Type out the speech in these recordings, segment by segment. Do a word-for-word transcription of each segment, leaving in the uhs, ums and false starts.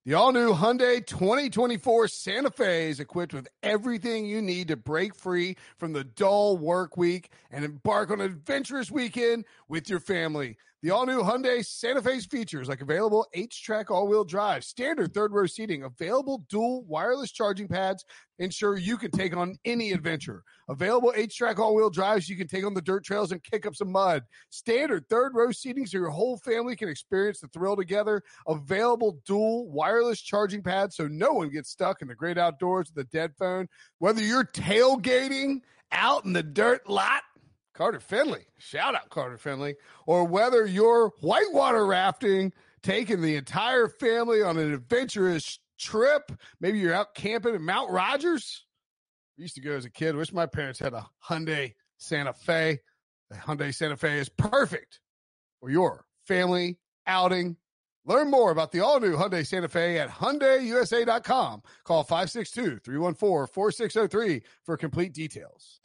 The all-new Hyundai twenty twenty-four Santa Fe is equipped with everything you need to break free from the dull work week and embark on an adventurous weekend with your family. The all-new Hyundai Santa Fe's features like available H-Track all-wheel drive, standard third-row seating, available dual wireless charging pads, ensure you can take on any adventure. Available H-Track all-wheel drives, you can take on the dirt trails and kick up some mud. Standard third-row seating so your whole family can experience the thrill together. Available dual wireless charging pads so no one gets stuck in the great outdoors with a dead phone. Whether you're tailgating out in the dirt lot, Carter Finley, shout out Carter Finley, or whether you're whitewater rafting, taking the entire family on an adventurous trip, maybe you're out camping at Mount Rogers. I used to go as a kid. Wish my parents had a Hyundai Santa Fe. The Hyundai Santa Fe is perfect for your family outing. Learn more about the all-new Hyundai Santa Fe at Hyundai U S A dot com. Call five six two, three one four, four six zero three for complete details.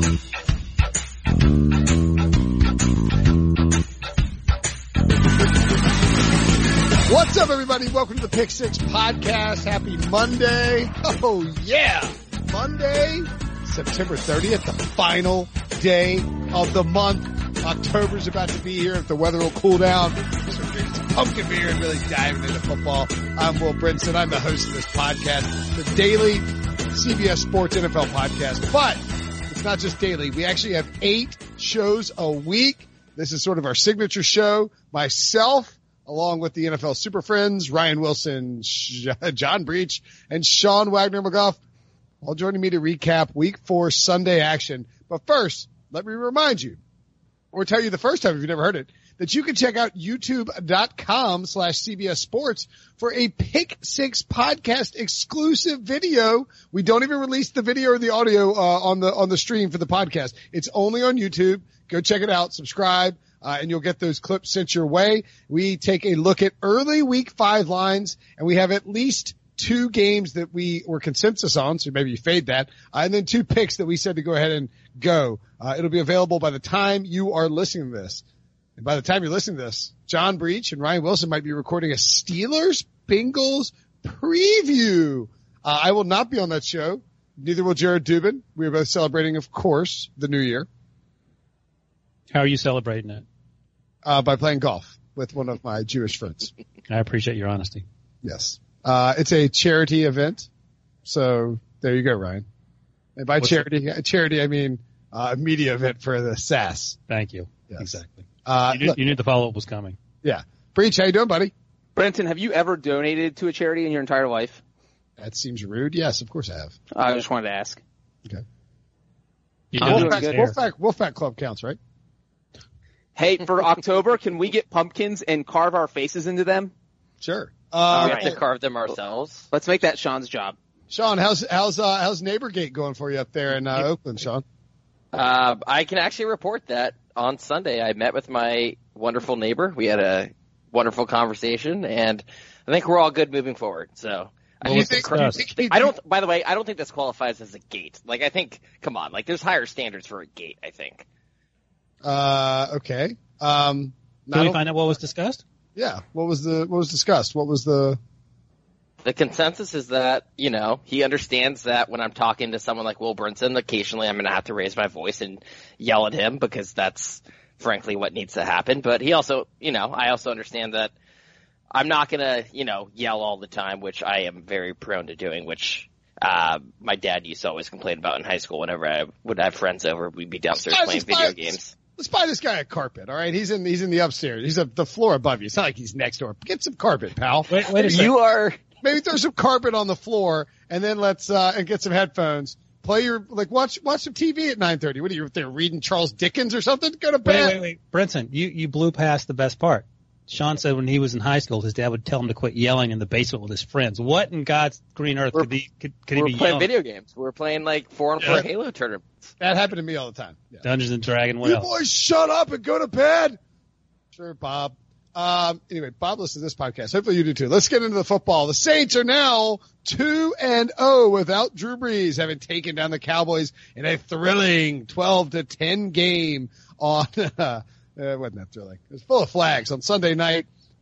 What's up, everybody? Welcome to the Pick Six Podcast. Happy Monday. Oh, yeah. Monday, September thirtieth, the final day of the month. October's about to be here if the weather will cool down. So we're drinking some pumpkin beer and really diving into football. I'm Will Brinson. I'm the host of this podcast, the daily C B S Sports N F L podcast. But it's not just daily. We actually have eight shows a week. This is sort of our signature show. Myself, along with the N F L Super Friends, Ryan Wilson, John Breach, and Sean Wagner McGough, all joining me to recap week four Sunday action. But first, let me remind you, or tell you the first time if you've never heard it, that you can check out youtube.com slash CBS Sports for a Pick Six podcast exclusive video. We don't even release the video or the audio uh, on the on the stream for the podcast. It's only on YouTube. Go check it out, subscribe, uh, and you'll get those clips sent your way. We take a look at early week five lines, and we have at least two games that we were consensus on, so maybe you fade that, uh, and then two picks that we said to go ahead and go. Uh, it'll be available by the time you are listening to this. And by the time you're listening to this, John Breach and Ryan Wilson might be recording a Steelers Bengals preview. Uh, I will not be on that show. Neither will Jared Dubin. We are both celebrating, of course, the new year. How are you celebrating it? Uh, by playing golf with one of my Jewish friends. I appreciate your honesty. Yes. Uh, it's a charity event. So there you go, Ryan. And by What's charity, it? charity, I mean, uh, a media event for the S A S. Thank you. Yes. Exactly. Uh, you, knew, look, you knew the follow-up was coming. Yeah. Breach, how you doing, buddy? Brenton, have you ever donated to a charity in your entire life? That seems rude. Yes, of course I have. I just wanted to ask. Okay. You Uh, Wolfpack, Wolfpack, Wolfpack Club counts, right? Hey, for October, can we get pumpkins and carve our faces into them? Sure. Uh, we Uh, have to carve them ourselves. Let's make that Sean's job. Sean, how's how's uh, how's Neighborgate going for you up there in uh, Oakland, Sean? Uh, I can actually report that on Sunday I met with my wonderful neighbor. We had a wonderful conversation, and I think we're all good moving forward. So I, You think think- the- you think- I don't. By the way, I don't think this qualifies as a gate. Like I think, come on, like there's higher standards for a gate. I think. Uh, okay. Um, I Can we don't- find out what was discussed? Yeah. What was the what was discussed? What was the? The consensus is that, you know, he understands that when I'm talking to someone like Will Brinson, occasionally I'm going to have to raise my voice and yell at him because that's frankly what needs to happen. But he also, you know, I also understand that I'm not going to, you know, yell all the time, which I am very prone to doing, which uh, my dad used to always complain about in high school. Whenever I would have friends over, we'd be downstairs Let's playing buy- video let's- games. Let's buy this guy a carpet. All right. He's in he's in the upstairs. He's at the floor above you. It's not like he's next door. Get some carpet, pal. Wait, wait a second. You are. Maybe throw some carpet on the floor, and then let's uh and get some headphones. Play your like watch watch some T V at nine thirty. What are you there reading Charles Dickens or something? Go to Wait, bed. wait, wait. Brinson, you, you blew past the best part. Sean said when he was in high school, his dad would tell him to quit yelling in the basement with his friends. What in God's green earth We're- could he, could, could he We're be playing yelling? video games. We're playing like four on four Yeah. Halo tournaments. That happened to me all the time. Yeah. Dungeons and Dragons, what You else? boys shut up and go to bed. Sure, Bob. Um, anyway, Bob listens to this podcast. Hopefully you do too. Let's get into the football. The Saints are now two and oh without Drew Brees, having taken down the Cowboys in a thrilling twelve to ten game on, uh, it wasn't that thrilling. It was full of flags on Sunday night.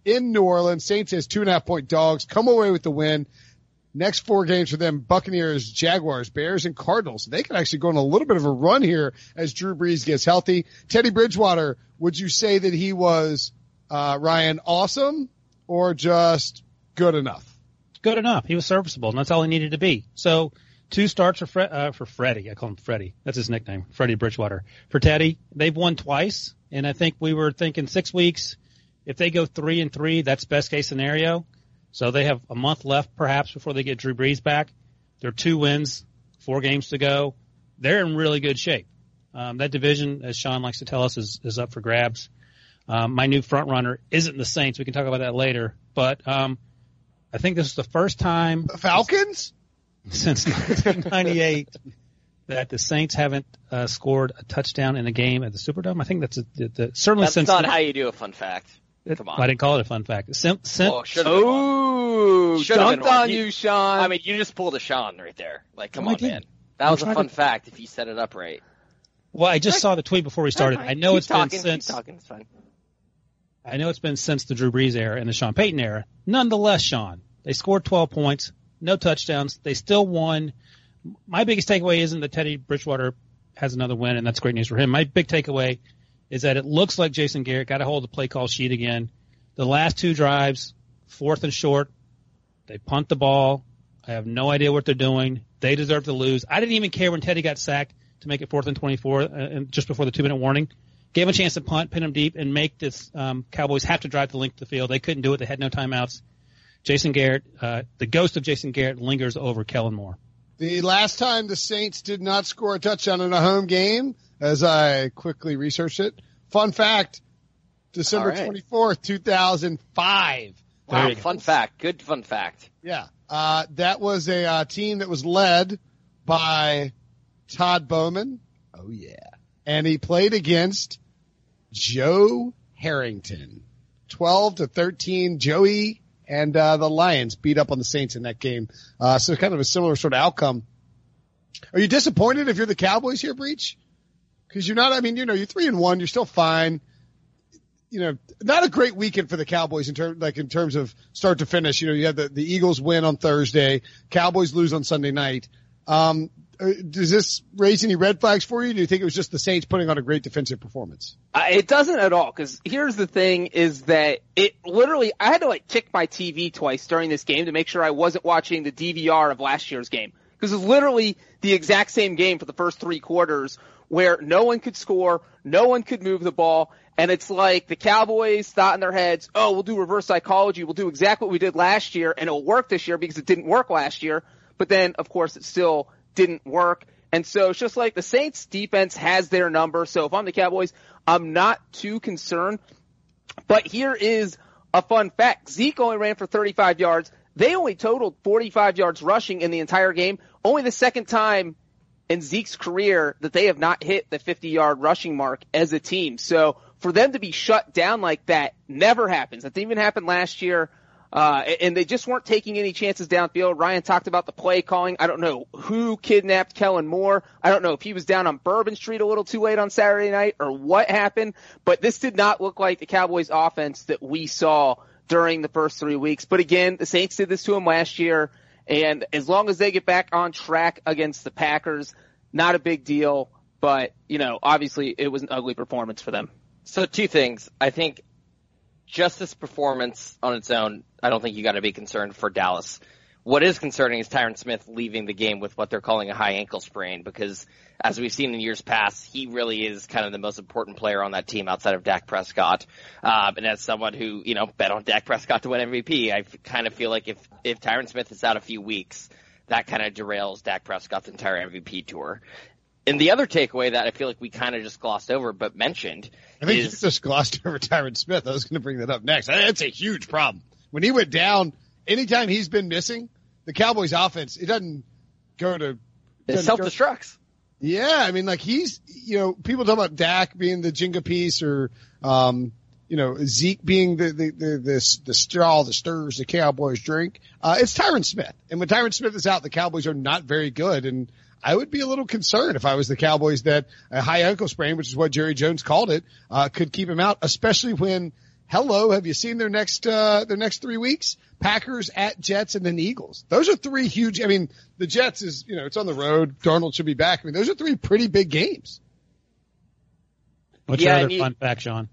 in New Orleans. Saints as two and a half point dogs. Come away with the win. Next four games for them, Buccaneers, Jaguars, Bears, and Cardinals. They could actually go on a little bit of a run here as Drew Brees gets healthy. Teddy Bridgewater, would you say that he was, uh, Ryan, awesome or just good enough? Good enough. He was serviceable, and that's all he needed to be. So two starts for Fre- uh, for Freddie. I call him Freddie. That's his nickname, Freddie Bridgewater. For Teddy, they've won twice, and I think we were thinking six weeks. If they go three and three, that's best case scenario. So they have a month left, perhaps, before they get Drew Brees back. They're two wins, four games to go. They're in really good shape. Um, that division, as Sean likes to tell us, is, is up for grabs. Um, my new front runner isn't the Saints. We can talk about that later. But um, I think this is the first time the Falcons since nineteen ninety-eight that the Saints haven't uh, scored a touchdown in a game at the Superdome. I think that's a, the, the, certainly that's since not the, how you do a fun fact. Come on. I didn't call it a fun fact. Sim, sim, oh, oh dunked on you, Sean. I mean, you just pulled a Sean right there. Like, come Oh, I on, did. man. That was I'm a trying fun to- fact if you set it up right. Well, I just saw the tweet before we started. Fine. I know Keep it's talking, been since Keep talking, it's fine. I know it's been since the Drew Brees era and the Sean Payton era. Nonetheless, Sean, they scored twelve points, no touchdowns. They still won. My biggest takeaway isn't that Teddy Bridgewater has another win, and that's great news for him. My big takeaway is that it looks like Jason Garrett got a hold of the play call sheet again. The last two drives, fourth and short, they punt the ball. I have no idea what they're doing. They deserve to lose. I didn't even care when Teddy got sacked to make it fourth and twenty-four, uh, and just before the two-minute warning. Gave him a chance to punt, pin him deep, and make this um, Cowboys have to drive the length of the field. They couldn't do it. They had no timeouts. Jason Garrett, uh, the ghost of Jason Garrett lingers over Kellen Moore. The last time the Saints did not score a touchdown in a home game, as I quickly researched it. Fun fact, December All right. twenty-fourth, two thousand five. Wow, you go. fun fact. Good fun fact. Yeah. Uh, that was a uh, team that was led by Todd Bowman. Oh, yeah. And he played against Joe Harrington. twelve to thirteen, Joey and uh, the Lions beat up on the Saints in that game. Uh, so kind of a similar sort of outcome. Are you disappointed if you're the Cowboys here, Breach? Because you're not, I mean, you know, you're three and one, you're still fine. You know, not a great weekend for the Cowboys in terms, like in terms of start to finish. You know, you had the, the Eagles win on Thursday, Cowboys lose on Sunday night. Um, uh, does this raise any red flags for you? Do you think it was just the Saints putting on a great defensive performance? Uh, it doesn't at all, because here's the thing is that it literally, I had to like kick my T V twice during this game to make sure I wasn't watching the D V R of last year's game. Because it was literally the exact same game for the first three quarters where no one could score, no one could move the ball, and it's like the Cowboys thought in their heads, oh, we'll do reverse psychology, we'll do exactly what we did last year, and it'll work this year because it didn't work last year. But then, of course, it still didn't work. And so it's just like the Saints defense has their number. So if I'm the Cowboys, I'm not too concerned. But here is a fun fact. Zeke only ran for thirty-five yards. They only totaled forty-five yards rushing in the entire game. Only the second time in Zeke's career that they have not hit the fifty-yard rushing mark as a team. So for them to be shut down like that never happens. That didn't even happen last year. Uh, and they just weren't taking any chances downfield. Ryan talked about the play calling. I don't know who kidnapped Kellen Moore. I don't know if he was down on Bourbon Street a little too late on Saturday night or what happened, but this did not look like the Cowboys offense that we saw during the first three weeks. But again, the Saints did this to them last year, and as long as they get back on track against the Packers, not a big deal. But, you know, obviously it was an ugly performance for them. So two things. I think just this performance on its own, I don't think you got to be concerned for Dallas. What is concerning is Tyron Smith leaving the game with what they're calling a high ankle sprain, because as we've seen in years past, he really is kind of the most important player on that team outside of Dak Prescott. Um, and as someone who, you know, bet on Dak Prescott to win M V P, I f- kind of feel like if, if Tyron Smith is out a few weeks, that kind of derails Dak Prescott's entire M V P tour. And the other takeaway that I feel like we kind of just glossed over but mentioned I think is you just glossed over Tyron Smith. I was going to bring that up next. That's a huge problem. When he went down, anytime he's been missing, the Cowboys offense, it doesn't go to it self-destructs. Yeah, I mean, like he's, you know, people talk about Dak being the Jenga piece or, um, you know, Zeke being the, the, the, the, the straw that stirs the Cowboys drink. Uh, it's Tyron Smith. And when Tyron Smith is out, the Cowboys are not very good. And I would be a little concerned if I was the Cowboys that a high ankle sprain, which is what Jerry Jones called it, uh, could keep him out, especially when Hello, have you seen their next uh their next three weeks? Packers at Jets and then Eagles. Those are three huge. I mean, the Jets is you know it's on the road. Darnold should be back. I mean, those are three pretty big games. What's Yeah, your other and you- fun fact, Sean?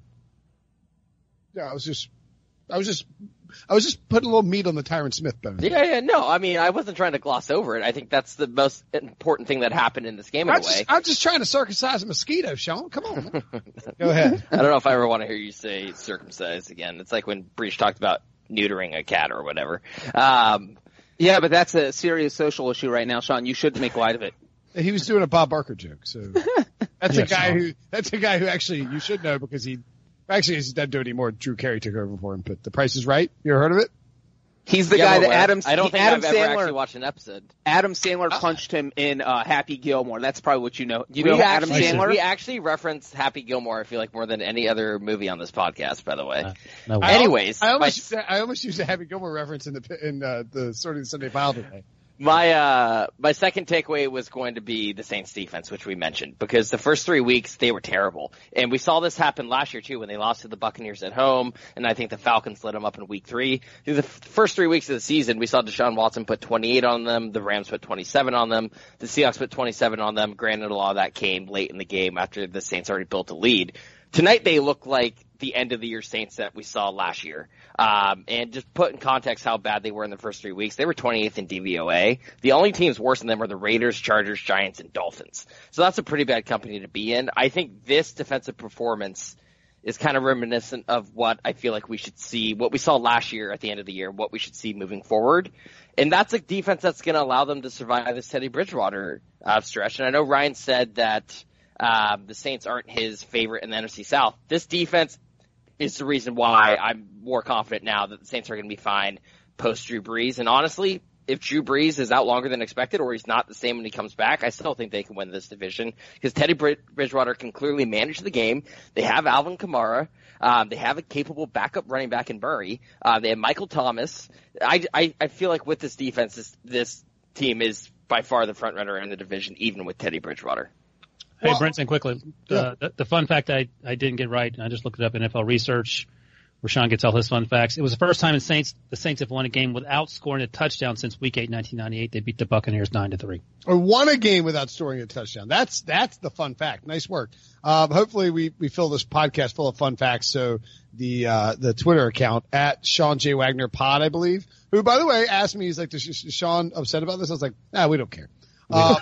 Yeah, I was just, I was just, I was just putting a little meat on the Tyron Smith bone. Yeah, yeah, no, I mean, I wasn't trying to gloss over it. I think that's the most important thing that happened in this game in I'm a just, way. I'm just trying to circumcise a mosquito, Sean. Come on, man. Go ahead. I don't know if I ever want to hear you say circumcised again. It's like when Breach talked about neutering a cat or whatever. Um, Yeah, but that's a serious social issue right now, Sean. You shouldn't make light of it. He was doing a Bob Barker joke, so that's Yeah, a guy Sean. who, that's a guy who actually you should know because he, actually he's not doing anymore. Drew Carey took over for him, but The Price is Right. You ever heard of it? He's the yeah, guy I'm that aware. Adam. I don't think Adam I've ever Sandler. actually watched an episode. Adam Sandler punched him in uh, Happy Gilmore. That's probably what you know. You know we Adam actually, Sandler? We actually reference Happy Gilmore, I feel like, more than any other movie on this podcast, by the way. Uh, no way. I al- Anyways, I almost, my- used, I almost used a Happy Gilmore reference in the in uh, the Sorting the Sunday File today. My uh my second takeaway was going to be the Saints defense, which we mentioned, because the first three weeks they were terrible. And we saw this happen last year too when they lost to the Buccaneers at home, and I think the Falcons lit them up in week three. Through the f- first three weeks of the season, we saw Deshaun Watson put twenty-eight on them, the Rams put twenty-seven on them, the Seahawks put twenty-seven on them. Granted, a lot of that came late in the game after the Saints already built a lead. Tonight they look like the end of the year Saints that we saw last year. Um, and just put in context how bad they were in the first three weeks, they were twenty-eighth in D V O A. The only teams worse than them were the Raiders, Chargers, Giants, and Dolphins. So that's a pretty bad company to be in. I think this defensive performance is kind of reminiscent of what I feel like we should see, what we saw last year at the end of the year, what we should see moving forward. And that's a defense that's going to allow them to survive this Teddy Bridgewater uh, stretch. And I know Ryan said that um, the Saints aren't his favorite in the N F C South. This defense is the reason why I'm more confident now that the Saints are going to be fine post Drew Brees. And honestly, if Drew Brees is out longer than expected or he's not the same when he comes back, I still think they can win this division because Teddy Bridgewater can clearly manage the game. They have Alvin Kamara. Um, they have a capable backup running back in Murray. Uh, they have Michael Thomas. I, I, I feel like with this defense, this, this team is by far the front runner in the division, even with Teddy Bridgewater. Hey, Well, Brinson, quickly, the, yeah. the, the fun fact I, I didn't get right, and I just looked it up in N F L research, where Sean gets all his fun facts. It was the first time in Saints the Saints have won a game without scoring a touchdown since Week Eight, nineteen ninety-eight. They beat the Buccaneers nine to three. Or won a game without scoring a touchdown. That's that's the fun fact. Nice work. Um, hopefully we we fill this podcast full of fun facts. So the uh, the Twitter account at Sean J Wagner Pod, I believe, who by the way asked me, he's like, is Sean upset about this? I was like, nah, we don't care. Um,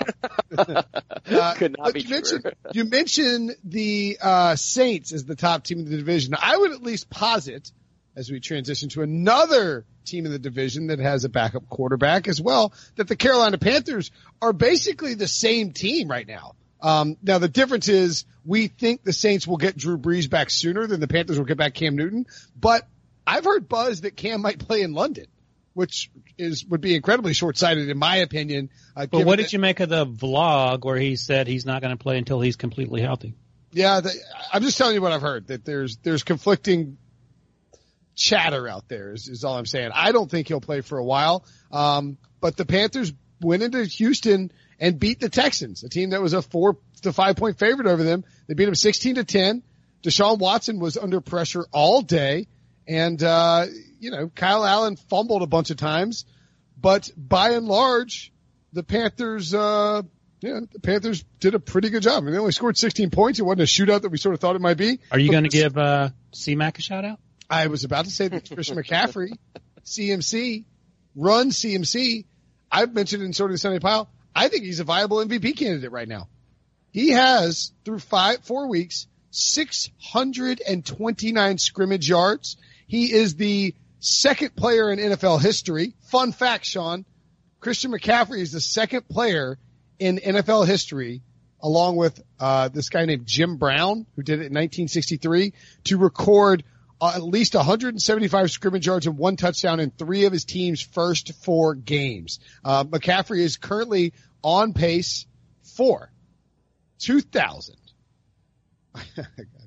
uh, Could not but be you true. mentioned, you mentioned the uh, Saints as the top team in the division. I would at least posit, as we transition to another team in the division that has a backup quarterback as well, that the Carolina Panthers are basically the same team right now. Um, now the difference is we think the Saints will get Drew Brees back sooner than the Panthers will get back Cam Newton, but I've heard buzz that Cam might play in London, which is would be incredibly short-sighted in my opinion. Uh, But what given did that- you make of the vlog where he said he's not going to play until he's completely healthy? Yeah, the, I'm just telling you what I've heard, that there's there's conflicting chatter out there is, is all I'm saying. I don't think he'll play for a while. Um, but the Panthers went into Houston and beat the Texans, a team that was a four to five point favorite over them. They beat them sixteen to ten. Deshaun Watson was under pressure all day. And, uh, you know, Kyle Allen fumbled a bunch of times, but by and large, the Panthers, uh, yeah, the Panthers did a pretty good job. I mean, they only scored sixteen points. It wasn't a shootout that we sort of thought it might be. Are you But going to give uh, C-Mac a shout out? I was about to say that Christian McCaffrey, C M C, run C M C. I've mentioned in sort of the Sunday Pile, I think he's a viable M V P candidate right now. He has, through five, four weeks, six hundred twenty-nine scrimmage yards. He is the second player in N F L history. Fun fact, Sean, Christian McCaffrey is the second player in N F L history, along with uh this guy named Jim Brown, who did it in nineteen sixty-three, to record uh, at least one hundred seventy-five scrimmage yards and one touchdown in three of his team's first four games. Uh, McCaffrey is currently on pace for two thousand. I got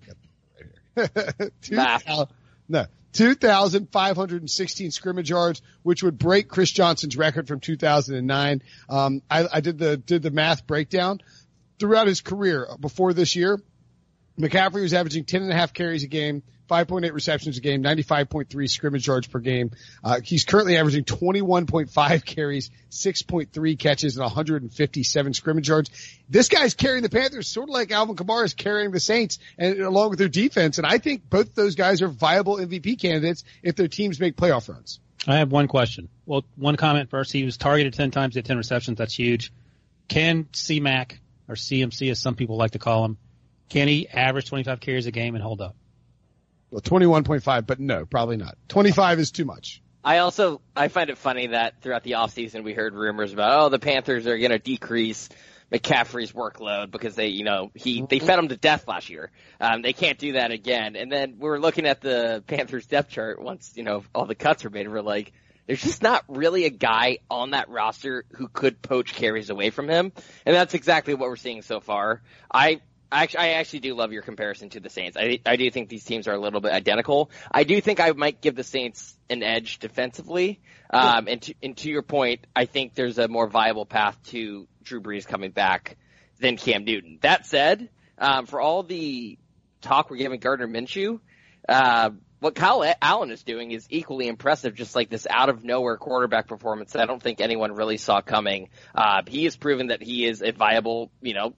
it right here. two thousand, no, two thousand five hundred sixteen scrimmage yards, which would break Chris Johnson's record from two thousand nine. Um, I, I did the, did the math breakdown throughout his career before this year. McCaffrey was averaging ten and a half carries a game, five point eight receptions a game, ninety-five point three scrimmage yards per game. Uh, he's currently averaging twenty-one point five carries, six point three catches, and one hundred fifty-seven scrimmage yards. This guy's carrying the Panthers sort of like Alvin Kamara is carrying the Saints, and along with their defense. And I think both of those guys are viable M V P candidates if their teams make playoff runs. I have one question. Well, one comment first. He was targeted ten times at ten receptions. That's huge. Can C-Mac, or C M C as some people like to call him, can he average twenty-five carries a game and hold up? Well, twenty-one point five, but no, probably not. twenty-five is too much. I also, I find it funny that throughout the offseason we heard rumors about, oh, the Panthers are going to decrease McCaffrey's workload because they, you know, he, they fed him to death last year. Um, they can't do that again. And then we were looking at the Panthers depth chart once, you know, all the cuts were made, and we're like, there's just not really a guy on that roster who could poach carries away from him. And that's exactly what we're seeing so far. I, Actually, I actually do love your comparison to the Saints. I, I do think these teams are a little bit identical. I do think I might give the Saints an edge defensively. Um, and, to, and to your point, I think there's a more viable path to Drew Brees coming back than Cam Newton. That said, um, for all the talk we're giving Gardner Minshew, uh, what Kyle Allen is doing is equally impressive, just like this out-of-nowhere quarterback performance that I don't think anyone really saw coming. Uh, he has proven that he is a viable, you know,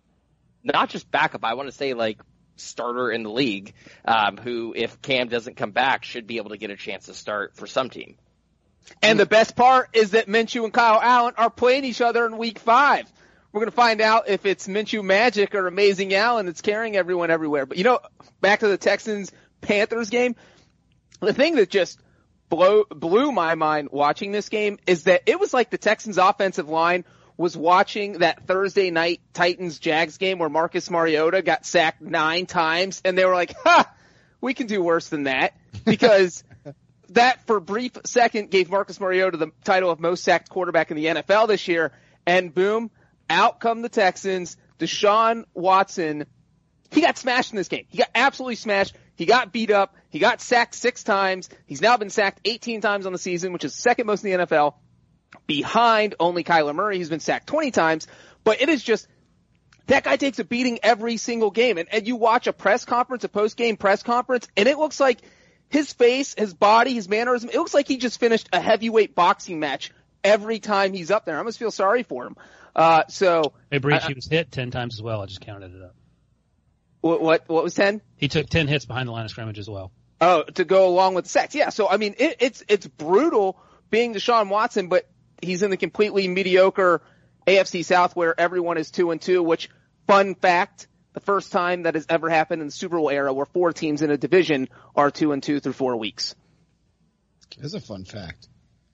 not just backup, I want to say like starter in the league, um, who, if Cam doesn't come back, should be able to get a chance to start for some team. And the best part is that Minshew and Kyle Allen are playing each other in week five. We're going to find out if it's Minshew magic or Amazing Allen that's carrying everyone everywhere. But, you know, back to the Texans-Panthers game, the thing that just blow, blew my mind watching this game is that it was like the Texans' offensive line was watching that Thursday night Titans-Jags game where Marcus Mariota got sacked nine times, and they were like, ha, we can do worse than that, because that, for a brief second, gave Marcus Mariota the title of most sacked quarterback in the N F L this year, and boom, out come the Texans. Deshaun Watson, he got smashed in this game. He got absolutely smashed. He got beat up. He got sacked six times. He's now been sacked eighteen times on the season, which is second most in the N F L. Behind only Kyler Murray, who's been sacked twenty times, but it is just, that guy takes a beating every single game. And, and you watch a press conference, a post-game press conference, and it looks like his face, his body, his mannerism, it looks like he just finished a heavyweight boxing match every time he's up there. I almost feel sorry for him. Uh, so. Hey, Breach, he was hit ten times as well. I just counted it up. What, what, what was ten? He took ten hits behind the line of scrimmage as well. Oh, to go along with the sacks. Yeah. So, I mean, it, it's, it's brutal being Deshaun Watson, but he's in the completely mediocre A F C South where everyone is two and two, which, fun fact, the first time that has ever happened in the Super Bowl era where four teams in a division are two and two through four weeks. That's a fun fact.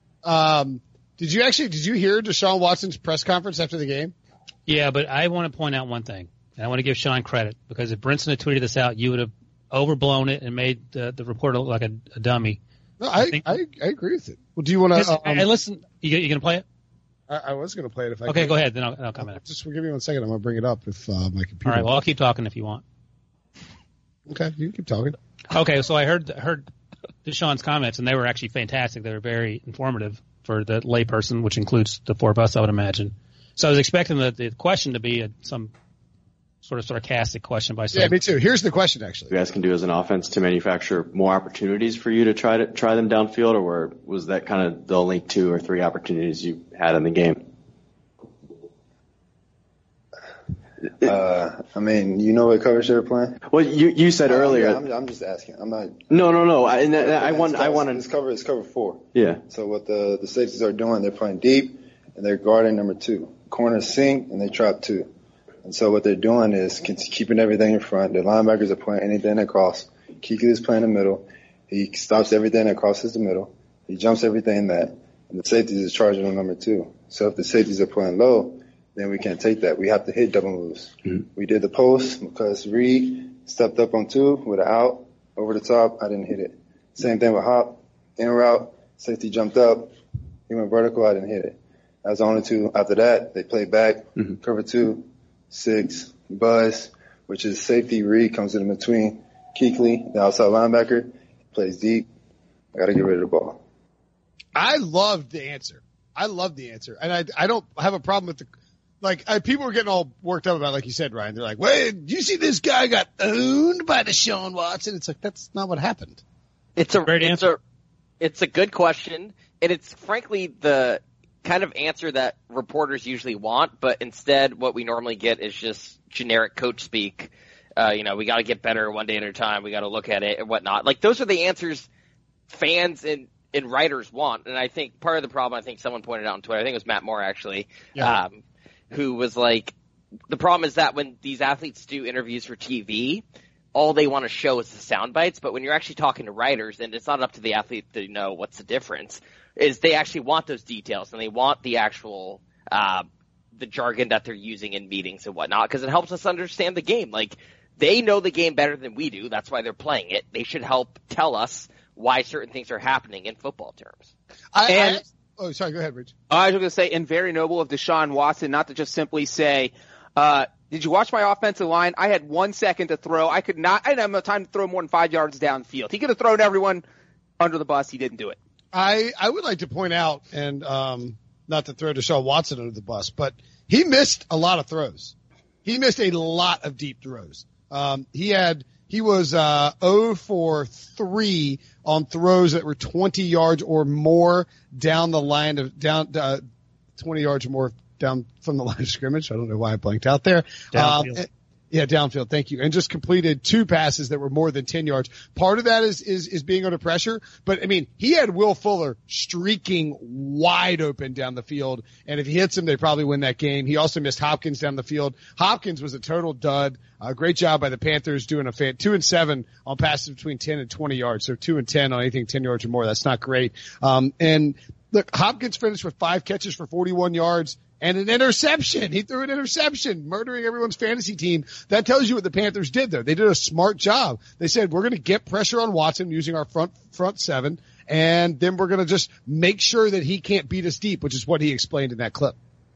Um, did you actually, did you hear Deshaun Watson's press conference after the game? Yeah, but I want to point out one thing, and I want to give Sean credit, because if Brinson had tweeted this out, you would have overblown it and made the, the reporter look like a, a dummy. No, I, I, think, I, I agree with it. Well, do you want to? Um, hey, listen, you, you going to play it? I, I was going to play it if I Okay, could. go ahead, then I'll, I'll comment. Just give me one second. I'm going to bring it up if uh, my computer. All right, well, I'll keep talking if you want. Okay, you can keep talking. Okay, so I heard heard Deshaun's comments, and they were actually fantastic. They were very informative for the layperson, which includes the four of us, I would imagine. So I was expecting the, the question to be a, some sort of sarcastic question by saying. Yeah, me too. Here's the question, actually. You guys can do as an offense to manufacture more opportunities for you to try to try them downfield, or was that kind of the only two or three opportunities you had in the game? Uh, I mean, you know what coverage they're playing? Well, you you said earlier. Yeah, I'm, I'm just asking. I'm not. No, no, no. I, and I want. I want to. It's cover. It's cover four. Yeah. So what the the safeties are doing? They're playing deep, and they're guarding number two. Corners sink, and they trap two. And so what they're doing is keeping everything in front. The linebackers are playing anything across. Kuechly is playing in the middle. He stops everything that crosses the middle. He jumps everything in that. And the safeties is charging on number two. So if the safeties are playing low, then we can't take that. We have to hit double moves. Mm-hmm. We did the post because Reed stepped up on two with an out over the top. I didn't hit it. Same thing with Hop. In route, safety jumped up. He went vertical. I didn't hit it. That was the only two. After that, they played back, mm-hmm. cover two, six, buzz, which is safety. Reed comes in between. Kuechly, the outside linebacker, plays deep. I got to get rid of the ball. I loved the answer. I love the answer. And I, I don't have a problem with the like I, people were getting all worked up about, like you said, Ryan. They're like, "Wait, do you see this guy got owned by Deshaun Watson?" It's like that's not what happened. It's a Great it's answer. a it's a good question, and it's frankly the kind of answer that reporters usually want, but instead what we normally get is just generic coach speak. Uh, you know, we got to get better one day at a time. We got to look at it and whatnot. Like those are the answers fans and, and writers want. And I think part of the problem, I think someone pointed out on Twitter, I think it was Matt Moore actually, Yeah. um, who was like, the problem is that when these athletes do interviews for T V, all they want to show is the sound bites. But when you're actually talking to writers, and it's not up to the athlete to know what's the difference, is they actually want those details and they want the actual, uh, the jargon that they're using in meetings and whatnot, because it helps us understand the game. Like, they know the game better than we do. That's why they're playing it. They should help tell us why certain things are happening in football terms. I, And- I, oh, sorry. Go ahead, Rich. I was going to say, and very noble of Deshaun Watson not to just simply say, uh, did you watch my offensive line? I had one second to throw. I could not, I didn't have enough time to throw more than five yards downfield. He could have thrown everyone under the bus. He didn't do it. I, I would like to point out, and um, not to throw Deshaun Watson under the bus, but he missed a lot of throws. He missed a lot of deep throws. Um, he had, he was, uh, zero for three on throws that were twenty yards or more down the line of, down, uh, twenty yards or more down from the line of scrimmage. I don't know why I blanked out there. Downfield. Um, yeah, downfield. Thank you. And just completed two passes that were more than ten yards. Part of that is, is, is being under pressure. But I mean, he had Will Fuller streaking wide open down the field. And if he hits him, they probably win that game. He also missed Hopkins down the field. Hopkins was a total dud. Uh, great job by the Panthers doing a fan, two and seven on passes between ten and twenty yards. So two and ten on anything ten yards or more. That's not great. Um, and look, Hopkins finished with five catches for forty-one yards. And an interception. He threw an interception, murdering everyone's fantasy team. That tells you what the Panthers did, though. They did a smart job. They said, we're going to get pressure on Watson using our front front seven, and then we're going to just make sure that he can't beat us deep, which is what he explained in that clip.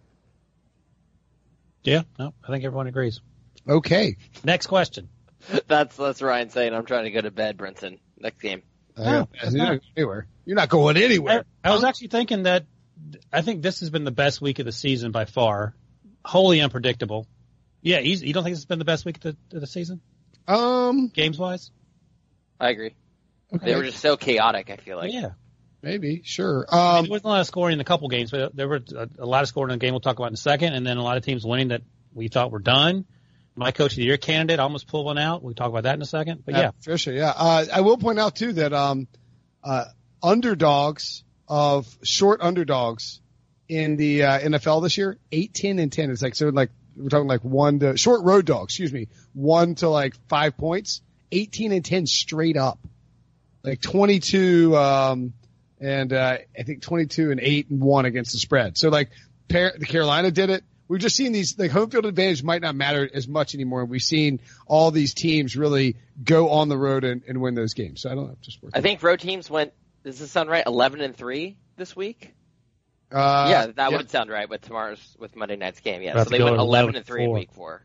Yeah, no, I think everyone agrees. Okay. Next question. That's that's Ryan saying, I'm trying to go to bed, Brinson. Next game. Uh, that's you're not not- going anywhere. You're not going I, anywhere. I was actually thinking that I think this has been the best week of the season by far. Wholly unpredictable. Yeah, he's, you don't think this has been the best week of the, of the season, Um, games-wise? I agree. okay. They were just so chaotic, I feel like. yeah. Maybe, sure. I mean, Um, there wasn't a lot of scoring in a couple games, but there were a, a lot of scoring in the game we'll talk about in a second, and then a lot of teams winning that we thought were done. My Coach of the Year candidate almost pulled one out. We'll talk about that in a second. But yeah, Patricia, yeah. Uh, I will point out too that, um, uh, underdogs of short underdogs in the, uh, N F L this year, eight, ten, and ten. It's like, so like, we're talking like one to, short road dogs, excuse me, one to like five points, eighteen and ten straight up. Like twenty-two, um, and, uh, I think twenty-two and eight and one against the spread. So like, Par- the Carolina did it. We've just seen these, like home field advantage might not matter as much anymore. We've seen all these teams really go on the road and, and win those games. So I don't know. Just work I think road teams went, does this sound right, eleven and three this week? uh, yeah, that yeah. would sound right with tomorrow's, with Monday night's game. Yeah, About so to they go went to eleven and three in four. week four.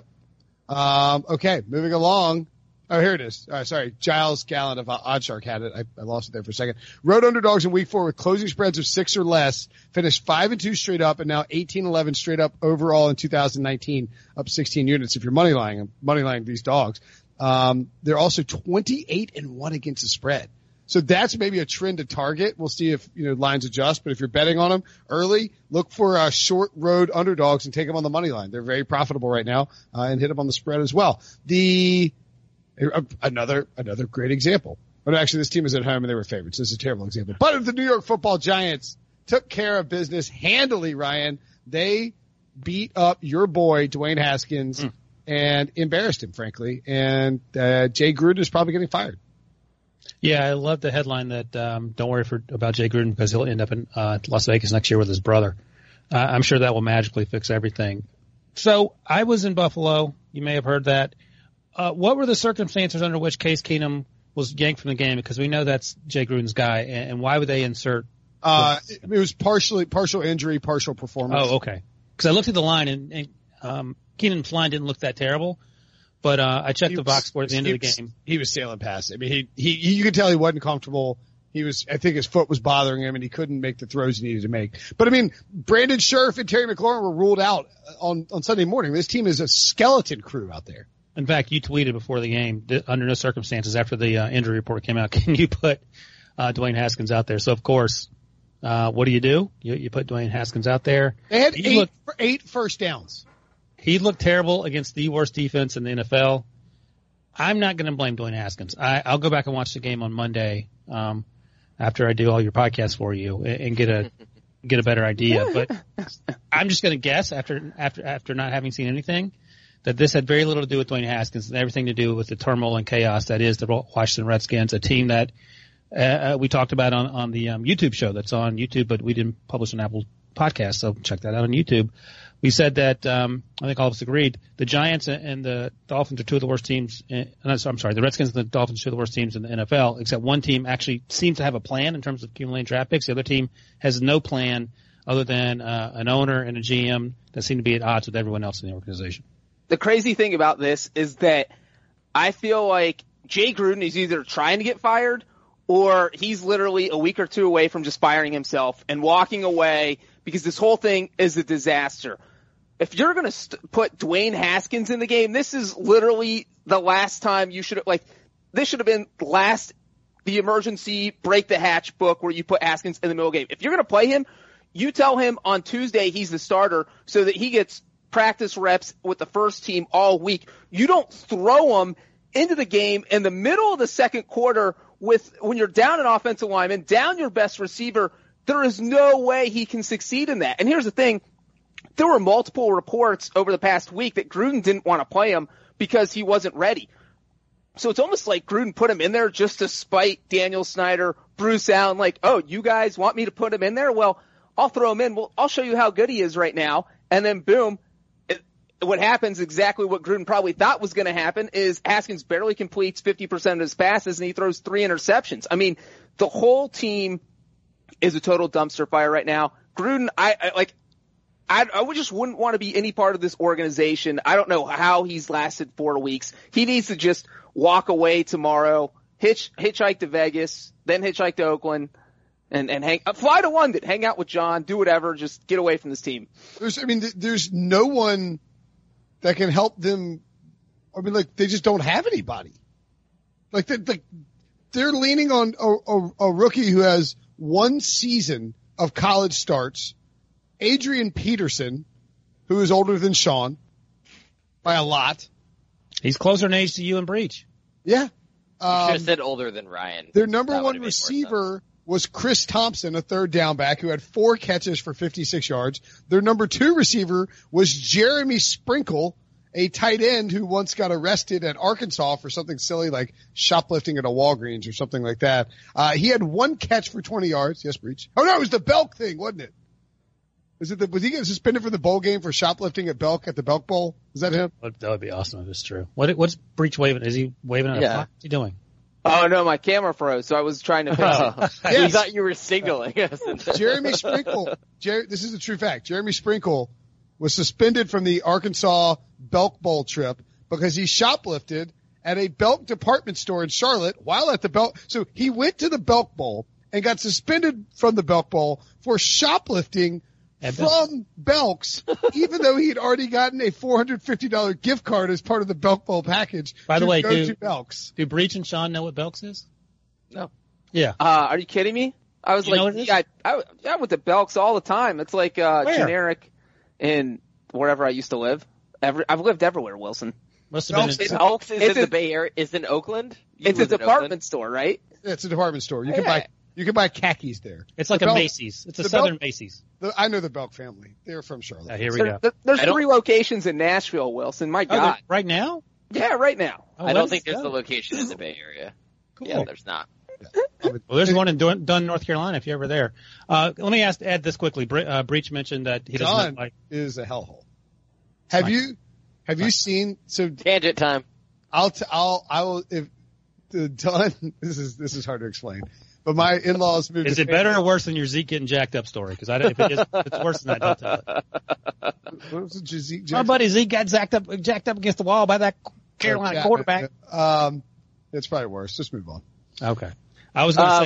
Um, okay, moving along. Oh, here it is. Uh, sorry, Giles Gallant of Oddshark had it. I, I lost it there for a second. Road underdogs in week four with closing spreads of six or less finished five and two straight up, and now eighteen eleven straight up overall in two thousand nineteen, up sixteen units. If you're money lying, money lying these dogs, um, they're also twenty-eight and one against the spread. So that's maybe a trend to target. We'll see if, you know, lines adjust, but if you're betting on them early, look for uh, short road underdogs and take them on the money line. They're very profitable right now, uh, and hit them on the spread as well. The, uh, another, another great example. But actually this team is at home and they were favorites. This is a terrible example. But if the New York Football Giants took care of business handily, Ryan, they beat up your boy, Dwayne Haskins, mm. and embarrassed him, frankly. And, uh, Jay Gruden is probably getting fired. Yeah, I love the headline that um, don't worry for about Jay Gruden because he'll end up in uh, Las Vegas next year with his brother. Uh, I'm sure that will magically fix everything. So I was in Buffalo. You may have heard that. Uh, what were the circumstances under which Case Keenum was yanked from the game? Because we know that's Jay Gruden's guy, and, and why would they insert? Uh, it, it was partially partial injury, partial performance. Oh, okay. Because I looked at the line, and, and um, Keenum's line didn't look that terrible. But uh, I checked he the was, box score at the end of the was, game. He was sailing past it. I mean, he, he, you could tell he wasn't comfortable He was, I think his foot was bothering him and he couldn't make the throws he needed to make. But I mean, Brandon Scherf and Terry McLaurin were ruled out on, on Sunday morning. This team is a skeleton crew out there. In fact, you tweeted before the game, under no circumstances after the uh, injury report came out, can you put uh, Dwayne Haskins out there? So, of course, uh, what do you do? You, you put Dwayne Haskins out there. They had he eight, looked, eight first downs. He looked terrible against the worst defense in the N F L. I'm not going to blame Dwayne Haskins. I, I'll go back and watch the game on Monday um, after I do all your podcasts for you and, and get a get a better idea. But I'm just going to guess after after after not having seen anything that this had very little to do with Dwayne Haskins and everything to do with the turmoil and chaos that is the Washington Redskins, a team that uh, we talked about on, on the um, YouTube show that's on YouTube, but we didn't publish an Apple podcast, so check that out on YouTube. We said that um, I think all of us agreed the Giants and the Dolphins are two of the worst teams. In, I'm sorry, the Redskins and the Dolphins are two of the worst teams in the N F L, except one team actually seems to have a plan in terms of accumulating draft picks. The other team has no plan other than uh, an owner and a G M that seem to be at odds with everyone else in the organization. The crazy thing about this is that I feel like Jay Gruden is either trying to get fired or he's literally a week or two away from just firing himself and walking away because this whole thing is a disaster. If you're going to st- put Dwayne Haskins in the game, this is literally the last time you should have, like, this should have been last, the emergency break the hatch book where you put Haskins in the middle of the game. If you're going to play him, you tell him on Tuesday he's the starter so that he gets practice reps with the first team all week. You don't throw him into the game in the middle of the second quarter with, when you're down an offensive lineman, down your best receiver. There is no way he can succeed in that. And here's the thing. There were multiple reports over the past week that Gruden didn't want to play him because he wasn't ready. So it's almost like Gruden put him in there just to spite Daniel Snyder, Bruce Allen, like, oh, you guys want me to put him in there? Well, I'll throw him in. Well, I'll show you how good he is right now. And then boom, it, what happens exactly what Gruden probably thought was going to happen is Haskins barely completes fifty percent of his passes and he throws three interceptions. I mean, the whole team is a total dumpster fire right now. Gruden, I, I like, I, I would just wouldn't want to be any part of this organization. I don't know how he's lasted four weeks. He needs to just walk away tomorrow, hitch, hitchhike to Vegas, then hitchhike to Oakland, and, and hang, uh, fly to London, hang out with John, do whatever, just get away from this team. There's, I mean, th- there's no one that can help them. I mean, like, they just don't have anybody. Like, they, like they're leaning on a, a, a rookie who has one season of college starts, Adrian Peterson, who is older than Sean by a lot. He's closer in age to you and Breach. Yeah. Um, you should have said older than Ryan. Their number one receiver was Chris Thompson, a third down back, who had four catches for fifty-six yards. Their number two receiver was Jeremy Sprinkle, a tight end who once got arrested at Arkansas for something silly like shoplifting at a Walgreens or something like that. Uh, he had one catch for twenty yards. Yes, Breach. Oh, no, it was the Belk thing, wasn't it? Was it the, was he getting suspended from the bowl game for shoplifting at Belk at the Belk Bowl? Is that him? That would be awesome if it's true. What, what's Breach waving? Is he waving at yeah. a flag? What's he doing? Oh, no, my camera froze, so I was trying to fix it. Yes. We thought you were signaling. Jeremy Sprinkle, Jer- this is a true fact. Jeremy Sprinkle was suspended from the Arkansas Belk Bowl trip because he shoplifted at a Belk department store in Charlotte while at the Belk. So he went to the Belk Bowl and got suspended from the Belk Bowl for shoplifting At from Belk's, even though he had already gotten a four hundred fifty dollars gift card as part of the Belk Bowl package. By the way, go do, to Belk's. do Breach and Sean know what Belk's is? No. Yeah. Uh, are you kidding me? I was you like, yeah, I, I, I went to Belk's all the time. It's like, uh, Where? generic in wherever I used to live. Every, I've lived everywhere, Wilson. Must have Belk's, been. it's, In, Belk's is it's in a, the Bay Area. Is in Oakland. You it's a live in department Oakland? store, right? It's a department store. You can Yeah. buy, you can buy khakis there. it's like The a Belk- Macy's. It's a the Southern Belk- Macy's. The, I know the Belk family. They're from Charlotte. Uh, here we There, go. there's I don't- three locations in Nashville, Wilson. My Oh, they're- God. right now? Yeah, right now. Oh, I let don't us think there's go. a location in the Bay Area. Cool. Yeah, there's not. Well, there's one in Dun, Dunn, North Carolina, if you're ever there. Uh, let me ask, add this quickly. Bre- uh, Breach mentioned that he doesn't John like. is a hellhole. Have Fine. you, have you seen, so Tangent time. I'll, t- I'll, I will, if the Don, this is, this is hard to explain, but my in-laws moved Is to it better or worse than your Zeke getting jacked up story? Because I don't, if, it is, if it's worse than that, don't tell it. What was it, Zeke My Jackson? buddy Zeke got jacked up, jacked up against the wall by that Carolina Yeah, quarterback. Um, it's probably worse. Just move on. Okay. I was going to Um, say,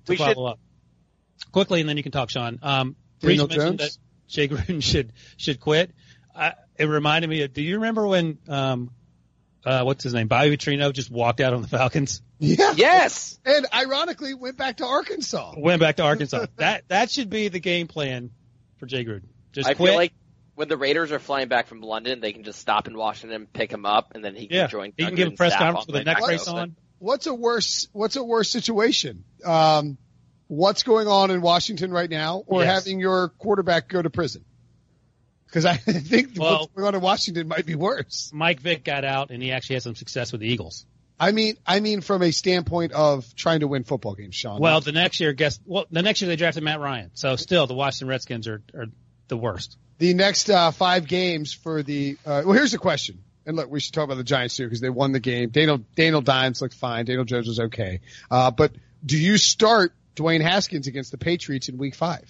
to We follow should- up quickly, and then you can talk, Sean. Um, Daniel Breach mentioned Jones? that Jay Gruden should should quit. I, it reminded me of. Do you remember when um, uh, what's his name, Bobby Petrino, just walked out on the Falcons, Yeah. Yes. And ironically went back to Arkansas. went back to Arkansas? that that should be the game plan for Jay Gruden. Just I quit. feel like when the Raiders are flying back from London, they can just stop in Washington, pick him up, and then he can yeah, join. he can Doug give a and press staff conference on with a neck back brace open. on. What's a worse What's a worse situation? Um, what's going on in Washington right now, or Yes. having your quarterback go to prison? Because I think Well- what's going on in Washington might be worse. Mike Vick got out, and he actually had some success with the Eagles. I mean, I mean, from a standpoint of trying to win football games, Sean. Well, the next year, guess well, the next year they drafted Matt Ryan. So still, the Washington Redskins are, are the worst. the next uh, five games for the uh, well, here's the question. And look, we should talk about the Giants too because they won the game. Daniel Daniel Dimes looked fine. Daniel Jones was okay. Uh, but do you start Dwayne Haskins against the Patriots in Week Five?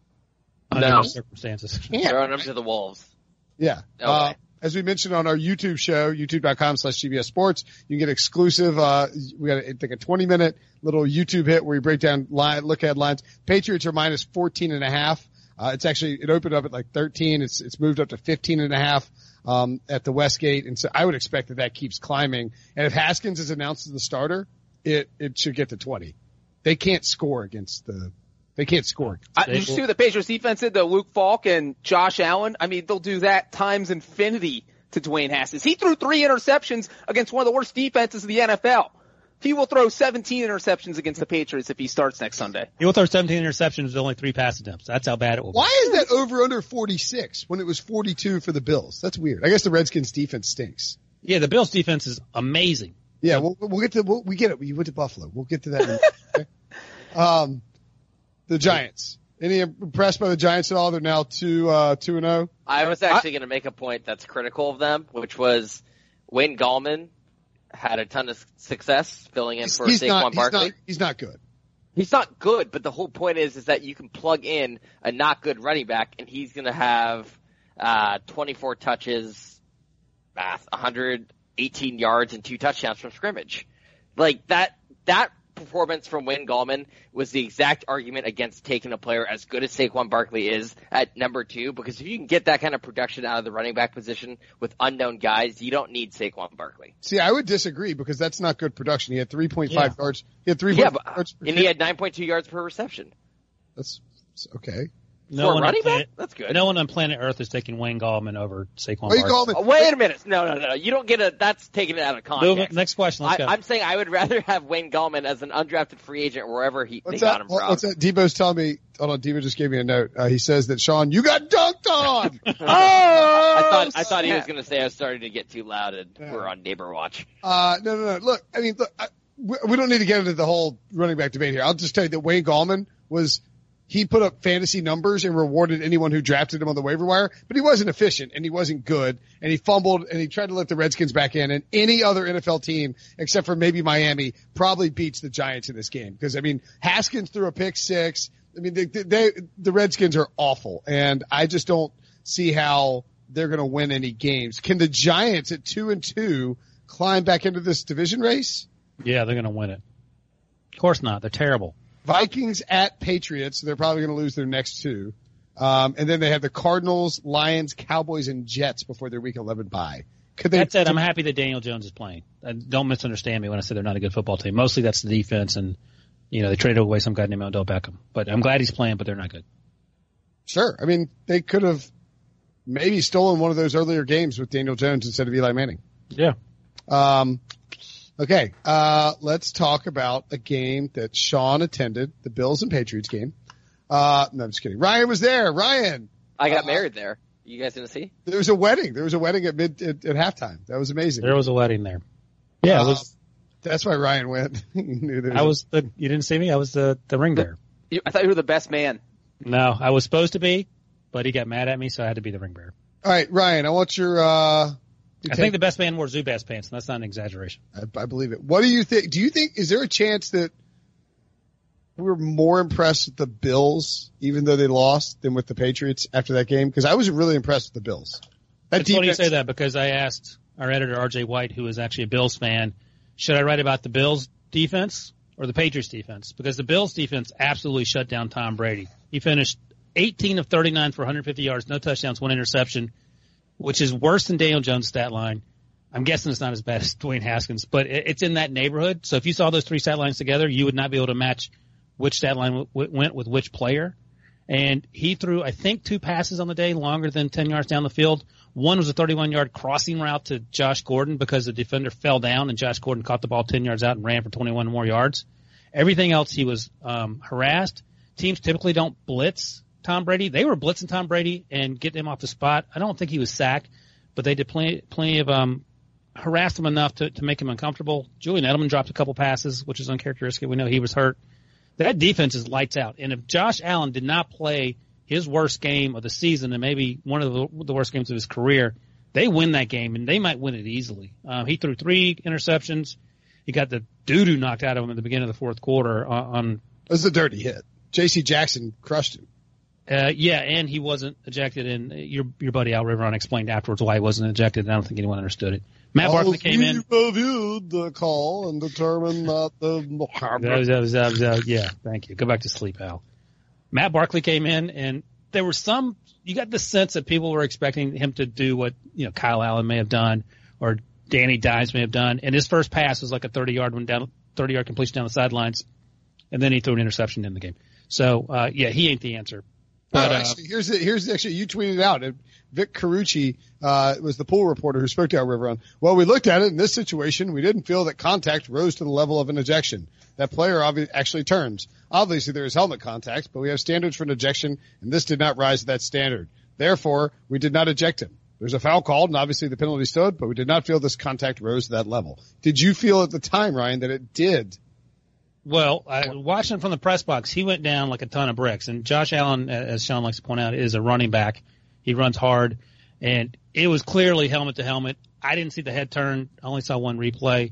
Under No. no circumstances. Throwing him to the wolves. Yeah. No uh, way. as we mentioned on our YouTube show, youtube.com slash CBS Sports, you can get exclusive, uh, we got a, like a twenty minute little YouTube hit where we break down line, look at lines. Patriots are minus fourteen and a half. Uh, it's actually, it opened up at like thirteen. It's, it's moved up to fifteen and a half, um, at the Westgate. And so I would expect that that keeps climbing. And if Haskins is announced as the starter, it, it should get to twenty. They can't score against the, they can't score. I, did you see what the Patriots defense did to Luke Falk and Josh Allen? I mean, they'll do that times infinity to Dwayne Haskins. He threw three interceptions against one of the worst defenses in the N F L. He will throw seventeen interceptions against the Patriots if he starts next Sunday. He will throw seventeen interceptions with only three pass attempts. That's how bad it will be. Why is that over under forty-six when it was forty-two for the Bills? That's weird. I guess the Redskins defense stinks. Yeah, the Bills' defense is amazing. Yeah, we'll, we'll get to, we'll, we get it. You went to Buffalo. We'll get to that. In a minute, okay? Um, the Giants. Any impressed by the Giants at all? They're now two, uh, two and oh. I was actually going to make a point that's critical of them, which was Wayne Gallman had a ton of success filling in for He's Saquon not, he's Barkley. not, he's not good. He's not good, but the whole point is is that you can plug in a not good running back, and he's going to have uh, twenty-four touches, math, one hundred eighteen yards, and two touchdowns from scrimmage. Like that, that performance from Wayne Gallman was the exact argument against taking a player as good as Saquon Barkley is at number two, because if you can get that kind of production out of the running back position with unknown guys, you don't need Saquon Barkley. See, I would disagree because that's not good production. He had three point five Yeah. yards. He had three Yeah, point but, five yards per and he had nine point two yards per reception. That's okay. No For a one, on running planet, back? That's good. no one on planet Earth is taking Wayne Gallman over Saquon Wayne Barkley. Gallman. Oh, wait a minute. No, no, no. You don't get a, that's taking it out of Move, context. next question. Let's I, go. I'm saying I would rather have Wayne Gallman as an undrafted free agent wherever he, What's they got that? him from. What's that? Debo's telling me. Hold on. Debo just gave me a note. Uh, he says that Sean, you got dunked on. oh, I thought, I thought he was going to say I was starting to get too loud and Yeah. we're on neighbor watch. Uh, no, no, no. Look, I mean, look, I, we, we don't need to get into the whole running back debate here. I'll just tell you that Wayne Gallman was, he put up fantasy numbers and rewarded anyone who drafted him on the waiver wire, but he wasn't efficient and he wasn't good and he fumbled and he tried to let the Redskins back in, and any other N F L team except for maybe Miami probably beats the Giants in this game. Because I mean, Haskins threw a pick six. I mean, they, they, the Redskins are awful, and I just don't see how they're going to win any games. Can the Giants at two and two climb back into this division race? yeah, they're going to win it. Of course not. They're terrible. Vikings at Patriots. They're probably going to lose their next two. Um, and then they have the Cardinals, Lions, Cowboys, and Jets before their week eleven bye. Could they? That said, I'm happy that Daniel Jones is playing. And don't misunderstand me when I say they're not a good football team. Mostly that's the defense, and you know they traded away some guy named Odell Beckham. But I'm glad he's playing, but they're not good. Sure. I mean, they could have maybe stolen one of those earlier games with Daniel Jones instead of Eli Manning. Yeah. Um, okay. Uh, let's talk about a game that Sean attended, the Bills and Patriots game. Uh, no, I'm just kidding. Ryan was there. Ryan. I got Uh, married there. You guys going to see? There was a wedding. There was a wedding at mid, at, at halftime. That was amazing. There was a wedding there. Yeah, it Uh, was. That's why Ryan went. He knew there I a- was the. You didn't see me. I was the the ring bearer. You- I thought you were the best man. No, I was supposed to be, but he got mad at me, so I had to be the ring bearer. All right, Ryan, I want your, uh, your I take. think the best man wore Zubaz pants, and that's not an exaggeration. I, I believe it. What do you think? Do you think, is there a chance that we were more impressed with the Bills, even though they lost, than with the Patriots after that game? Because I was really impressed with the Bills. That It's funny you say that because I asked our editor, R J White, who is actually a Bills fan, should I write about the Bills defense or the Patriots defense, because the Bills defense absolutely shut down Tom Brady. He finished eighteen of thirty-nine for one hundred fifty yards, no touchdowns, one interception, which is worse than Daniel Jones' stat line. I'm guessing it's not as bad as Dwayne Haskins, but it's in that neighborhood. So if you saw those three stat lines together, you would not be able to match which stat line w- w- went with which player. And he threw, I think, two passes on the day longer than ten yards down the field. One was a thirty-one-yard crossing route to Josh Gordon because the defender fell down and Josh Gordon caught the ball ten yards out and ran for twenty-one more yards. Everything else, he was um, harassed. Teams typically don't blitz Tom Brady. They were blitzing Tom Brady and getting him off the spot. I don't think he was sacked, but they did plenty, plenty of um, harassed him enough to, to make him uncomfortable. Julian Edelman dropped a couple passes, which is uncharacteristic. We know he was hurt. That defense is lights out. And if Josh Allen did not play his worst game of the season and maybe one of the, the worst games of his career, they win that game, and they might win it easily. Um, he threw three interceptions. He got the doo-doo knocked out of him at the beginning of the fourth quarter. On, on It was a dirty hit. J C Jackson crushed him. Uh, yeah, and he wasn't ejected. And your your buddy Al Riveron explained afterwards why he wasn't ejected. I don't think anyone understood it. Matt Barkley came in. Reviewed the call and determined that the. Yeah, thank you. Go back to sleep, Al. Matt Barkley came in, and there was some. You got the sense that people were expecting him to do what you know Kyle Allen may have done, or Danny Dimes may have done. And his first pass was like a thirty-yard one down, thirty-yard completion down the sidelines, and then he threw an interception in the game. So uh, yeah, he ain't the answer. But, no, actually, here's the, here's the, actually, you tweeted out, and Vic Carucci, uh, was the pool reporter who spoke to Al Riveron. Well, we looked at it in this situation. We didn't feel that contact rose to the level of an ejection. That player obvi- actually turns. Obviously, there is helmet contact, but we have standards for an ejection, and this did not rise to that standard. Therefore, we did not eject him. There's a foul called, and obviously the penalty stood, but we did not feel this contact rose to that level. Did you feel at the time, Ryan, that it did? Well, I, watching from the press box, he went down like a ton of bricks. And Josh Allen, as Sean likes to point out, is a running back. He runs hard. And it was clearly helmet to helmet. I didn't see the head turn. I only saw one replay.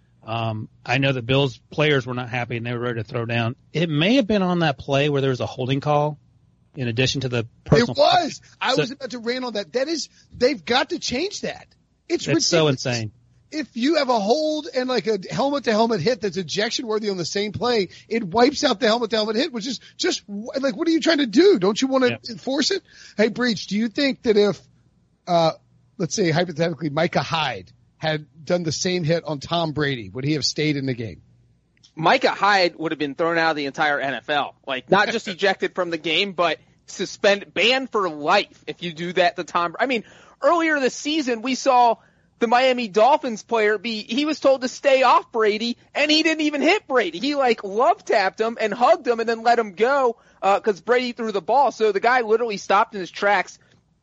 Um, I know that Bills players were not happy and they were ready to throw down. It may have been on that play where there was a holding call in addition to the personal. It was. I so, was about to rant on that. That is, they've got to change that. It's ridiculous. so insane. If you have a hold and like a helmet-to-helmet hit that's ejection-worthy on the same play, it wipes out the helmet-to-helmet hit, which is just like, what are you trying to do? Don't you want to yep. enforce it? Hey, Breach, do you think that if, uh, let's say hypothetically, Micah Hyde had done the same hit on Tom Brady, would he have stayed in the game? Micah Hyde would have been thrown out of the entire N F L. Like, not just ejected from the game, but suspended, banned for life if you do that to Tom. I mean, earlier this season, we saw the Miami Dolphins player be, he was told to stay off Brady, and he didn't even hit Brady. He, like, love-tapped him and hugged him and then let him go, uh, cause Brady threw the ball. So the guy literally stopped in his tracks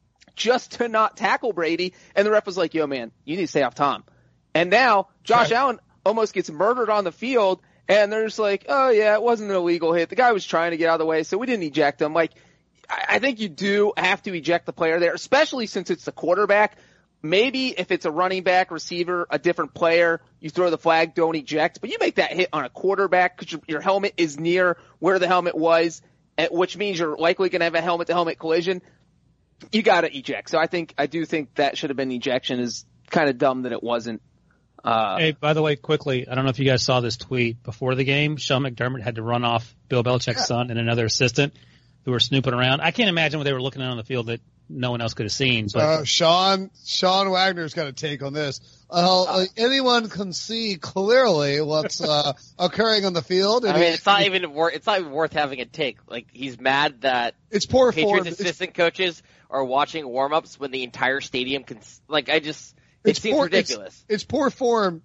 just to not tackle Brady, and the ref was like, yo, man, you need to stay off Tom. And now, Josh right. Allen almost gets murdered on the field, and they're just like, oh, yeah, it wasn't an illegal hit. The guy was trying to get out of the way, so we didn't eject him. Like, I, I think you do have to eject the player there, especially since it's the quarterback. Maybe if it's a running back, receiver, a different player, you throw the flag, don't eject. But you make that hit on a quarterback because your, your helmet is near where the helmet was, which means you're likely going to have a helmet-to-helmet collision. You got to eject. So I think I do think that should have been ejection. Is kind of dumb that it wasn't. Uh, hey, by the way, quickly, I don't know if you guys saw this tweet before the game. Sean McDermott had to run off Bill Belichick's yeah. son and another assistant who were snooping around. I can't imagine what they were looking at on the field that no one else could have seen. But uh, Sean Sean Wagner's got a take on this. Uh, uh, anyone can see clearly what's uh, occurring on the field. I mean, it's not even worth. It's not even worth having a take. Like, he's mad that it's poor Patriots form. assistant it's, coaches are watching warm-ups when the entire stadium can. Like, I just it seems poor, ridiculous. It's, it's poor form.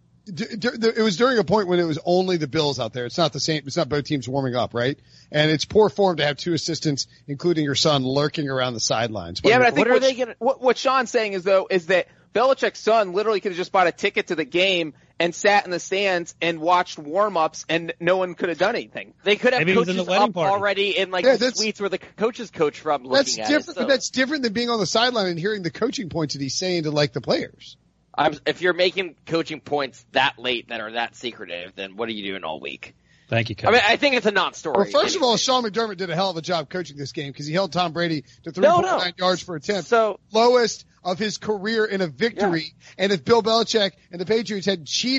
It was during a point when it was only the Bills out there. It's not the same. It's not both teams warming up, right? And it's poor form to have two assistants, including your son, lurking around the sidelines. Yeah, but I think what, what, are they gonna... what, what Sean's saying is, though, is that Belichick's son literally could have just bought a ticket to the game and sat in the stands and watched warm-ups, and no one could have done anything. They could have Maybe coaches up party. already in like yeah, the suites where the coaches coach from looking that's at different, it. So. That's different than being on the sideline and hearing the coaching points that he's saying to, like, the players. I'm, if you're making coaching points that late that are that secretive, then what are you doing all week? Thank you, Kevin. I mean, I think it's a non-story. Well, first of all, Sean McDermott did a hell of a job coaching this game because he held Tom Brady to three point nine no, no. yards for attempt. So, lowest of his career in a victory. Yeah. And if Bill Belichick and the Patriots had cheated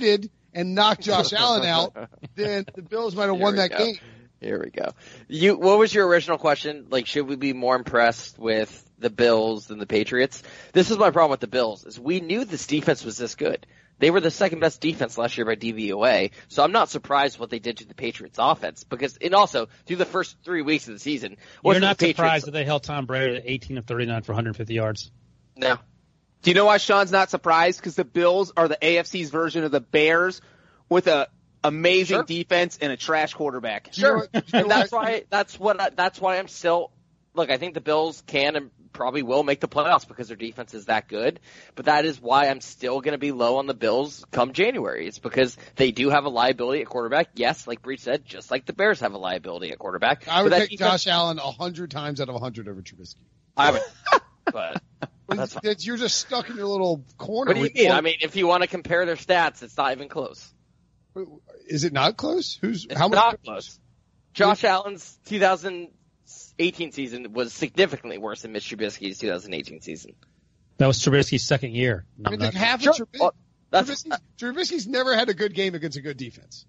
and knocked Josh Allen out, then the Bills might have Here won we that go. game. Here we go. You, what was your original question? Like, should we be more impressed with the Bills than the Patriots? This is my problem with the Bills, is we knew this defense was this good. They were the second best defense last year by D V O A, so I'm not surprised what they did to the Patriots offense, because, and also, through the first three weeks of the season, You're not the Patriots, surprised that they held Tom Brady to eighteen of thirty-nine for one hundred fifty yards. No. Do you know why Sean's not surprised? Because the Bills are the A F C's version of the Bears with a amazing Sure. defense and a trash quarterback. Sure. You know- you know And that's what? why, that's what, I, that's why I'm still, look, I think the Bills can and probably will make the playoffs because their defense is that good, but that is why I'm still going to be low on the Bills come January. It's because they do have a liability at quarterback. Yes, like Breach said, just like the Bears have a liability at quarterback. I would But that take defense- Josh Allen a hundred times out of a hundred over Trubisky. I would, but that's fine. It's- You're just stuck in your little corner. What do you with mean? one- I mean, if you want to compare their stats, it's not even close. Is it not close? Who's It's how much? not close. Josh Allen's two thousand eighteen season was significantly worse than Mitch Trubisky's two thousand eighteen season. That was Trubisky's second year. I mean, No, like no. half Sure. of Trubisky, Well, that's, Trubisky's, Trubisky's never had a good game against a good defense.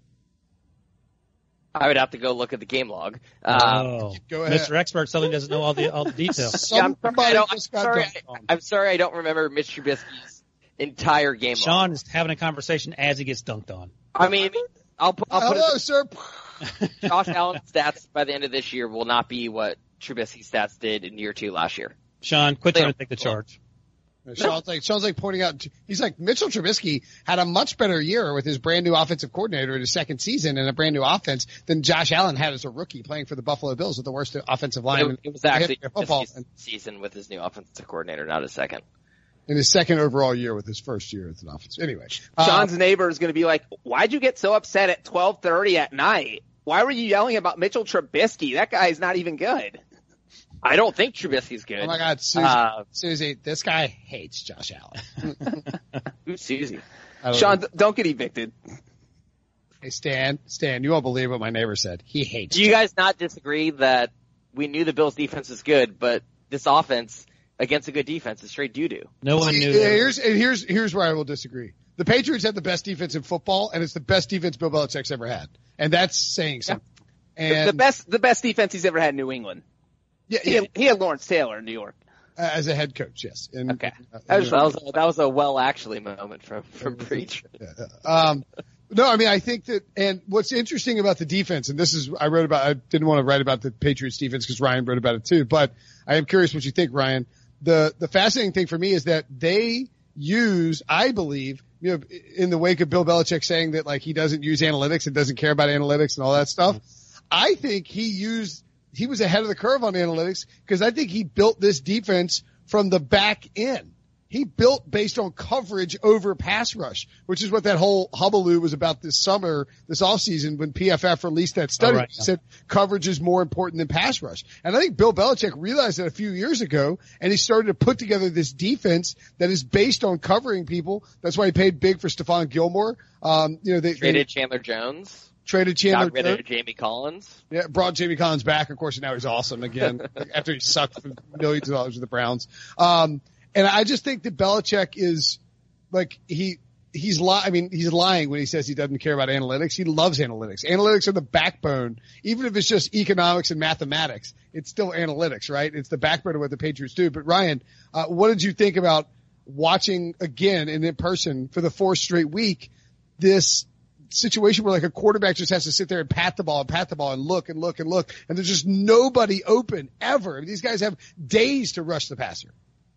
I would have to go look at the game log. Um, Oh. Go ahead. Mister Expert suddenly doesn't know all the all the details. yeah, I'm, sorry, Somebody I don't, I'm, just got sorry, dunked I, on. I'm sorry I don't remember Mitch Trubisky's entire game log. Sean is having a conversation as he gets dunked on. I mean, I'll, put- I'll put Hello, it, sir. Josh Allen's stats by the end of this year will not be what Trubisky's stats did in year two last year. Sean, quit They trying to don't- take the charge. Sean's like Sean's like pointing out. He's like Mitchell Trubisky had a much better year with his brand new offensive coordinator in his second season and a brand new offense than Josh Allen had as a rookie playing for the Buffalo Bills with the worst offensive line. It, it was actually in football Trubisky's season with his new offensive coordinator, not his second. in his second overall year with his first year as an offense. Anyway, uh, Sean's neighbor is going to be like, why'd you get so upset at twelve thirty at night? Why were you yelling about Mitchell Trubisky? That guy's not even good. I don't think Trubisky's good. oh my God, Susie, Uh, Susie, this guy hates Josh Allen. Who's Susie? I don't Sean, know. don't get evicted. Hey Stan, Stan, you won't believe what my neighbor said. He hates. Do you guys not disagree that we knew the Bills' defense was good, but this offense against a good defense is straight doo-doo? No one See, knew. yeah, that. here's and here's here's where I will disagree. The Patriots have the best defense in football, and it's the best defense Bill Belichick's ever had, and that's saying something. And the best, the best defense he's ever had in New England. yeah, He yeah, had, he had Lawrence Taylor in New York. uh, as a head coach, yes. And, Okay. uh, I was- That was a, that was a well actually moment from from Preach. Um, no, I mean, I think that, and what's interesting about the defense, and this is, I wrote about, I didn't want to write about the Patriots defense because Ryan wrote about it too, but I am curious what you think, Ryan. The, the fascinating thing for me is that they use, I believe, you know, in the wake of Bill Belichick saying that like he doesn't use analytics and doesn't care about analytics and all that stuff. I think he used, he was ahead of the curve on analytics because I think he built this defense from the back end. He built based on coverage over pass rush, which is what that whole hullabaloo was about this summer, this offseason when P F F released that study. Oh, right. He said coverage is more important than pass rush. And I think Bill Belichick realized that a few years ago, and he started to put together this defense that is based on covering people. That's why he paid big for Stephon Gilmore. Um, you know, they Traded they Chandler Jones. traded Chandler. Got rid of Jamie Collins. Yeah, brought Jamie Collins back, of course, and now he's awesome again after he sucked for millions of dollars with the Browns. Um, and I just think that Belichick is like he he's li- I mean he's lying when he says he doesn't care about analytics. He loves analytics. Analytics are the backbone, even if it's just economics and mathematics. It's still analytics, right? It's the backbone of what the Patriots do. But Ryan, uh, what did you think about watching again and in person for the fourth straight week this situation where like a quarterback just has to sit there and pat the ball and pat the ball and look and look and look, and there's just nobody open ever. I mean, these guys have days to rush the passer.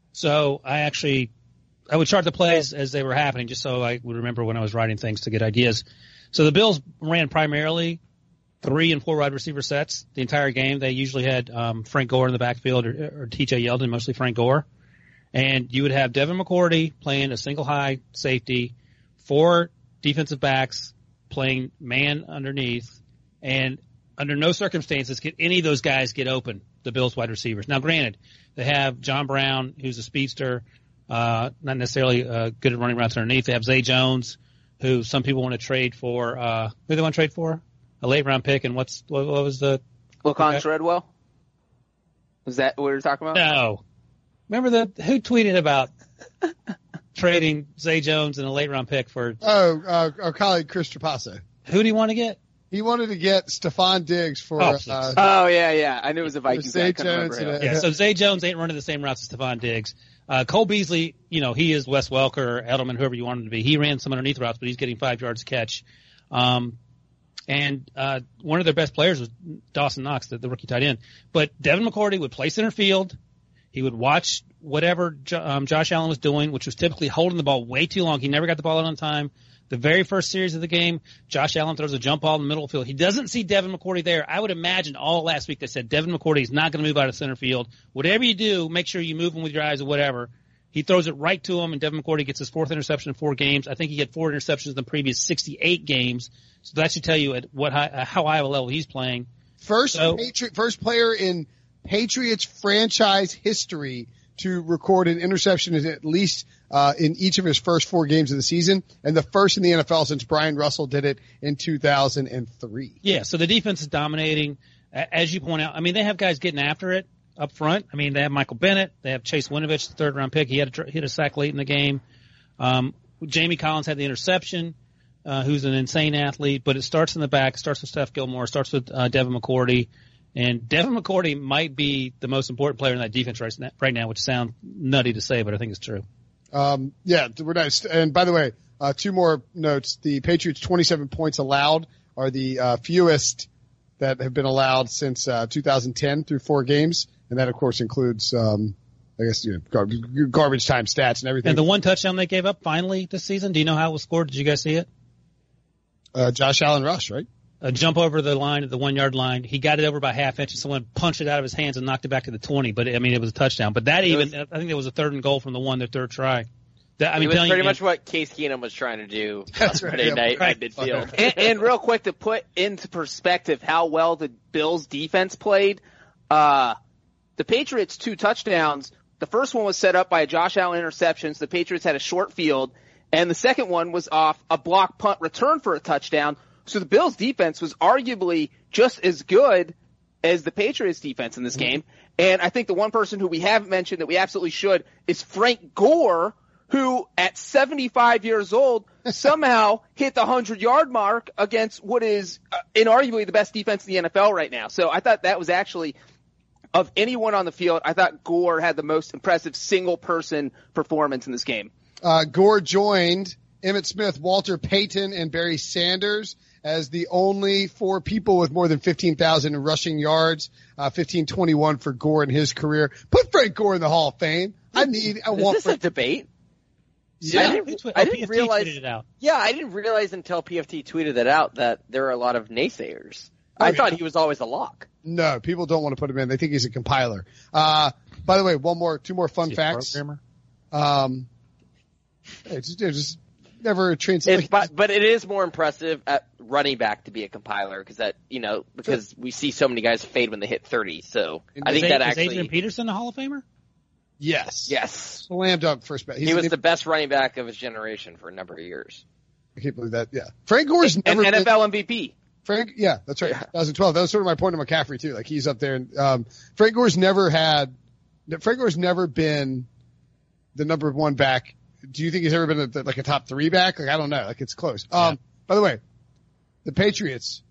So I actually, I would chart the plays as they were happening just so I would remember when I was writing things to get ideas. So the Bills ran primarily three and four wide receiver sets the entire game. They usually had um, Frank Gore in the backfield or, or T J Yeldon, mostly Frank Gore. And you would have Devin McCourty playing a single high safety, four defensive backs playing man underneath, and under no circumstances could any of those guys get open, the Bills wide receivers. Now, granted, they have John Brown, who's a speedster, uh, not necessarily uh, good at running routes underneath. They have Zay Jones, who some people want to trade for. Uh, who do they want to trade for? A late round pick, and what's what, what was the? Laquan Okay. Treadwell? Was that what we were talking about? No, remember the who tweeted about trading Zay Jones and a late round pick for. Oh, uh, our colleague Chris Trapasso. Who do you want to get? He wanted to get Stephon Diggs for. Oh, uh, oh yeah, yeah. I knew it was a Vikings. Zay I couldn't Jones remember him. Yeah, so Zay Jones ain't running the same routes as Stephon Diggs. Uh, Cole Beasley, you know, he is Wes Welker or Edelman, whoever you want him to be. He ran some underneath routes, but he's getting five yards a catch. Um, and uh, one of their best players was Dawson Knox, the, the rookie tight end. But Devin McCourty would play center field. He would watch whatever um, Josh Allen was doing, which was typically holding the ball way too long. He never got the ball out on time. The very first series of the game, Josh Allen throws a jump ball in the middle of the field. He doesn't see Devin McCourty there. I would imagine all last week they said Devin McCourty is not going to move out of center field. Whatever you do, make sure you move him with your eyes or whatever. He throws it right to him, and Devin McCourty gets his fourth interception in four games. I think he had four interceptions in the previous sixty-eight games. So that should tell you at what high, uh, how high of a level he's playing. First, So- Patri- first player in Patriots franchise history to record an interception at least uh, in each of his first four games of the season, and the first in the N F L since Brian Russell did it in two thousand three. Yeah, so the defense is dominating. A- As you point out, I mean, they have guys getting after it up front. I mean, they have Michael Bennett. They have Chase Winovich, the third-round pick. He had a, tr- hit a sack late in the game. Um, Jamie Collins had the interception, uh, who's an insane athlete, but it starts in the back. It starts with Steph Gilmore. It starts with uh, Devin McCourty. And Devin McCourty might be the most important player in that defense right now, right now, which sounds nutty to say, but I think it's true. Um, yeah, we're nice. And by the way, uh, two more notes. The Patriots' twenty-seven points allowed are the uh, fewest that have been allowed since uh, two thousand ten through four games. And that, of course, includes, um, I guess, you know, garbage, garbage time stats and everything. And the one touchdown they gave up finally this season, do you know how it was scored? Did you guys see it? Uh, Josh Allen rush, right? A jump over the line at the one yard line. He got it over by half inch, and someone punched it out of his hands and knocked it back to the twenty. But I mean, it was a touchdown. But that even, was, I think it was a third and goal from the one, their third try. That, I mean, it was pretty you, much what Case Keenum was trying to do That's on right, Monday yeah, night right. at midfield. and, and real quick to put into perspective how well the Bills defense played, uh, the Patriots two touchdowns. The first one was set up by a Josh Allen interception. So the Patriots had a short field, and the second one was off a block punt return for a touchdown. So the Bills defense was arguably just as good as the Patriots defense in this game. And I think the one person who we haven't mentioned that we absolutely should is Frank Gore, who at seventy-five years old somehow hit the hundred yard mark against what is uh, inarguably the best defense in the N F L right now. So I thought that was actually, of anyone on the field, I thought Gore had the most impressive single person performance in this game. Uh, Gore joined Emmitt Smith, Walter Payton, and Barry Sanders as the only four people with more than fifteen thousand rushing yards, uh, fifteen twenty-one for Gore in his career. Put Frank Gore in the Hall of Fame. I need, I Is want this Frank. a debate? Yeah, I didn't, oh, I didn't P F T realize. tweeted it out. Yeah, I didn't realize until P F T tweeted that out that there are a lot of naysayers. Oh, I yeah. thought he was always a lock. No, people don't want to put him in. They think he's a compiler. Uh, by the way, one more, two more fun Is he a facts. programmer? Um, it's just, it's just never trans- It's, like, but, but it is more impressive at running back to be a compiler because that you know because we see so many guys fade when they hit thirty. So I Is think A- that is actually Adrian Peterson a Hall of Famer? yes. yes, Slam dunk first bet. He's he was an- the best running back of his generation for a number of years. I can't believe that. Yeah. Frank Gore's And never N F been, L M V P. Frank, yeah, that's right. twenty twelve. That was sort of my point on McCaffrey too. Like he's up there and, um, Frank Gore's never had, Frank Gore's never been the number one back. Do you think he's ever been a, like a top three back? Like, I don't know. Like it's close. Um, by the way, the Patriots,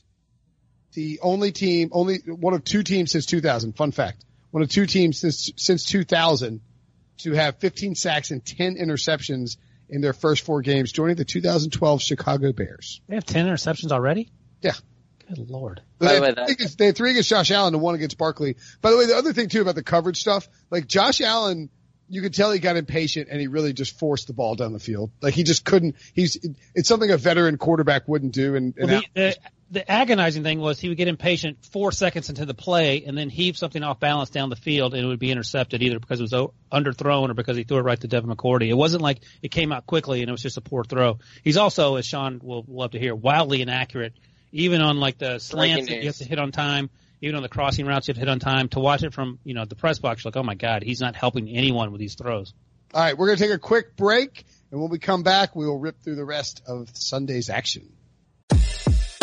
the only team, only one of two teams since two thousand. Fun fact. One of two teams since, since two thousand to have fifteen sacks and ten interceptions in their first four games, joining the two thousand twelve Chicago Bears. They have ten interceptions already? Yeah. Good Lord. By They the way, had, that- three against, they had three against Josh Allen and one against Barkley. By the way, the other thing too about the coverage stuff, like Josh Allen, you could tell he got impatient and he really just forced the ball down the field. Like he just couldn't, he's, it's something a veteran quarterback wouldn't do. And, and Well, the, the, the agonizing thing was he would get impatient four seconds into the play and then heave something off balance down the field and it would be intercepted either because it was o- underthrown or because he threw it right to Devin McCourty. It wasn't like it came out quickly and it was just a poor throw. He's also, as Sean will love to hear, wildly inaccurate, even on like the slants that you have to hit on time, even on the crossing routes you have to hit on time. To watch it from, you know, the press box, you're like, oh my God, he's not helping anyone with these throws. all right, we're going to take a quick break and when we come back, we will rip through the rest of Sunday's action.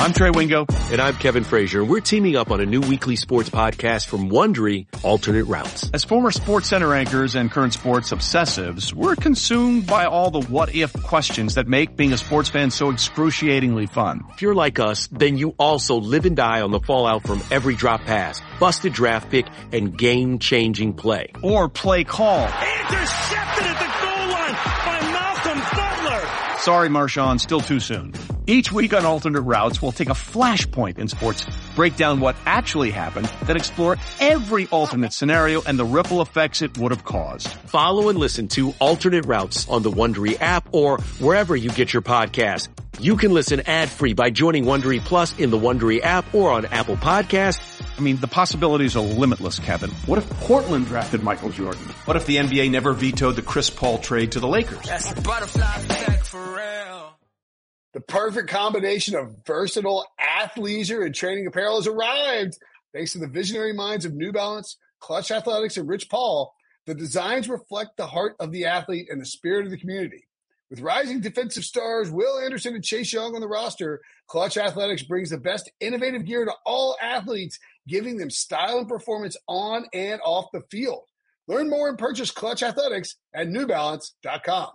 I'm Trey Wingo. And I'm Kevin Frazier. We're teaming up on a new weekly sports podcast from Wondery, Alternate Routes. As former Sports Center anchors and current sports obsessives, we're consumed by all the what-if questions that make being a sports fan so excruciatingly fun. If you're like us, then you also live and die on the fallout from every drop pass, busted draft pick, and game-changing play. Or play call. Intercepted at the goal line by Malcolm Butler. Sorry, Marshawn, still too soon. Each week on Alternate Routes, we'll take a flashpoint in sports, break down what actually happened, then explore every alternate scenario and the ripple effects it would have caused. Follow and listen to Alternate Routes on the Wondery app or wherever you get your podcasts. You can listen ad-free by joining Wondery Plus in the Wondery app or on Apple Podcasts. I mean, the possibilities are limitless, Kevin. What if Portland drafted Michael Jordan? What if the N B A never vetoed the Chris Paul trade to the Lakers? That's the butterfly effect for real. The perfect combination of versatile athleisure and training apparel has arrived. Thanks to the visionary minds of New Balance, Clutch Athletics, and Rich Paul, the designs reflect the heart of the athlete and the spirit of the community. With rising defensive stars Will Anderson and Chase Young on the roster, Clutch Athletics brings the best innovative gear to all athletes, giving them style and performance on and off the field. Learn more and purchase Clutch Athletics at new balance dot com.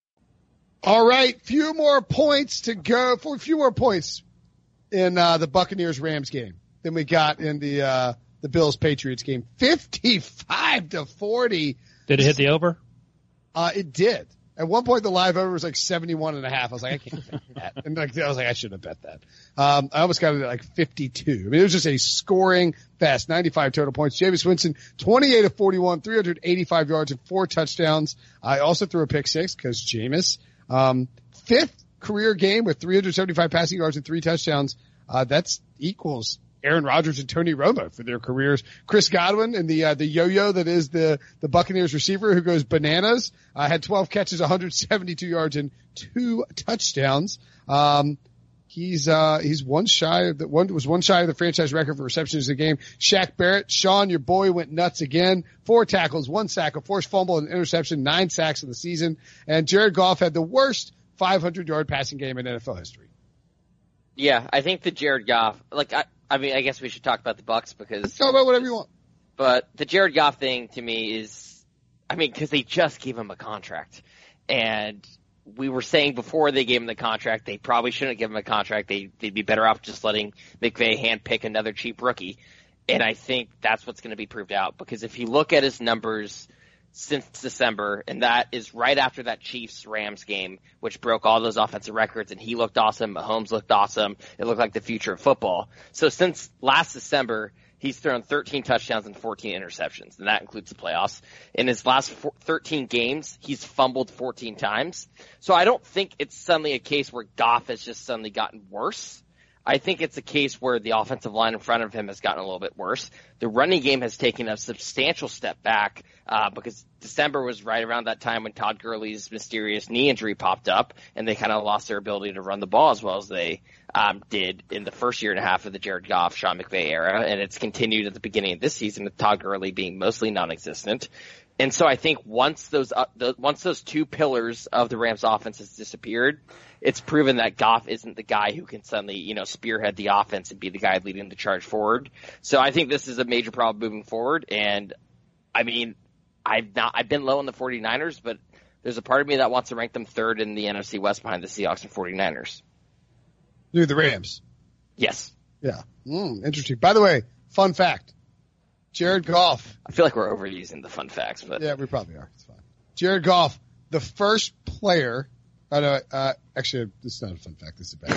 All right, few more points to go. For a few more points in uh, the Buccaneers-Rams game than we got in the uh, the Bills-Patriots game. fifty-five to forty. Did it hit the over? Uh, it did. At one point, the live over was like seventy-one and a half. I was like, I can't bet that. And like, I was like, I shouldn't have bet that. Um, I almost got it at like fifty-two. I mean, it was just a scoring fest. ninety-five total points. Jameis Winston, twenty-eight of forty-one, three hundred eighty-five yards and four touchdowns. I also threw a pick six because Jameis, um, fifth career game with three hundred seventy-five passing yards and three touchdowns. Uh, that's equals Aaron Rodgers and Tony Romo for their careers. Chris Godwin and the, uh, the yo-yo that is the, the Buccaneers receiver who goes bananas, uh, had twelve catches, one hundred seventy-two yards and two touchdowns. Um, he's, uh, he's one shy of the one, was one shy of the franchise record for receptions in the game. Shaq Barrett, Sean, your boy went nuts again. Four tackles, one sack, a forced fumble, and interception, nine sacks in the season. And Jared Goff had the worst five hundred yard passing game in N F L history. Yeah, I think the Jared Goff, like, I, I mean, I guess we should talk about the Bucs because. Let's talk about whatever you want. But the Jared Goff thing to me is, I mean, because they just gave him a contract. And we were saying before they gave him the contract, they probably shouldn't give him a contract. They, they'd be better off just letting McVay handpick another cheap rookie. And I think that's what's going to be proved out. Because if you look at his numbers since December, and that is right after that Chiefs-Rams game, which broke all those offensive records, and he looked awesome, Mahomes looked awesome, it looked like the future of football. So since last December, he's thrown thirteen touchdowns and fourteen interceptions, and that includes the playoffs. In his last four, thirteen games, he's fumbled fourteen times. So I don't think it's suddenly a case where Goff has just suddenly gotten worse. I think it's a case where the offensive line in front of him has gotten a little bit worse. The running game has taken a substantial step back uh, because December was right around that time when Todd Gurley's mysterious knee injury popped up, and they kind of lost their ability to run the ball as well as they um, did in the first year and a half of the Jared Goff, Sean McVay era, and it's continued at the beginning of this season with Todd Gurley being mostly non-existent. And so I think once those uh, the, once those two pillars of the Rams offense has disappeared, it's proven that Goff isn't the guy who can suddenly, you know, spearhead the offense and be the guy leading the charge forward. So I think this is a major problem moving forward. And I mean, I've not I've been low on the 49ers, but there's a part of me that wants to rank them third in the N F C West behind the Seahawks and 49ers. Do the Rams? Yes. Yeah. Mm, interesting. By the way, fun fact. Jared Goff. I feel like we're overusing the fun facts, but yeah, we probably are. It's fine. Jared Goff, the first player. I know. Uh, actually, this is not a fun fact. This is a bad.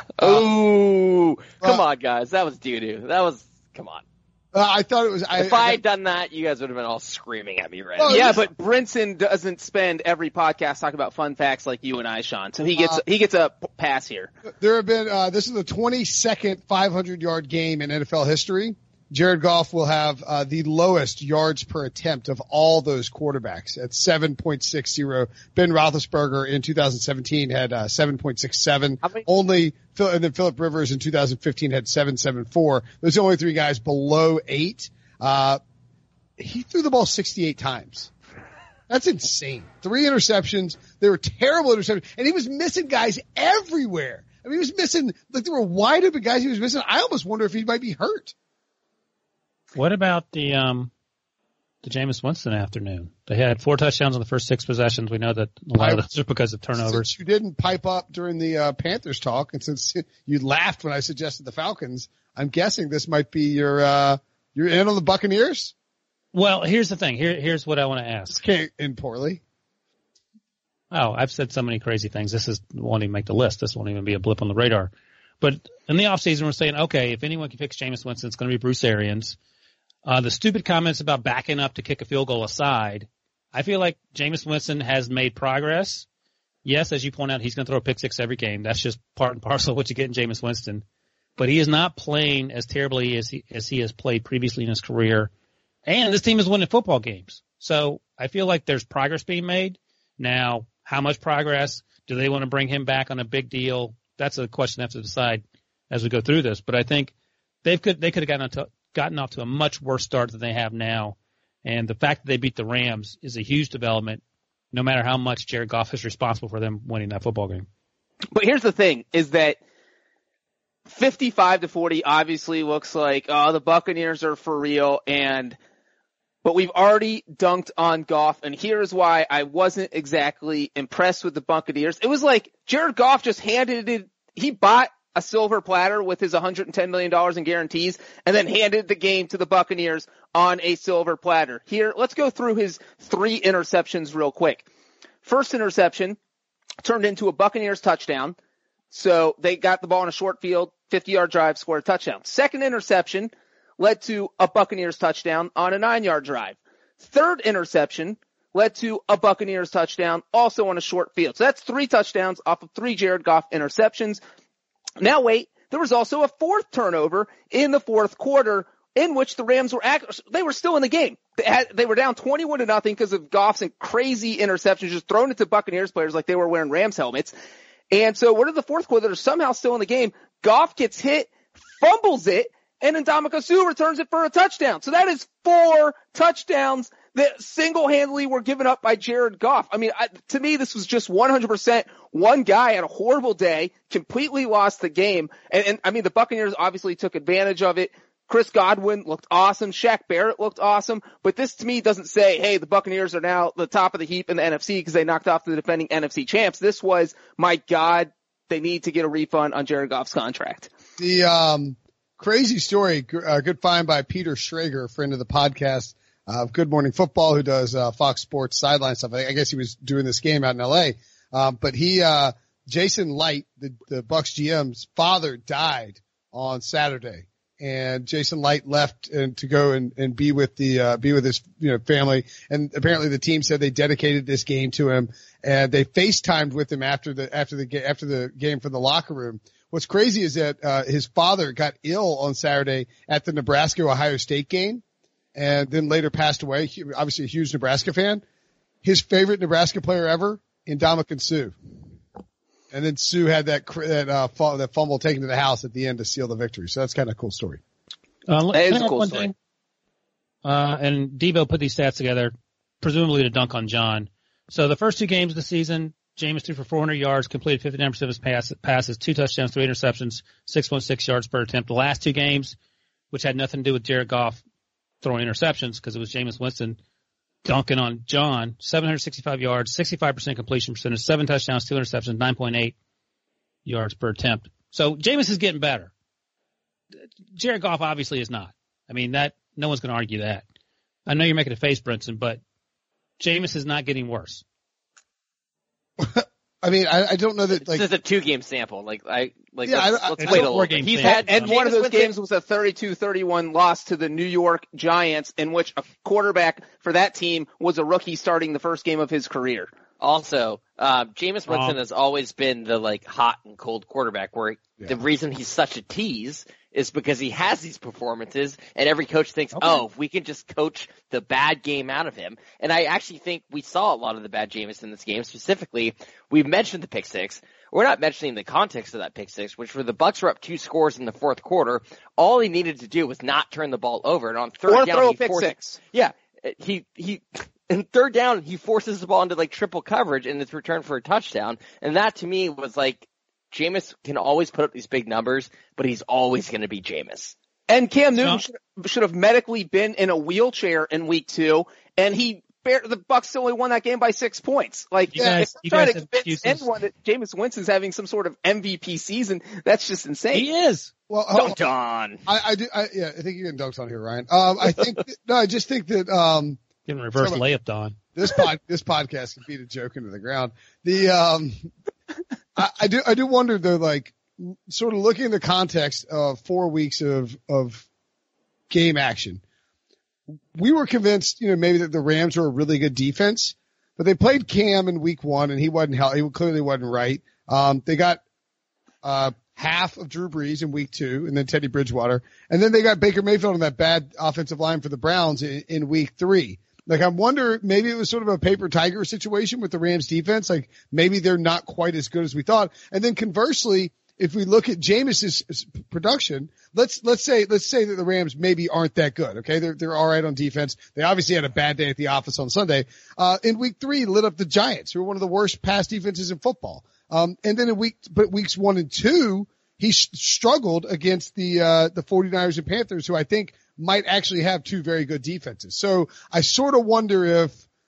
oh, uh, come on, guys! That was doo doo. That was come on. Uh, I thought it was. I, if I had done that, you guys would have been all screaming at me right oh, now. Yeah, but Brinson doesn't spend every podcast talking about fun facts like you and I, Sean. So he gets uh, he gets a pass here. There have been. Uh, this is the twenty-second five hundred yard game in N F L history. Jared Goff will have uh, the lowest yards per attempt of all those quarterbacks at seven point six zero. Ben Roethlisberger in two thousand seventeen had uh, seven point six seven. Only and then Phillip Rivers in two thousand fifteen had seven point seven four. Those are the only three guys below eight. Uh, he threw the ball sixty-eight times. That's insane. Three interceptions. They were terrible interceptions, and he was missing guys everywhere. I mean, he was missing, like there were wide open guys he was missing. I almost wonder if he might be hurt. What about the, um, the Jameis Winston afternoon? They had four touchdowns on the first six possessions. We know that a lot of those are because of turnovers. Since you didn't pipe up during the uh, Panthers talk, and since you laughed when I suggested the Falcons, I'm guessing this might be your, uh, you're in on the Buccaneers? Well, here's the thing. Here, here's what I want to ask. Can't end poorly. Oh, I've said so many crazy things. This is won't even make the list. This won't even be a blip on the radar. But in the offseason, we're saying, okay, if anyone can fix Jameis Winston, it's going to be Bruce Arians. Uh, the stupid comments about backing up to kick a field goal aside, I feel like Jameis Winston has made progress. Yes, as you point out, he's going to throw a pick six every game. That's just part and parcel of what you get in Jameis Winston. But he is not playing as terribly as he, as he has played previously in his career. And this team is winning football games. So I feel like there's progress being made. Now, how much progress? Do they want to bring him back on a big deal? That's a question they have to decide as we go through this. But I think they could they could have gotten to, gotten off to a much worse start than they have now. And the fact that they beat the Rams is a huge development, no matter how much Jared Goff is responsible for them winning that football game. But here's the thing, is that fifty-five to forty obviously looks like, oh, the Buccaneers are for real, and but we've already dunked on Goff, and here's why I wasn't exactly impressed with the Buccaneers. It was like Jared Goff just handed it, he bought a silver platter with his one hundred ten million dollars in guarantees and then handed the game to the Buccaneers on a silver platter. Here, let's go through his three interceptions real quick. First interception turned into a Buccaneers touchdown. So they got the ball in a short field, fifty-yard drive, scored a touchdown. Second interception led to a Buccaneers touchdown on a nine-yard drive. Third interception led to a Buccaneers touchdown, also on a short field. So that's three touchdowns off of three Jared Goff interceptions. Now wait, there was also a fourth turnover in the fourth quarter in which the Rams were act- they were still in the game. They had, they were down twenty-one to nothing because of Goff's and crazy interceptions just thrown into Buccaneers players like they were wearing Rams helmets. And so what are the fourth quarter? They're somehow still in the game. Goff gets hit, fumbles it, and then Ndamukong Suh returns it for a touchdown. So that is four touchdowns that single-handedly were given up by Jared Goff. I mean, I, to me, this was just one hundred percent one guy had a horrible day, completely lost the game. And, and I mean, the Buccaneers obviously took advantage of it. Chris Godwin looked awesome. Shaq Barrett looked awesome. But this, to me, doesn't say, hey, the Buccaneers are now the top of the heap in the N F C because they knocked off the defending N F C champs. This was, my God, they need to get a refund on Jared Goff's contract. The um, crazy story, uh, good find by Peter Schrager, a friend of the podcast of uh, Good Morning Football, who does uh, Fox Sports sideline stuff. I, I guess he was doing this game out in L A. Um, but he, uh, Jason Light, the, the Bucs G M's father, died on Saturday. And Jason Light left and to go and, and be with the, uh, be with his, you know, family. And apparently the team said they dedicated this game to him, and they FaceTimed with him after the, after the, after the game from the locker room. What's crazy is that, uh, his father got ill on Saturday at the Nebraska-Ohio State game and then later passed away. He, obviously a huge Nebraska fan. His favorite Nebraska player ever, Ndamukong Suh. And then Sue had that that uh, that fumble taken to the house at the end to seal the victory. So that's kind of a cool story. Uh, that is a cool story. Thing? Uh, and Devo put these stats together, presumably to dunk on John. So the first two games of the season, Jameis threw for four hundred yards, completed fifty-nine percent of his pass, passes, two touchdowns, three interceptions, six point six yards per attempt. The last two games, which had nothing to do with Jared Goff throwing interceptions because it was Jameis Winston dunking on John, seven hundred sixty-five yards, sixty-five percent completion percentage, seven touchdowns, two interceptions, nine point eight yards per attempt. So Jameis is getting better. Jared Goff obviously is not. I mean, that no one's going to argue that. I know you're making a face, Brinson, but Jameis is not getting worse. I mean, I, I don't know that, like. This is a two-game sample. Like, I, like, yeah, let's, I, let's I, wait I a little bit. He's had, and Jameis one of those Winston, games was a thirty-two thirty-one loss to the New York Giants, in which a quarterback for that team was a rookie starting the first game of his career. Also, uh, Jameis Winston Um, has always been the, like, hot and cold quarterback where Yeah. the reason he's such a tease is because he has these performances and every coach thinks, Okay. oh, we can just coach the bad game out of him. And I actually think we saw a lot of the bad Jameis in this game. Specifically, we've mentioned the pick six. We're not mentioning the context of that pick six, which were the Bucs were up two scores in the fourth quarter. All he needed to do was not turn the ball over. And on third Or down, throw a he pick forced, six. Yeah, he, he, in third down, he forces the ball into like triple coverage and it's returned for a touchdown. And that to me was like Jameis can always put up these big numbers, but he's always going to be Jameis. And Cam Newton No. should, should have medically been in a wheelchair in week two, and he the Bucs only won that game by six points. Like, You guys- if you I'm trying guys to have convince excuses. anyone that Jameis Winston's having some sort of M V P season, that's just insane. He is. Well, hold- Dunked on. I, I do. I, yeah, I think you're getting dunked on here, Ryan. Um, I think no, I just think that um, Getting reverse Some of- layup, Don. this pod this podcast can beat a joke into the ground. The um, I, I do I do wonder though, like sort of looking in the context of four weeks of of game action. We were convinced, you know, maybe that the Rams were a really good defense, but they played Cam in week one and he wasn't hel- he clearly wasn't right. Um, they got uh half of Drew Brees in week two and then Teddy Bridgewater, and then they got Baker Mayfield on that bad offensive line for the Browns in, in week three. Like, I wonder, maybe it was sort of a paper tiger situation with the Rams defense. Like, maybe they're not quite as good as we thought. And then conversely, if we look at Jameis's production, let's, let's say, let's say that the Rams maybe aren't that good. Okay. They're, they're all right on defense. They obviously had a bad day at the office on Sunday. Uh, in week three, lit up the Giants, who are one of the worst pass defenses in football. Um, and then in week, but weeks one and two, he sh- struggled against the, uh, the 49ers and Panthers, who I think might actually have two very good defenses. So I sort of wonder if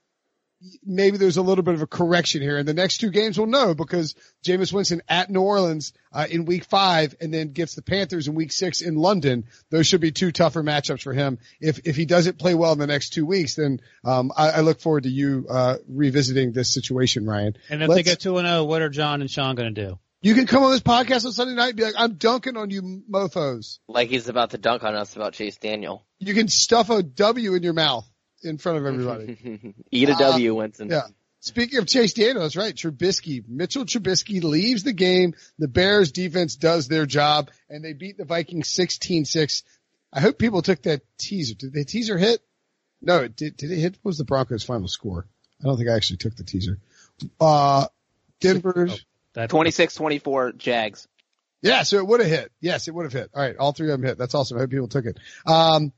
maybe there's a little bit of a correction here. And the next two games we'll know, because Jameis Winston at New Orleans uh, in week five and then gets the Panthers in week six in London. Those should be two tougher matchups for him. If if he doesn't play well in the next two weeks, then um, I, I look forward to you uh, revisiting this situation, Ryan. And if Let's- they go two and oh, what are John and Sean going to do? You can come on this podcast on Sunday night and be like, I'm dunking on you mofos. Like he's about to dunk on us about Chase Daniel. You can stuff a W in your mouth in front of everybody. Eat a Uh, W, Winston. Yeah. Speaking of Chase Daniel, that's right. Trubisky, Mitchell Trubisky leaves the game. The Bears defense does their job and they beat the Vikings sixteen six. I hope people took that teaser. Did the teaser hit? No, it did. Did it hit? What was the Broncos' final score? I don't think I actually took the teaser. Uh, Denver's. twenty-six twenty-four Jags. Yeah, so it would have hit. Yes, it would have hit. All right, all three of them hit. That's awesome. I hope people took it. Um,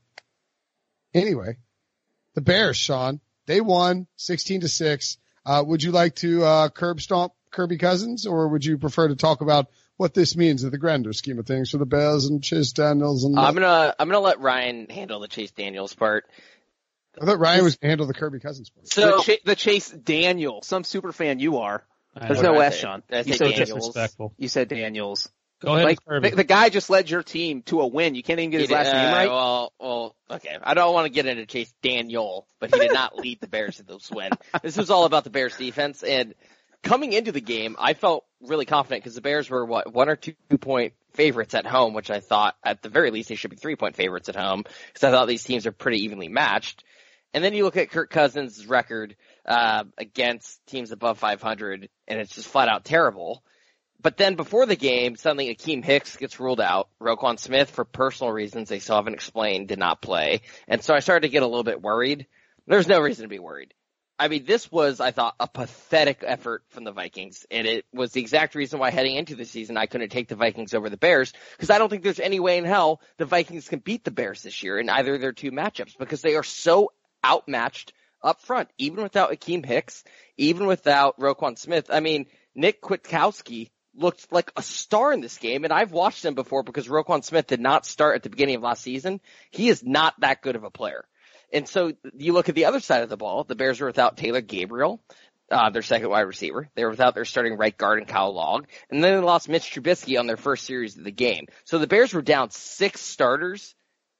anyway, the Bears, Sean, they won sixteen to six. Uh, would you like to uh, curb stomp Kirby Cousins, or would you prefer to talk about what this means in the grander scheme of things for the Bears and Chase Daniels? And I'm gonna I'm gonna let Ryan handle the Chase Daniels part. I thought Ryan was going to handle the Kirby Cousins part. So the, Ch- the Chase Daniel, some super fan you are. I There's know. no What did I S, say? Sean. Did I You say said, Daniels? Disrespectful. you said Daniels. Go ahead, Like, Kirby. the, the guy just led your team to a win. You can't even get his He did- last name uh, right. Well, well, okay. I don't want to get into Chase Daniel, but he did not lead the Bears to this win. This was all about the Bears defense. And coming into the game, I felt really confident because the Bears were what one or two point favorites at home, which I thought at the very least they should be three point favorites at home because I thought these teams are pretty evenly matched. And then you look at Kirk Cousins' record uh, against teams above five hundred, and it's just flat out terrible. But then before the game, suddenly Akeem Hicks gets ruled out. Roquan Smith, for personal reasons they still haven't explained, did not play. And so I started to get a little bit worried. There's no reason to be worried. I mean, this was, I thought, a pathetic effort from the Vikings. And it was the exact reason why heading into the season I couldn't take the Vikings over the Bears. Because I don't think there's any way in hell the Vikings can beat the Bears this year in either of their two matchups. Because they are so outmatched up front. Even without Akeem Hicks, even without Roquan Smith. I mean, Nick Kwiatkowski looked like a star in this game, and I've watched him before because Roquan Smith did not start at the beginning of last season. He is not that good of a player. And so you look at the other side of the ball, the Bears were without Taylor Gabriel, uh, their second wide receiver. They were without their starting right guard and Kyle Long, and then they lost Mitch Trubisky on their first series of the game. So the Bears were down six starters,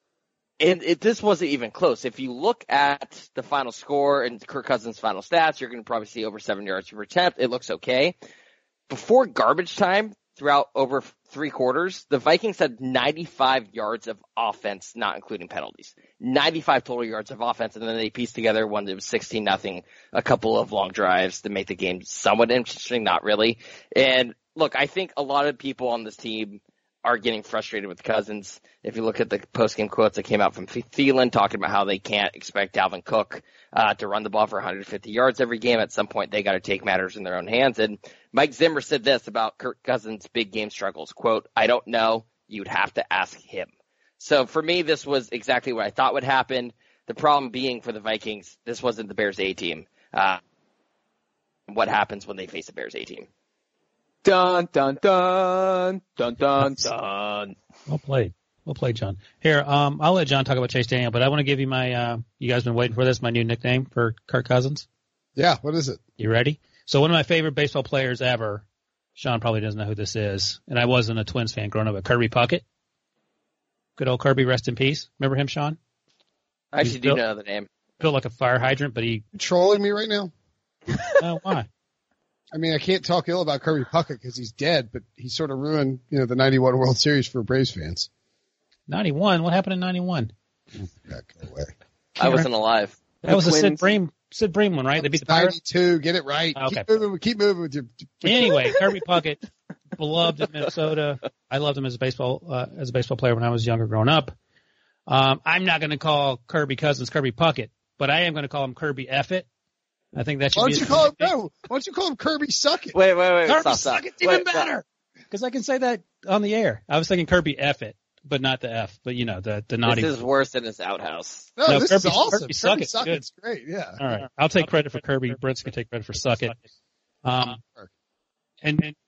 and it, this wasn't even close. If you look at the final score and Kirk Cousins' final stats, you're going to probably see over seven yards per attempt. It looks okay. Before garbage time, throughout over three quarters, the Vikings had ninety-five yards of offense, not including penalties. ninety-five total yards of offense, and then they pieced together one that was sixteen nothing, a couple of long drives to make the game somewhat interesting, not really. And look, I think a lot of people on this team are getting frustrated with Cousins. If you look at the post-game quotes that came out from Thielen talking about how they can't expect Dalvin Cook uh, to run the ball for one hundred fifty yards every game. At some point, they got to take matters in their own hands. And Mike Zimmer said this about Kirk Cousins' big game struggles, quote, "I don't know. You'd have to ask him." So for me, this was exactly what I thought would happen. The problem being for the Vikings, this wasn't the Bears A team. Uh, what happens when they face a Bears A team? Dun, dun, dun, dun, dun, dun. Well played. Well played, John. Here, um, I'll let John talk about Chase Daniel, but I want to give you my, uh, you guys been waiting for this, my new nickname for Kirk Cousins. Yeah, what is it? You ready? So one of my favorite baseball players ever, Sean probably doesn't know who this is, and I wasn't a Twins fan growing up, but Kirby Puckett. Good old Kirby, rest in peace. Remember him, Sean? I actually do know the name. Built like a fire hydrant, but he... You trolling me right now? No, why? I mean, I can't talk ill about Kirby Puckett because he's dead, but he sort of ruined, you know, the ninety-one World Series for Braves fans. ninety-one? What happened in ninety-one? That go away. I wasn't alive. That was a Sid Bream, Sid Bream one, right? They beat the Pirates? ninety-two. Get it right. Okay. Keep moving, keep moving with your... Anyway, Kirby Puckett, beloved in Minnesota. I loved him as a baseball, uh, as a baseball player when I was younger growing up. Um, I'm not going to call Kirby Cousins Kirby Puckett, but I am going to call him Kirby Effett. I think that should Why be. don't you call him? No. Why don't you call him Kirby Suck It? Wait, wait, wait. Kirby stop, Suck stop. It's even Wait, better because I can say that on the air. I was thinking Kirby Effett, but not the F, but you know the the naughty. This is worse than his outhouse. No, No, this Kirby- is awesome. Kirby Suck Kirby It. Suck Good. It's great. Yeah. All right, I'll take credit for Kirby. Brent's can take credit for Suck It. Um, and, and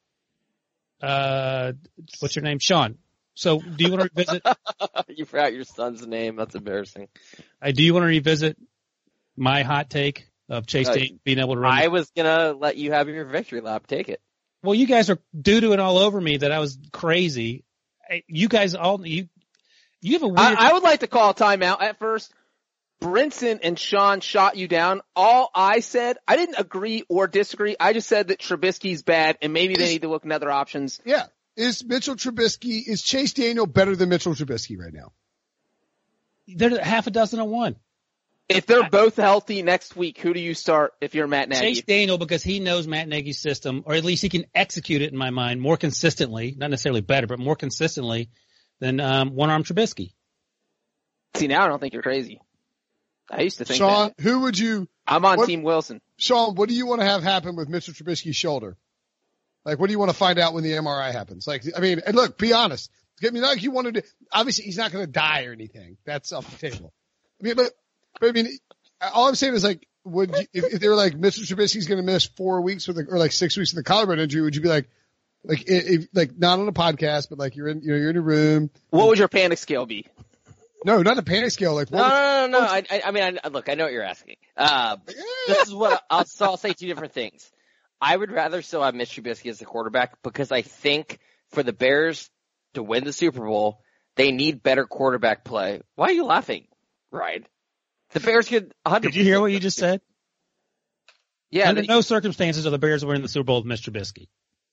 uh, what's your name, Sean? So, do you want to revisit? You forgot your son's name. That's embarrassing. Uh, do you want to revisit my hot take of Chase Uh, Daniel being able to run? I was gonna let you have your victory lap. Take it. Well, you guys are doo-dooing all over me that I was crazy. I- You guys all you you have a weird. I, I would like to call a timeout at first. Brinson and Sean shot you down. All I said, I didn't agree or disagree. I just said that Trubisky's bad and maybe they need to look at other options. Yeah. Is Mitchell Trubisky, is Chase Daniel better than Mitchell Trubisky right now? They're half a dozen to one. If they're both healthy next week, who do you start if you're Matt Nagy? Chase Daniel, because he knows Matt Nagy's system, or at least he can execute it in my mind more consistently, not necessarily better, but more consistently than um, one-arm Trubisky. See, now I don't think you're crazy. I used to think Sean, that. who would you? I'm on what, Team Wilson. Sean, what do you want to have happen with Mitchell Trubisky's shoulder? Like, what do you want to find out when the M R I happens? Like, I mean, and look, be honest. I mean, like you wanted to, obviously he's not going to die or anything. That's off the table. I mean, but, but I mean, all I'm saying is like, would you, if, if they were like, Mister Trubisky's going to miss four weeks with, a, or like six weeks with a collarbone injury, would you be like, like, if, like not on a podcast, but like you're in, you know, you're in a room. What would your panic scale be? No, not a panic scale. Like, No, what no, would- no, no. no. I, I, I mean, I, look, I know what you're asking. Uh, this is what I'll, so I'll say two different things. I would rather still have Mitch Trubisky as the quarterback because I think for the Bears to win the Super Bowl, they need better quarterback play. Why are you laughing, Ryan? The Bears could one hundred percent. Did you hear what you just said? Yeah. Under they- no circumstances are the Bears winning the Super Bowl with Mister Trubisky.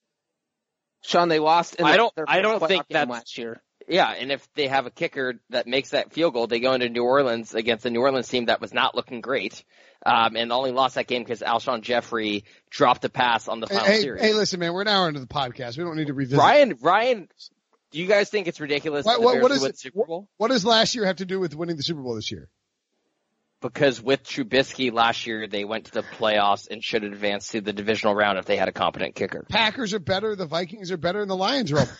Sean, they lost in I the, don't- their I don't playoff think game that's- last year. Yeah, and if they have a kicker that makes that field goal, they go into New Orleans against a New Orleans team that was not looking great, um, and only lost that game because Alshon Jeffrey dropped a pass on the final hey, series. hey, listen, man, we're an hour into the podcast. We don't need to revisit. Ryan, Ryan, do you guys think it's ridiculous What- that the what- Bears what would is win it- the Super Bowl? What does last year have to do with winning the Super Bowl this year? Because with Trubisky last year, they went to the playoffs and should have advanced to the divisional round if they had a competent kicker. Packers are better, the Vikings are better, and the Lions are up.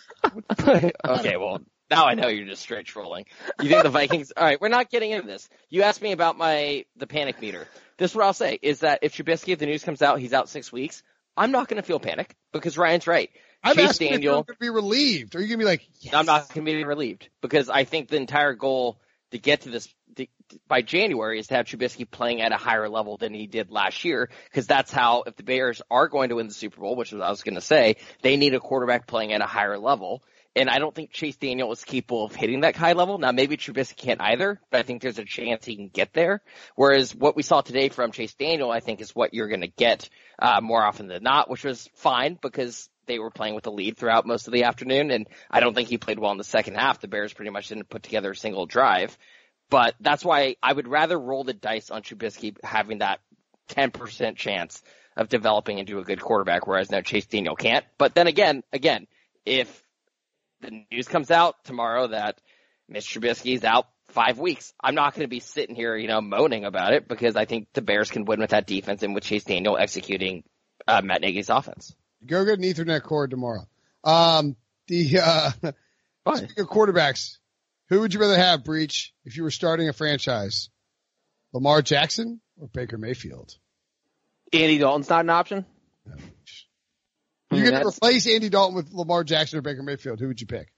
Okay, well, now I know you're just straight trolling. You think the Vikings? All right, we're not getting into this. You asked me about my the panic meter. This is what I'll say is that if Trubisky, if the news comes out, he's out six weeks. I'm not going to feel panic because Ryan's right. I'm Chase asking Daniel, if you're going to be relieved. Are you going to be like, yes. I'm not going to be relieved because I think the entire goal to get to this to, by January is to have Trubisky playing at a higher level than he did last year because that's how, if the Bears are going to win the Super Bowl, which is what I was going to say, they need a quarterback playing at a higher level. And I don't think Chase Daniel is capable of hitting that high level. Now, maybe Trubisky can't either, but I think there's a chance he can get there. Whereas what we saw today from Chase Daniel, I think, is what you're going to get uh, more often than not, which was fine because they were playing with the lead throughout most of the afternoon. And I don't think he played well in the second half. The Bears pretty much didn't put together a single drive. But that's why I would rather roll the dice on Trubisky having that ten percent chance of developing into a good quarterback, whereas now Chase Daniel can't. But then again, again, if the news comes out tomorrow that Mitch Trubisky is out five weeks, I'm not going to be sitting here, you know, moaning about it because I think the Bears can win with that defense and with Chase Daniel executing uh, Matt Nagy's offense. Go get an Ethernet cord tomorrow. Um, the uh, speaking of quarterbacks, who would you rather have, Breach, if you were starting a franchise? Lamar Jackson or Baker Mayfield? Andy Dalton's not an option? You You're mean, going to replace Andy Dalton with Lamar Jackson or Baker Mayfield. Who would you pick?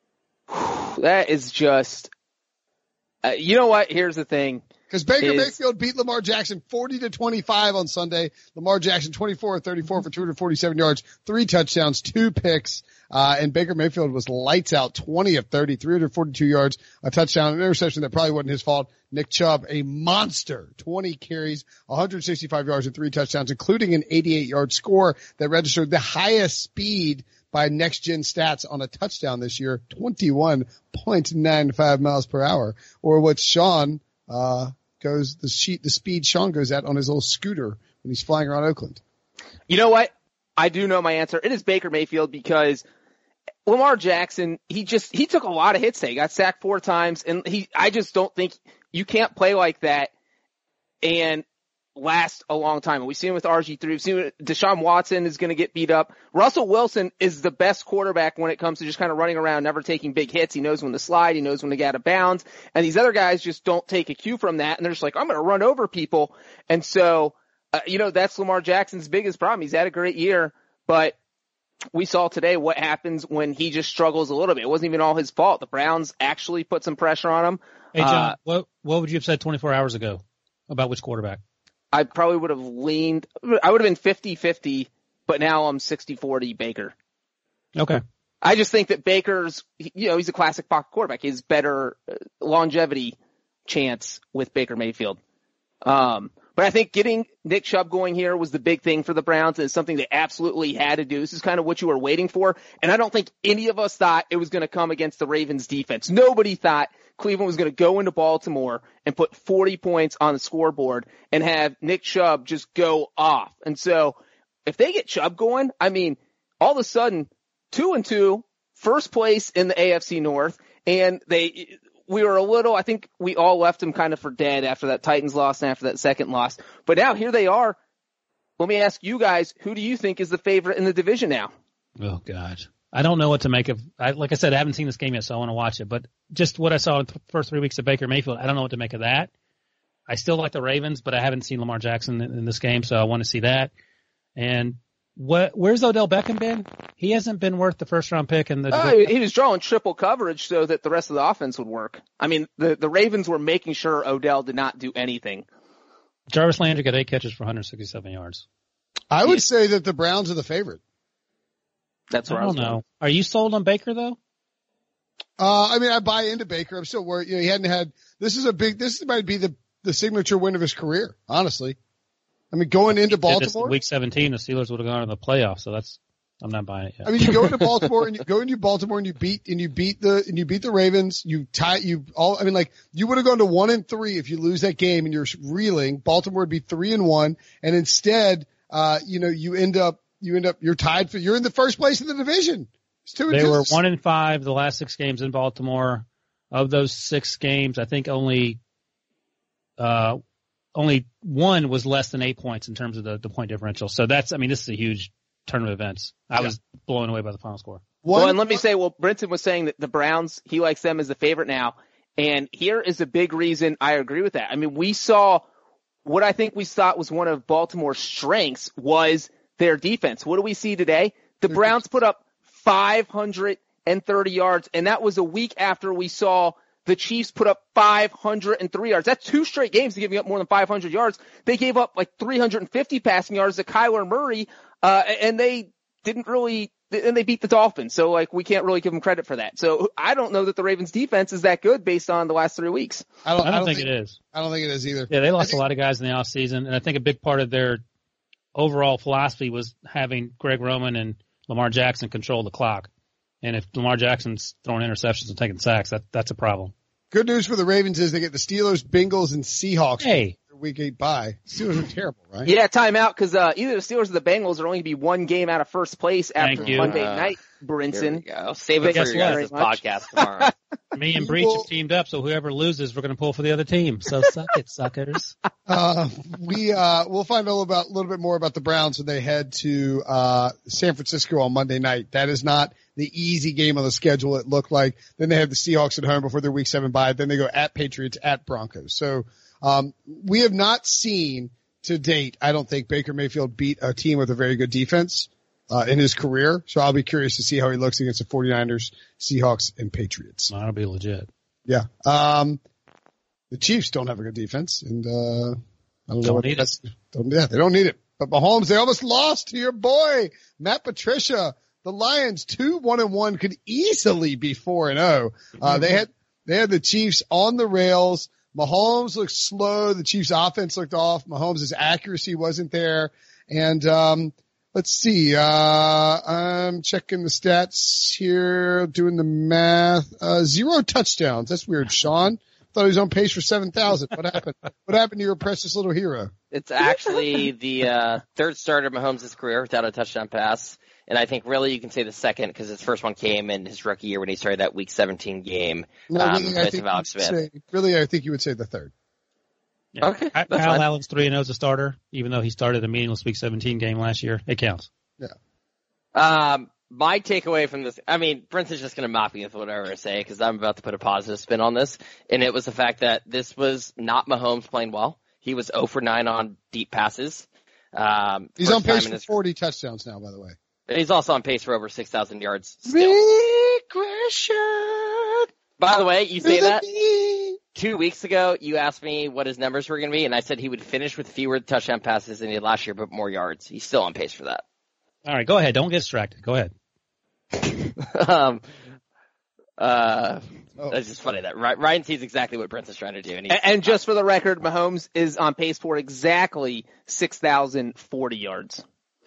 That is just, uh, you know what? Here's the thing. Because Baker is, Mayfield beat Lamar Jackson forty to twenty-five on Sunday. Lamar Jackson twenty-four of thirty-four for two hundred forty-seven yards, three touchdowns, two picks. Uh, and Baker Mayfield was lights out, twenty of thirty, three hundred forty-two yards, a touchdown, an interception that probably wasn't his fault. Nick Chubb, a monster, twenty carries, one hundred sixty-five yards and three touchdowns, including an eighty-eight yard score that registered the highest speed by next gen stats on a touchdown this year, twenty-one point nine five miles per hour, or what Sean, uh, goes, the sheet, the speed Sean goes at on his little scooter when he's flying around Oakland. You know what? I do know my answer. It is Baker Mayfield because Lamar Jackson, he just, he took a lot of hits today. He got sacked four times and he, I just don't think you can't play like that and last a long time. We've seen it with R G three. We've seen it, Deshaun Watson is going to get beat up. Russell Wilson is the best quarterback when it comes to just kind of running around, never taking big hits. He knows when to slide. He knows when to get out of bounds. And these other guys just don't take a cue from that. And they're just like, I'm going to run over people. And so, uh, you know, that's Lamar Jackson's biggest problem. He's had a great year, but we saw today what happens when he just struggles a little bit. It wasn't even all his fault. The Browns actually put some pressure on him. Hey, John, uh, what, what would you have said twenty-four hours ago about which quarterback? I probably would have leaned, I would have been fifty-fifty, but now I'm sixty forty Baker. Okay. I just think that Baker's, you know, he's a classic pocket quarterback. He has better longevity chance with Baker Mayfield. Um, but I think getting Nick Chubb going here was the big thing for the Browns, and it's something they absolutely had to do. This is kind of what you were waiting for, and I don't think any of us thought it was going to come against the Ravens defense. Nobody thought Cleveland was going to go into Baltimore and put forty points on the scoreboard and have Nick Chubb just go off. And so if they get Chubb going, I mean, all of a sudden, two and two, first place in the A F C North, and they, we were a little, I think we all left them kind of for dead after that Titans loss and after that second loss. But now here they are. Let me ask you guys, who do you think is the favorite in the division now? Oh, God. I don't know what to make of, I, like I said, I haven't seen this game yet, so I want to watch it. But just what I saw in the first three weeks of Baker Mayfield, I don't know what to make of that. I still like the Ravens, but I haven't seen Lamar Jackson in, in this game, so I want to see that. And what, where's Odell Beckham been? He hasn't been worth the first round pick in the. Uh, he was drawing triple coverage so that the rest of the offense would work. I mean, the the Ravens were making sure Odell did not do anything. Jarvis Landry got eight catches for one hundred sixty-seven yards. I would say that the Browns are the favorite. That's where I, I was don't know. going. Are you sold on Baker though? Uh, I mean, I buy into Baker. I'm still worried. You know, he hadn't had. This is a big. This might be the the signature win of his career. Honestly, I mean, going into Baltimore, week seventeen, the Steelers would have gone to the playoffs. So that's. I'm not buying it yet. I mean, you go into Baltimore and you go into Baltimore and you beat and you beat the and you beat the Ravens. You tie you all. I mean, like you would have gone to one and three if you lose that game and you're reeling. Baltimore would be three and one, and instead, uh, you know, you end up you end up you're tied for you're in the first place in the division. It's two and they two. were one and five the last six games in Baltimore. Of those six games, I think only uh only one was less than eight points in terms of the, the point differential. So that's I mean, this is a huge turn of events. I yeah. was blown away by the final score. One, well, and let me say, well, Brinson was saying that the Browns, he likes them as the favorite now. And here is a big reason I agree with that. I mean, we saw what I think we thought was one of Baltimore's strengths was their defense. What do we see today? The Browns put up five hundred thirty yards, and that was a week after we saw the Chiefs put up five hundred three yards. That's two straight games of giving up more than five hundred yards. They gave up like three hundred fifty passing yards to Kyler Murray. Uh, and they didn't really, and they beat the Dolphins. So like, we can't really give them credit for that. So I don't know that the Ravens defense is that good based on the last three weeks. I don't, I don't, I don't think, think it is. I don't think it is either. Yeah, they lost think, a lot of guys in the offseason, and I think a big part of their overall philosophy was having Greg Roman and Lamar Jackson control the clock. And if Lamar Jackson's throwing interceptions and taking sacks, that that's a problem. Good news for the Ravens is they get the Steelers, Bengals, and Seahawks. Hey. Week eight bye. Steelers are terrible, right? Yeah, timeout because uh, either the Steelers or the Bengals are only going to be one game out of first place after Monday uh, night, Brinson. Go. Save it for your guys' podcast tomorrow. Me and Breach have teamed up, so whoever loses, we're going to pull for the other team. So suck it, suckers. Uh, we, uh, we'll find a little, about, a little bit more about the Browns when they head to, uh, San Francisco on Monday night. That is not the easy game on the schedule it looked like. Then they have the Seahawks at home before their week seven bye. Then they go at Patriots, at Broncos. So, um, we have not seen to date, I don't think Baker Mayfield beat a team with a very good defense. uh, in his career. So I'll be curious to see how he looks against the 49ers, Seahawks, and Patriots. That'll be legit. Yeah. Um, the Chiefs don't have a good defense, and uh, I don't know Don't what need that's. Don't, yeah, they don't need it. But Mahomes, they almost lost to your boy Matt Patricia. The Lions, two one and one, could easily be four and zero. Uh, they had they had the Chiefs on the rails. Mahomes looked slow. The Chiefs' offense looked off. Mahomes' accuracy wasn't there. And um, let's see. Uh, I'm checking the stats here, doing the math. Uh, zero touchdowns. That's weird, Sean. Thought he was on pace for seven thousand. What happened? What happened to your precious little hero? It's actually the uh, third starter of Mahomes' career without a touchdown pass. And I think really you can say the second because his first one came in his rookie year when he started that Week seventeen game. No, um, really, I think Alex Smith. say, really, I think you would say the third. Yeah. Okay, that's Kyle fine. Allen's three and zero as a starter, even though he started a meaningless Week seventeen game last year. It counts. Yeah. Um, my takeaway from this, I mean, Prince is just going to mock me with whatever I say because I'm about to put a positive spin on this. And it was the fact that this was not Mahomes playing well. He was zero for nine on deep passes. Um, He's on pace for his... forty touchdowns now, by the way. He's also on pace for over six thousand yards still. Regression. By the way, you say that two weeks ago, you asked me what his numbers were going to be, and I said he would finish with fewer touchdown passes than he did last year, but more yards. He's still on pace for that. All right, go ahead. Don't get distracted. Go ahead. um, uh, oh. That's just funny that Ryan sees exactly what Prince is trying to do. And, and, and just for the record, Mahomes is on pace for exactly six thousand forty yards.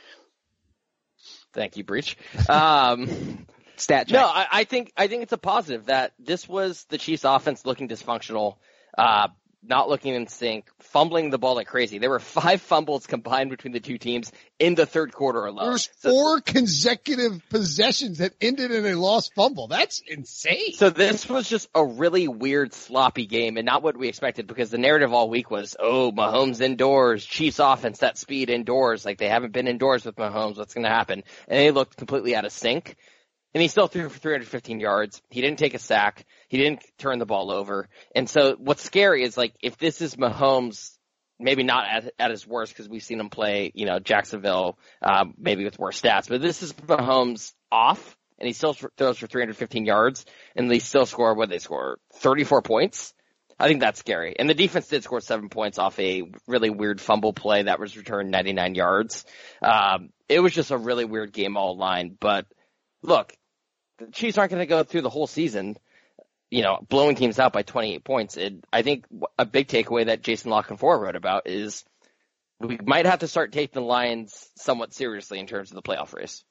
Thank you, Breach. Um, Stat check. No, I, I think I think it's a positive that this was the Chiefs' offense looking dysfunctional, uh, not looking in sync, fumbling the ball like crazy. There were five fumbles combined between the two teams in the third quarter alone. There was so, four consecutive possessions that ended in a lost fumble. That's insane. So this was just a really weird, sloppy game and not what we expected because the narrative all week was, oh, Mahomes indoors, Chiefs offense, that speed indoors. Like they haven't been indoors with Mahomes. What's going to happen? And they looked completely out of sync. And he still threw for three hundred fifteen yards. He didn't take a sack. He didn't turn the ball over. And so what's scary is like if this is Mahomes, maybe not at, at his worst because we've seen him play, you know, Jacksonville, um, maybe with worse stats, but this is Mahomes off and he still throws for three hundred fifteen yards and they still score, what they score, thirty-four points. I think that's scary. And the defense did score seven points off a really weird fumble play that was returned ninety-nine yards. Um, it was just a really weird game all line, but look, the Chiefs aren't going to go through the whole season, you know, blowing teams out by twenty-eight points. It, I think a big takeaway that Jason La Canfora wrote about is we might have to start taking the Lions somewhat seriously in terms of the playoff race.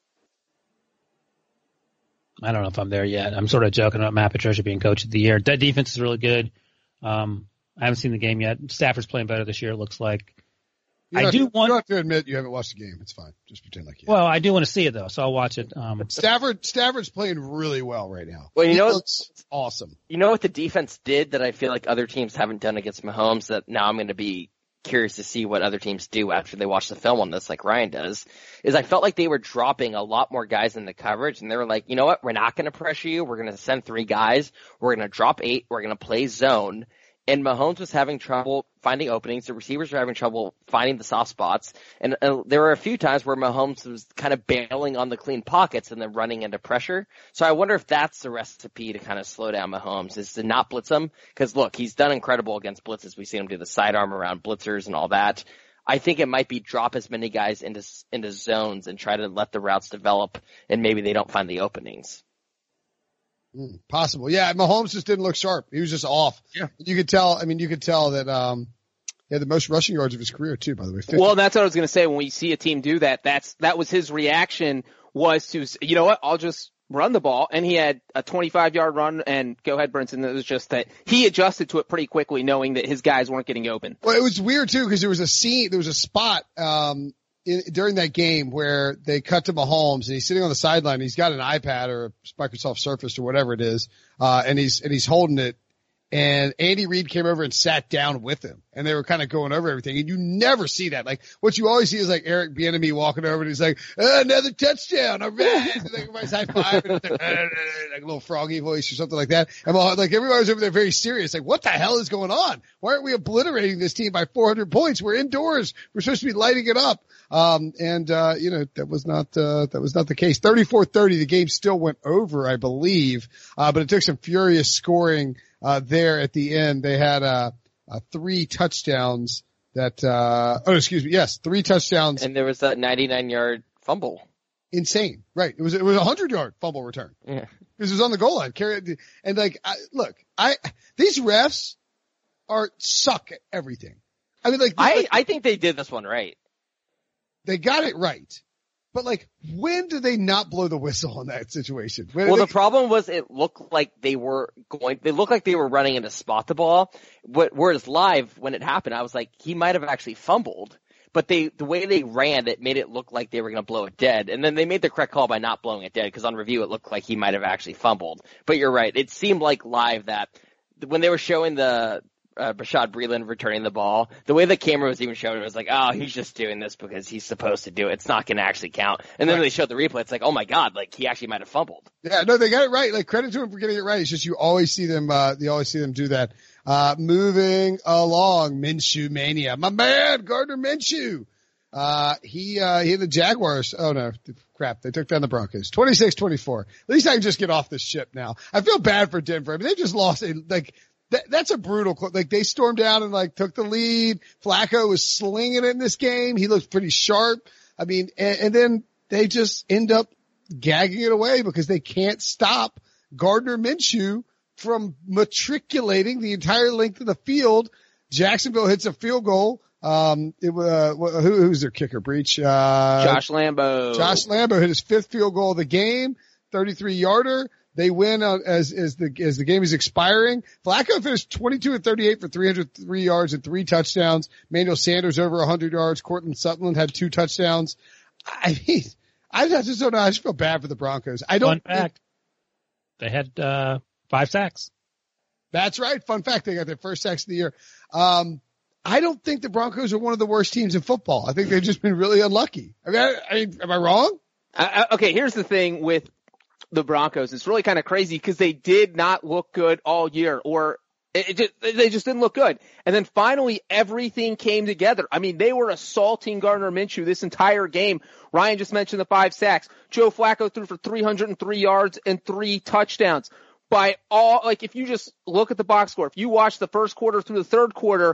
I don't know if I'm there yet. I'm sort of joking about Matt Patricia being coach of the year. That defense is really good. Um, I haven't seen the game yet. Stafford's playing better this year, it looks like. You I do to, want. You have to admit you haven't watched the game. It's fine. Just pretend like you. Well, I do want to see it though, so I'll watch it. Um, Stafford, Stafford's playing really well right now. Well, you he know, looks awesome. You know what the defense did that I feel like other teams haven't done against Mahomes. That now I'm going to be curious to see what other teams do after they watch the film on this, like Ryan does. Is I felt like they were dropping a lot more guys in the coverage, and they were like, you know what, we're not going to pressure you. We're going to send three guys. We're going to drop eight. We're going to play zone. And Mahomes was having trouble finding openings. The receivers were having trouble finding the soft spots. And uh, there were a few times where Mahomes was kind of bailing on the clean pockets and then running into pressure. So I wonder if that's the recipe to kind of slow down Mahomes, is to not blitz him. Because, look, he's done incredible against blitzes. We've seen him do the sidearm around blitzers and all that. I think it might be drop as many guys into into zones and try to let the routes develop, and maybe they don't find the openings. Mm, possible. Yeah, Mahomes just didn't look sharp. He was just off. Yeah. You could tell, I mean, you could tell that, um, he had the most rushing yards of his career too, by the way. fifty. Well, that's what I was going to say. When we see a team do that, that's, that was his reaction, was to, you know what, I'll just run the ball. And he had a twenty-five yard run, and go ahead, Brinson. It was just that he adjusted to it pretty quickly, knowing that his guys weren't getting open. Well, it was weird too, because there was a scene, there was a spot, um, in, during that game where they cut to Mahomes and he's sitting on the sideline. He's got an iPad or a Microsoft Surface or whatever it is. Uh, and he's, and he's holding it. and Andy Reid came over and sat down with him, and they were kind of going over everything. And you never see that. Like, what you always see is like Eric Bieniemy walking over and he's like, oh, another touchdown. All right. And like everybody's high five and like, like a little froggy voice or something like that. And like everybody was over there very serious. Like, what the hell is going on? Why aren't we obliterating this team by four hundred points? We're indoors. We're supposed to be lighting it up. Um, and, uh, you know, that was not, uh, that was not the case. thirty-four thirty, the game still went over, I believe. Uh, but it took some furious scoring, uh, there at the end. They had, uh, uh three touchdowns that, uh, oh, excuse me. Yes, three touchdowns. And there was that ninety-nine yard fumble. Insane. Right. It was, it was a hundred yard fumble return. Yeah. Because it was on the goal line. Carry, and like, I, look, I, these refs are suck at everything. I mean, like, I, like, I think they did this one right. They got it right. But like, when do they not blow the whistle in that situation? When well, they, the problem was it looked like they were going, they looked like they were running in to spot the ball. Whereas live, when it happened, I was like, he might have actually fumbled. But they, the way they ran, it made it look like they were going to blow it dead. And then they made the correct call by not blowing it dead, because on review it looked like he might have actually fumbled. But you're right. It seemed like live that when they were showing the, Uh, Bashaud Breeland returning the ball, the way the camera was even showing it was like, oh, he's just doing this because he's supposed to do it. It's not going to actually count. And then right. they showed the replay. It's like, oh my God, like he actually might have fumbled. Yeah, no, they got it right. Like, credit to him for getting it right. It's just you always see them, uh, you always see them do that. Uh, moving along, Minshew mania. My man, Gardner Minshew. Uh, he, uh, he had the Jaguars. Oh no, crap. They took down the Broncos. twenty-six twenty-four. At least I can just get off this ship now. I feel bad for Denver. I mean, they just lost a, like, That, that's a brutal, like they stormed down and like took the lead. Flacco was slinging it in this game. He looked pretty sharp. I mean, and, and then they just end up gagging it away because they can't stop Gardner Minshew from matriculating the entire length of the field. Jacksonville hits a field goal. Um, it was, uh, who, who's their kicker? Breach, uh, Josh Lambo. Josh Lambo hit his fifth field goal of the game, thirty-three yarder. They win uh, as, as the, as the game is expiring. Flacco finished twenty-two and thirty-eight for three hundred three yards and three touchdowns. Manuel Sanders over one hundred yards. Cortland Sutherland had two touchdowns. I mean, I just don't know. I just feel bad for the Broncos. I don't. Fun fact. They had, uh, five sacks. That's right. Fun fact. They got their first sacks of the year. Um, I don't think the Broncos are one of the worst teams in football. I think they've just been really unlucky. I mean, I, I, am I wrong? Uh, okay. Here's the thing with the Broncos. It's really kind of crazy because they did not look good all year, or it, it just, they just didn't look good. And then finally everything came together. I mean, they were assaulting Gardner Minshew this entire game. Ryan just mentioned the five sacks. Joe Flacco threw for three hundred three yards and three touchdowns. By all, like if you just look at the box score, if you watch the first quarter through the third quarter,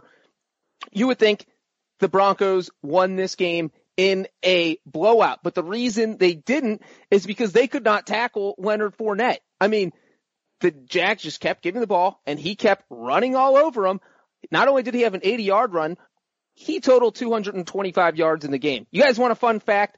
you would think the Broncos won this game in a blowout. But the reason they didn't is because they could not tackle Leonard Fournette. I mean, the Jags just kept giving the ball, and he kept running all over them. Not only did he have an eighty-yard run, he totaled two hundred twenty-five yards in the game. You guys want a fun fact?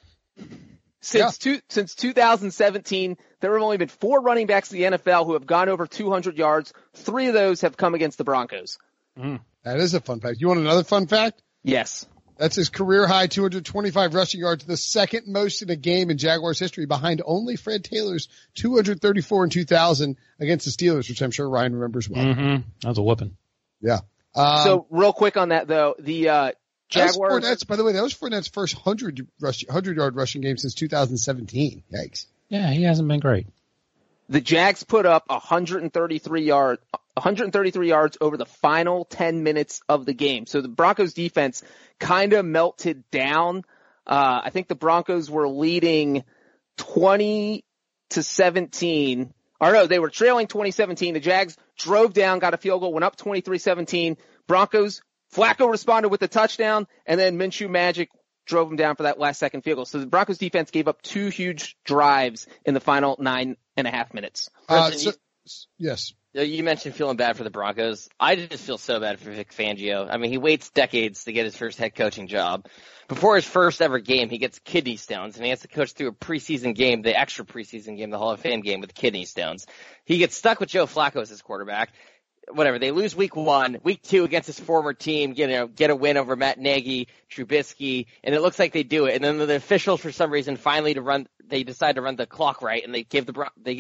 Since yeah. two, since two thousand seventeen, there have only been four running backs in the N F L who have gone over two hundred yards. Three of those have come against the Broncos. Mm, that is a fun fact. You want another fun fact? Yes. That's his career high, two hundred twenty-five rushing yards, the second most in a game in Jaguars history, behind only Fred Taylor's two hundred thirty-four in two thousand against the Steelers, which I'm sure Ryan remembers well. Mm-hmm. That was a whooping. Yeah. Um, so real quick on that though, the uh, Jaguars. That by the way, that was Fournette's first hundred rush, hundred yard rushing game since two thousand seventeen. Yikes. Yeah, he hasn't been great. The Jags put up one hundred thirty-three yard, one hundred thirty-three yards over the final ten minutes of the game. So the Broncos defense kind of melted down. Uh, I think the Broncos were leading twenty to seventeen. Or no, they were trailing twenty seventeen. The Jags drove down, got a field goal, went up twenty-three seventeen. Broncos, Flacco responded with a touchdown, and then Minshew Magic drove them down for that last second field goal. So the Broncos defense gave up two huge drives in the final nine and a half minutes. Uh, so, yes. You mentioned feeling bad for the Broncos. I just feel so bad for Vic Fangio. I mean, he waits decades to get his first head coaching job. Before his first ever game, he gets kidney stones, and he has to coach through a preseason game, the extra preseason game, the Hall of Fame game with kidney stones. He gets stuck with Joe Flacco as his quarterback. Whatever, they lose week one, week two against his former team, you know, get a win over Matt Nagy, Trubisky, and it looks like they do it. And then the officials, for some reason, finally to run, they decide to run the clock right, and they give the, they give the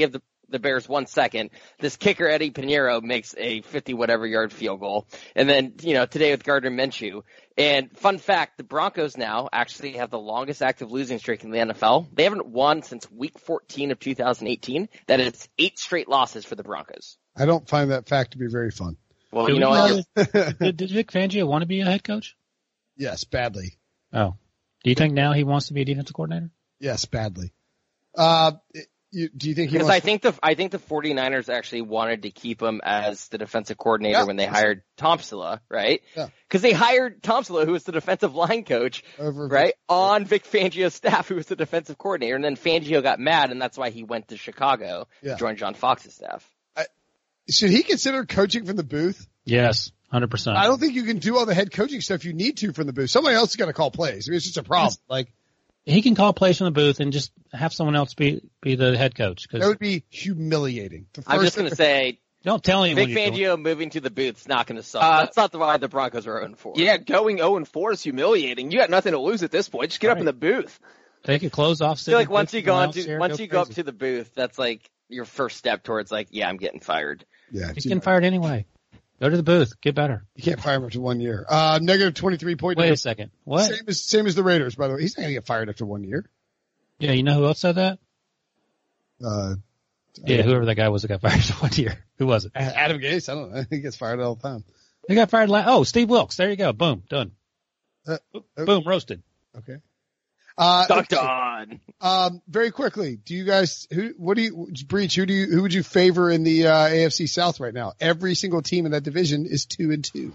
the Bears one second. This kicker, Eddie Pinheiro, makes a fifty-whatever yard field goal. And then, you know, today with Gardner Minshew. And fun fact, the Broncos now actually have the longest active losing streak in the N F L. They haven't won since week fourteen of two thousand eighteen. That is eight straight losses for the Broncos. I don't find that fact to be very fun. Well, you know what? did, did Vic Fangio want to be a head coach? Yes, badly. Oh. Do you think now he wants to be a defensive coordinator? Yes, badly. Uh, you, do you think he Because wants I think the I think the 49ers actually wanted to keep him as the defensive coordinator Yeah. when they hired Tomsula, right? Yeah. Because they hired Tomsula, who was the defensive line coach, Over right, Vic- on Vic Fangio's staff, who was the defensive coordinator, and then Fangio got mad, and that's why he went to Chicago Yeah. to join John Fox's staff. Should he consider coaching from the booth? Yes, one hundred percent. I don't think you can do all the head coaching stuff you need to from the booth. Somebody else is going to call plays. I mean, it's just a problem. Like, He can call plays from the booth and just have someone else be be the head coach. that Because would be humiliating. The I'm first just going to say, don't tell anyone. Vic you're doing- Fangio moving to the booth's not going to suck. Uh, That's not the why the Broncos are oh and four. Yeah, going oh and four is humiliating. You got nothing to lose at this point. Just get up Right. in the booth. Take your clothes off. I feel like once you go into, once you go up to the booth, that's like your first step towards like, yeah, I'm getting fired. Yeah, He's getting fired anyway. Go to the booth. Get better. You can't fire him after one year. Uh, negative twenty-three point. Wait a second. What? Same as, same as the Raiders, by the way. He's not going to get fired after one year. Yeah, you know who else said that? Uh, Yeah, whoever that guy was that got fired for one year. Who was it? Adam Gase, I don't know. He gets fired all the time. They got fired last. Oh, Steve Wilkes. There you go. Boom. Done. Uh, uh, Boom. Roasted. Okay. Uh, Dun, okay. dun. Um, very quickly, do you guys, who, what do you, Breach, who do you, who would you favor in the, uh, A F C South right now? Every single team in that division is two and two.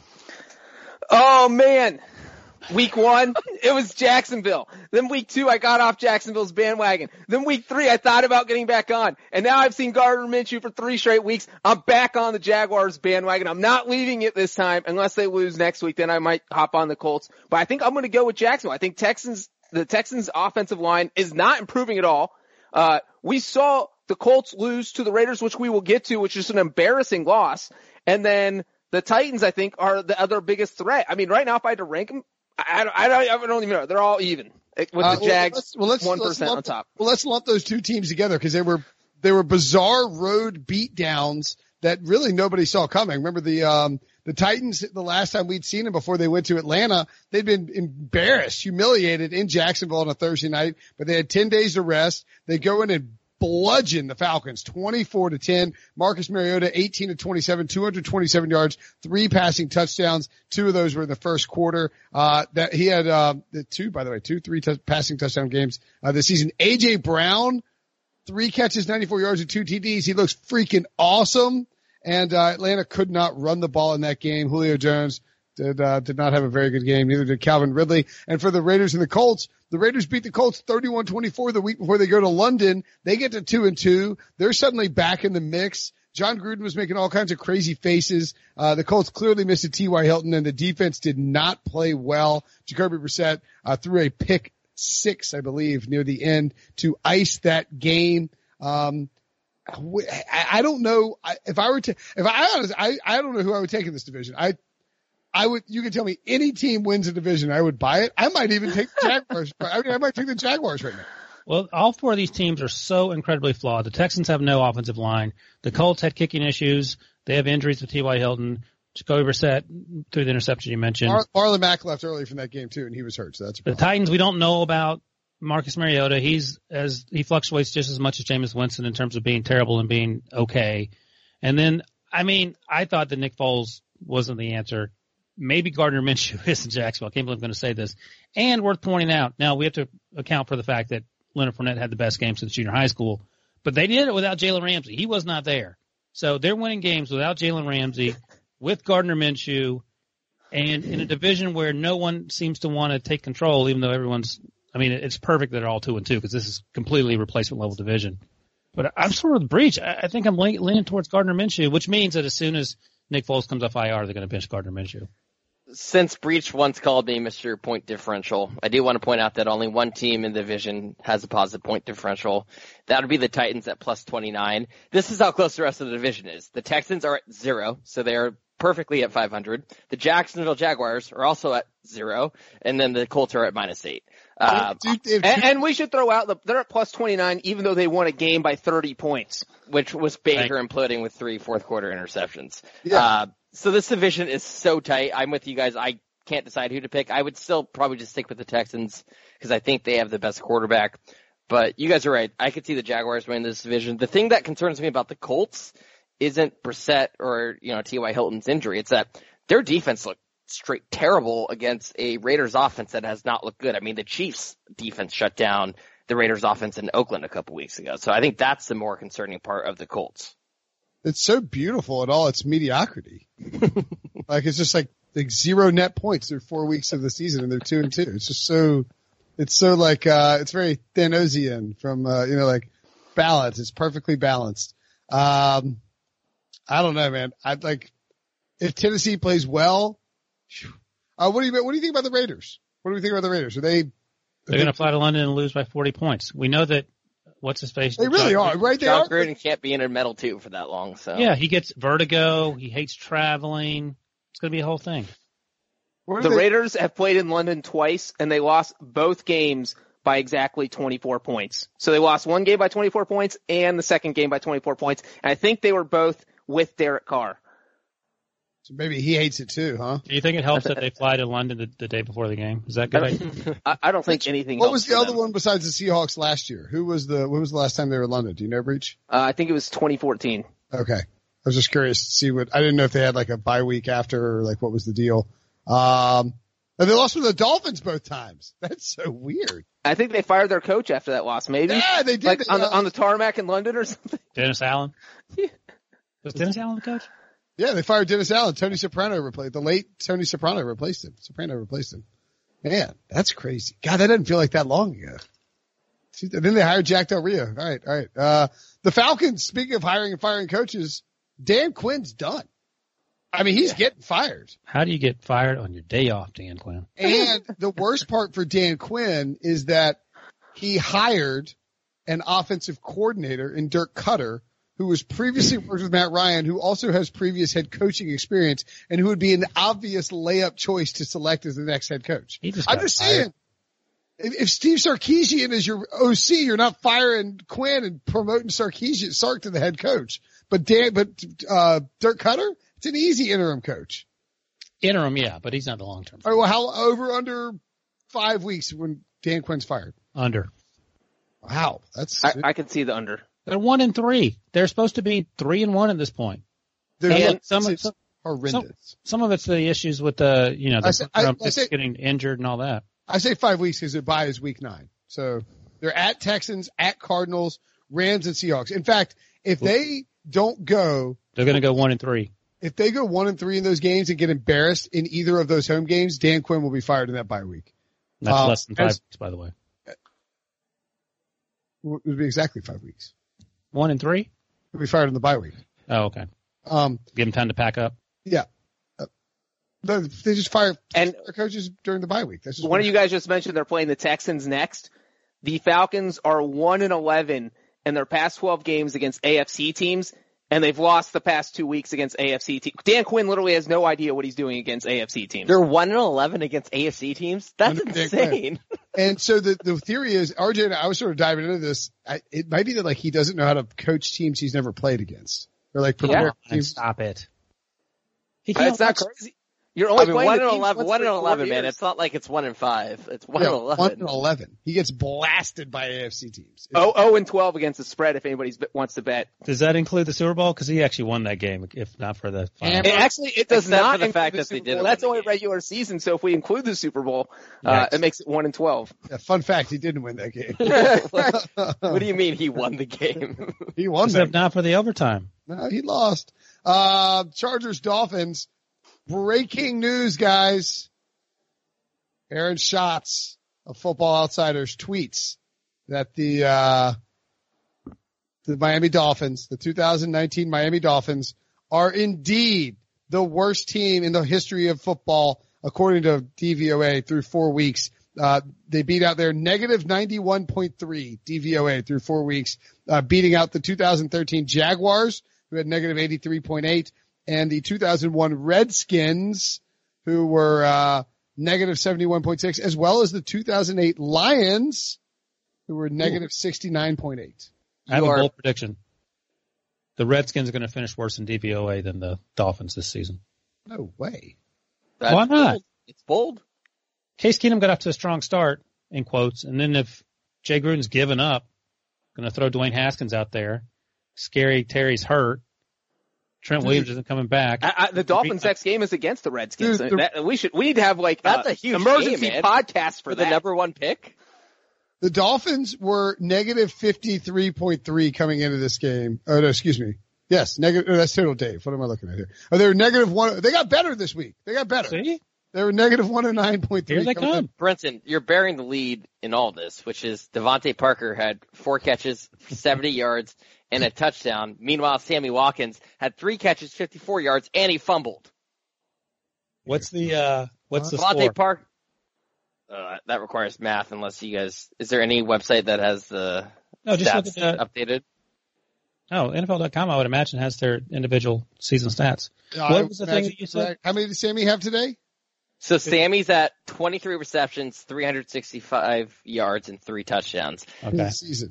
Oh man. Week one, it was Jacksonville. Then week two, I got off Jacksonville's bandwagon. Then week three, I thought about getting back on. And now I've seen Gardner Minshew for three straight weeks. I'm back on the Jaguars bandwagon. I'm not leaving it this time unless they lose next week. Then I might hop on the Colts. But I think I'm going to go with Jacksonville. I think Texans, the Texans offensive line is not improving at all. Uh, we saw the Colts lose to the Raiders, which we will get to, which is an embarrassing loss. And then the Titans, I think, are the other biggest threat. I mean, right now, if I had to rank them, I don't, I don't, I don't even know. They're all even with Uh, the well, Jags, let's- well, let's- one let's percent lump- on top. Well, let's lump those two teams together because they were, they were bizarre road beatdowns that really nobody saw coming. Remember the, um, the Titans, the last time we'd seen them before they went to Atlanta, they'd been embarrassed, humiliated in Jacksonville on a Thursday night, but they had ten days to rest. They go in and bludgeon the Falcons twenty-four to ten. Marcus Mariota eighteen to twenty-seven, two hundred twenty-seven yards, three passing touchdowns. Two of those were in the first quarter. Uh, that he had, uh, the two, by the way, two, three t- passing touchdown games, uh, this season. A J Brown, three catches, ninety-four yards and two T Ds. He looks freaking awesome. And, uh, Atlanta could not run the ball in that game. Julio Jones did, uh, did not have a very good game. Neither did Calvin Ridley. And for the Raiders and the Colts, the Raiders beat the Colts thirty-one twenty-four the week before they go to London. They get to two and two. They're suddenly back in the mix. John Gruden was making all kinds of crazy faces. Uh, the Colts clearly missed a T Y Hilton and the defense did not play well. Jacoby Brissett, uh, threw a pick six, I believe, near the end to ice that game. Um, I, I don't know I, if I were to, if I honestly, I, I don't know who I would take in this division. I, I would, you can tell me any team wins a division, I would buy it. I might even take the Jaguars. I mean, I might take the Jaguars right now. Well, all four of these teams are so incredibly flawed. The Texans have no offensive line. The Colts had kicking issues. They have injuries with T Y Hilton. Jacoby Brissett through the interception you mentioned. Mar- Marlon Mack left early from that game too, and he was hurt, so that's a The problem. Titans, we don't know about Marcus Mariota. He's as he fluctuates just as much as Jameis Winston in terms of being terrible and being okay. And then, I mean, I thought that Nick Foles wasn't the answer. Maybe Gardner Minshew is in Jacksonville. I can't believe I'm going to say this. And worth pointing out, now we have to account for the fact that Leonard Fournette had the best game since junior high school, but they did it without Jalen Ramsey. He was not there. So they're winning games without Jalen Ramsey, with Gardner Minshew, and in a division where no one seems to want to take control, even though everyone's, I mean, it's perfect that they're all two and two because this is completely replacement level division. But I'm sort of the breach. I, I think I'm leaning, leaning towards Gardner Minshew, which means that as soon as Nick Foles comes off I R, they're going to bench Gardner Minshew. Since Breach once called me Mister Point Differential, I do want to point out that only one team in the division has a positive point differential. That would be the Titans at plus twenty-nine. This is how close the rest of the division is. The Texans are at zero, so they're perfectly at five hundred. The Jacksonville Jaguars are also at zero, and then the Colts are at minus eight. Uh, and, and we should throw out the they're at plus twenty-nine, even though they won a game by thirty points, which was Baker imploding with three fourth quarter interceptions. Yeah. Uh, so this division is so tight. I'm with you guys. I can't decide who to pick. I would still probably just stick with the Texans because I think they have the best quarterback. But you guys are right. I could see the Jaguars win this division. The thing that concerns me about the Colts isn't Brissett or, you know, T Y. Hilton's injury. It's that their defense looked straight terrible against a Raiders offense that has not looked good. I mean, the Chiefs defense shut down the Raiders offense in Oakland a couple weeks ago. So I think that's the more concerning part of the Colts. It's so beautiful at all its mediocrity. Like, it's just like, like zero net points through four weeks of the season and they're two and two. It's just so, it's so like, uh, it's very Thanosian from, uh, you know, like balance. It's perfectly balanced. Um, I don't know, man. I'd like, if Tennessee plays well, uh, what do you, what do you think about the Raiders? What do you think about the Raiders? Are they, They're going to fly to London and lose by forty points. We know that, what's his face? They really John, are, right? They John are. Gruden can't be in a metal tube for that long, so. Yeah, he gets vertigo. He hates traveling. It's going to be a whole thing. The they... Raiders have played in London twice, and they lost both games by exactly twenty-four points. So they lost one game by twenty-four points and the second game by twenty-four points. And I think they were both with Derek Carr. So maybe he hates it too, huh? Do you think it helps that they fly to London the, the day before the game? Is that good? I, I don't think anything. What was the other them. one besides the Seahawks last year? Who was the? When was the last time they were in London? Do you know, Breach? Uh, I think it was twenty fourteen. Okay, I was just curious to see what. I didn't know if they had like a bye week after, or like what was the deal. Um, and they lost with the Dolphins both times. That's so weird. I think they fired their coach after that loss. Maybe. Yeah, they did. Like they, on, uh, the, on the tarmac in London or something. Dennis Allen. Was Dennis Allen the coach? Yeah, they fired Dennis Allen. Tony Soprano replaced the late Tony Soprano replaced him. Soprano replaced him. Man, that's crazy. God, that doesn't feel like that long ago. See, then they hired Jack Del Rio. All right, all right. Uh, the Falcons, speaking of hiring and firing coaches, Dan Quinn's done. I mean, he's getting fired. How do you get fired on your day off, Dan Quinn? And the worst part for Dan Quinn is that he hired an offensive coordinator in Dirk Cutter, who was previously worked with Matt Ryan, who also has previous head coaching experience, and who would be an obvious layup choice to select as the next head coach. Just I'm just saying, if, if Steve Sarkisian is your O C, you're not firing Quinn and promoting Sarkisian, Sark to the head coach. But Dan, but, uh, Dirk Cutter, it's an easy interim coach. Interim, yeah, but he's not the long term. All right, well, how, over under five weeks when Dan Quinn's fired? Under. Wow. That's, I, I can see the under. They're one and three. They're supposed to be three and one at this point. They're some, of, some, horrendous. Some, some of it's the issues with the, you know, the I say, I, I say, getting injured and all that. I say five weeks because their bye is week nine. So they're at Texans, at Cardinals, Rams, and Seahawks. In fact, if they don't go, they're going to go one and three. If they go one and three in those games and get embarrassed in either of those home games, Dan Quinn will be fired in that bye week. That's um, less than five weeks, by the way. It would be exactly five weeks. One and three? He'll be fired in the bye week. Oh, okay. Um, Give him time to pack up. Yeah. Uh, they just fire and their coaches during the bye week. That's just one of you guys just mentioned they're playing the Texans next. The Falcons are one and eleven in their past twelve games against A F C teams, and they've lost the past two weeks against A F C teams. Dan Quinn literally has no idea what he's doing against A F C teams. They're one and eleven against A F C teams? That's insane. And so the, the theory is, R J and I was sort of diving into this. I, it might be that like he doesn't know how to coach teams he's never played against. Or like prepare yeah. teams. Stop it. He can't That's not crazy. You're only I mean, playing one and eleven. One and eleven, man. It's not like it's one and five. It's one yeah, and eleven. One and eleven. He gets blasted by A F C teams. It's, oh, oh and twelve against the spread. If anybody wants to bet, does that include the Super Bowl? Because he actually won that game. If not for the, it actually it does Except not for the include fact the that Super they did. Bowl. That's only regular season. So if we include the Super Bowl, uh, it makes it one and twelve. Yeah, fun fact: he didn't win that game. What do you mean he won the game? He won. Except that not for the overtime. No, he lost. Uh, Chargers, Dolphins. Breaking news, guys. Aaron Schatz of Football Outsiders tweets that the, uh, the Miami Dolphins, the two thousand nineteen Miami Dolphins are indeed the worst team in the history of football, according to D V O A through four weeks. Uh, they beat out their negative ninety-one point three D V O A through four weeks, uh, beating out the two thousand thirteen Jaguars, who had negative eighty-three point eight, and the two thousand one Redskins, who were uh, negative seventy-one point six, as well as the two thousand eight Lions, who were negative sixty-nine point eight. I have You a are- bold prediction. The Redskins are going to finish worse in D V O A than the Dolphins this season. No way. That's Why not? bold. It's bold. Case Keenum got off to a strong start, in quotes, and then if Jay Gruden's given up, going to throw Dwayne Haskins out there, Scary Terry's hurt, Trent Dude. Williams isn't coming back. I, I, the Dolphins' next game is against the Redskins. Dude, the- that, we should we need to have like That's uh, a huge emergency game, man. podcast for, For that. the number one pick. The Dolphins were negative fifty-three point three coming into this game. Oh, no, excuse me. Yes, negative. Oh, that's total Dave. What am I looking at here? Oh, they were negative one. They got better this week. They got better. See? They were negative one oh nine point three. Here they come. Brinson, you're bearing the lead in all this, which is Devontae Parker had four catches, seventy yards, and a touchdown. Meanwhile, Sammy Watkins had three catches, fifty-four yards, and he fumbled. What's the uh, what's the Devontae score? Parker. Uh, that requires math, unless you guys. Is there any website that has the No, just look stats at the, updated? oh, N F L dot com, I would imagine, has their individual season stats. Uh, What was the thing imagine- that you said? How many did Sammy have today? So Sammy's at twenty-three receptions, three hundred sixty-five yards, and three touchdowns. In Okay. the season.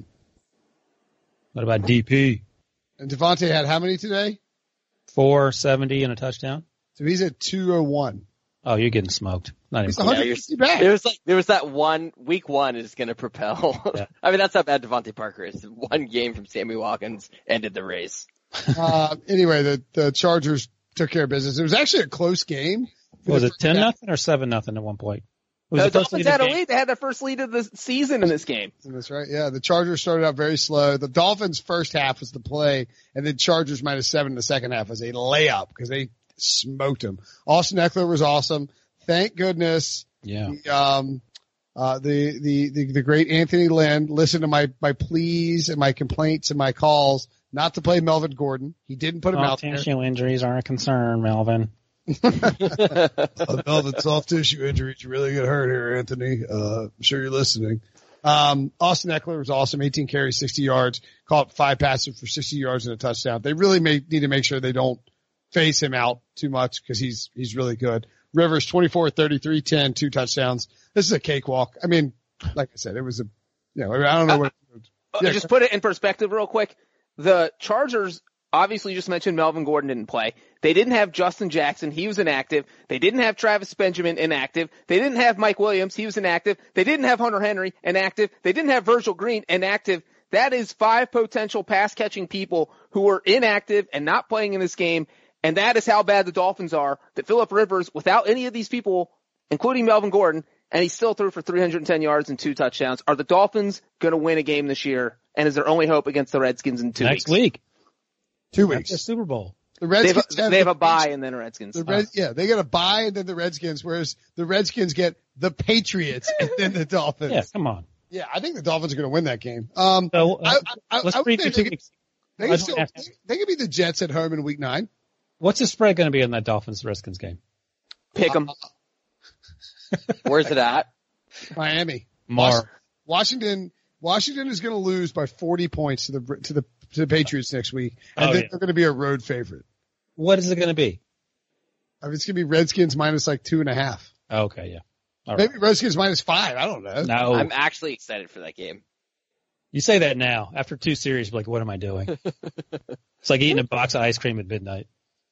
What about D P? And Devontae had how many today? four seventy and a touchdown? So he's at two oh one. Oh, you're getting smoked. Not even He's close. one Yeah, hundred you're- fifty back. There was like there was that one week one is going to propel. Yeah. I mean, that's how bad Devontae Parker is. One game from Sammy Watkins ended the race. uh, anyway, the, the Chargers took care of business. It was actually a close game. Was it ten nothing or seven nothing at one point? It was The the first Dolphins lead of had the a game. lead. They had their first lead of the season in this game. That's right. Yeah, the Chargers started out very slow. The Dolphins' first half was the play, and then Chargers minus seven in the second half was a layup because they smoked them. Austin Eckler was awesome. Thank goodness. Yeah. The, um, uh, the, the, the, the great Anthony Lynn listened to my, my pleas and my complaints and my calls not to play Melvin Gordon. He didn't put him out Soft there. tissue injuries are a concern, Melvin. uh, Melvin, soft tissue injuries really get hurt here, Anthony. Uh, I'm sure you're listening. Um, Austin Eckler was awesome. eighteen carries, sixty yards, caught five passes for sixty yards and a touchdown. They really may, need to make sure they don't phase him out too much because he's, he's really good. Rivers, twenty-four, thirty-three, ten, two touchdowns. This is a cakewalk. I mean, like I said, it was a, you know, I don't know what. Uh, Yeah. Just put it in perspective real quick. The Chargers, obviously you just mentioned Melvin Gordon didn't play. They didn't have Justin Jackson. He was inactive. They didn't have Travis Benjamin inactive. They didn't have Mike Williams. He was inactive. They didn't have Hunter Henry inactive. They didn't have Virgil Green inactive. That is five potential pass catching people who are inactive and not playing in this game. And that is how bad the Dolphins are, that Phillip Rivers, without any of these people, including Melvin Gordon, and he still threw for three hundred ten yards and two touchdowns. Are the Dolphins going to win a game this year? And is their only hope against the Redskins in two Next weeks? week. Two That's weeks. the Super Bowl. The They have, Redskins a, they have the a bye and then the Redskins. The Red, yeah, they get a bye and then the Redskins, whereas the Redskins get the Patriots and then the Dolphins. Yeah, come on. Yeah, I think the Dolphins are going to win that game. Um, So uh, I, I, let's I would preview say two they, weeks. they, I can don't still, have they, to. they could be the Jets at home in week nine. What's the spread going to be in that Dolphins Redskins game? Pick them. Where's it at? Miami. Mar. Washington, Washington is going to lose by forty points to the, to the, to the Patriots next week. And Oh, then yeah. they're going to be a road favorite. What is it going to be? I mean, it's going to be Redskins minus like two and a half. Okay, yeah. All right. Maybe Redskins minus five. I don't know. No, I'm actually excited for that game. you say that now. After two series, you're like, what am I doing? It's like eating a box of ice cream at midnight.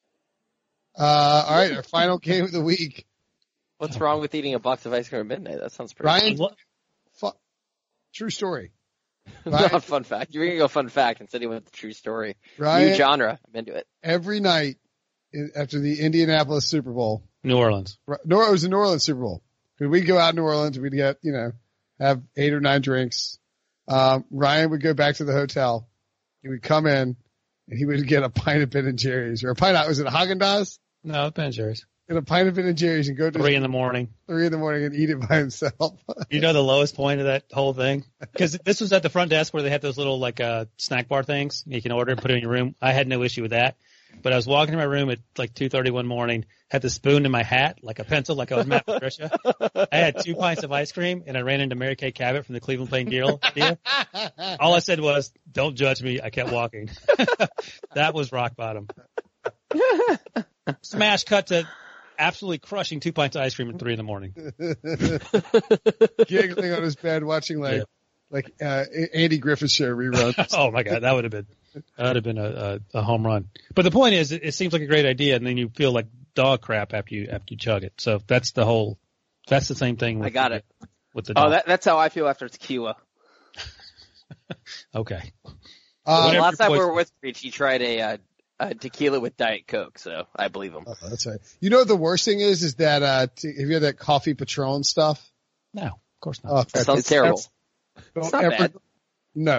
Uh, all right. Our final game of the week. What's wrong with eating a box of ice cream at midnight? That sounds pretty. Ryan, What? fu- true story. Not Ryan, fun fact. You're gonna go fun fact instead of with the true story. Ryan, New genre. I'm into it. every night in, after the Indianapolis Super Bowl, New Orleans. no, it was the New Orleans Super Bowl. We'd go out in New Orleans, we'd get, you know, have eight or nine drinks. Um, Ryan would go back to the hotel. He would come in and he would get a pint of Ben and Jerry's or a pint of, was it Haagen-Dazs? No, Ben and Jerry's. Get a pint of Ben and Jerry's and go to Three in the morning. three in the morning and eat it by himself. You know the lowest point of that whole thing? Because this was at the front desk where they had those little like uh snack bar things you can order and put it in your room. I had no issue with that. But I was walking to my room at like two thirty one morning, had the spoon in my hat, like a pencil, like I was Matt Patricia. I had two pints of ice cream, and I ran into Mary Kay Cabot from the Cleveland Plain Deal. deal. All I said was, don't judge me. I kept walking. That was rock bottom. Smash cut to absolutely crushing two pints of ice cream at three in the morning. Giggling on his bed, watching like, yeah. like, uh, Andy Griffith Show reruns. Oh my God. That would have been, that would have been a, a, a home run. But the point is, it, it seems like a great idea, and then you feel like dog crap after you, after you chug it. So that's the whole, that's the same thing with, I got the, it. with the dog. Oh, that, that's how I feel after tequila. Okay. Uh, well, last time we were with Rich, he tried a, uh, a tequila with Diet Coke, so I believe him. Oh, that's right. You know, the worst thing is, is that, uh, t- have you had that coffee Patron stuff? No, of course not. Oh, that sounds terrible. It's not ever, bad. No.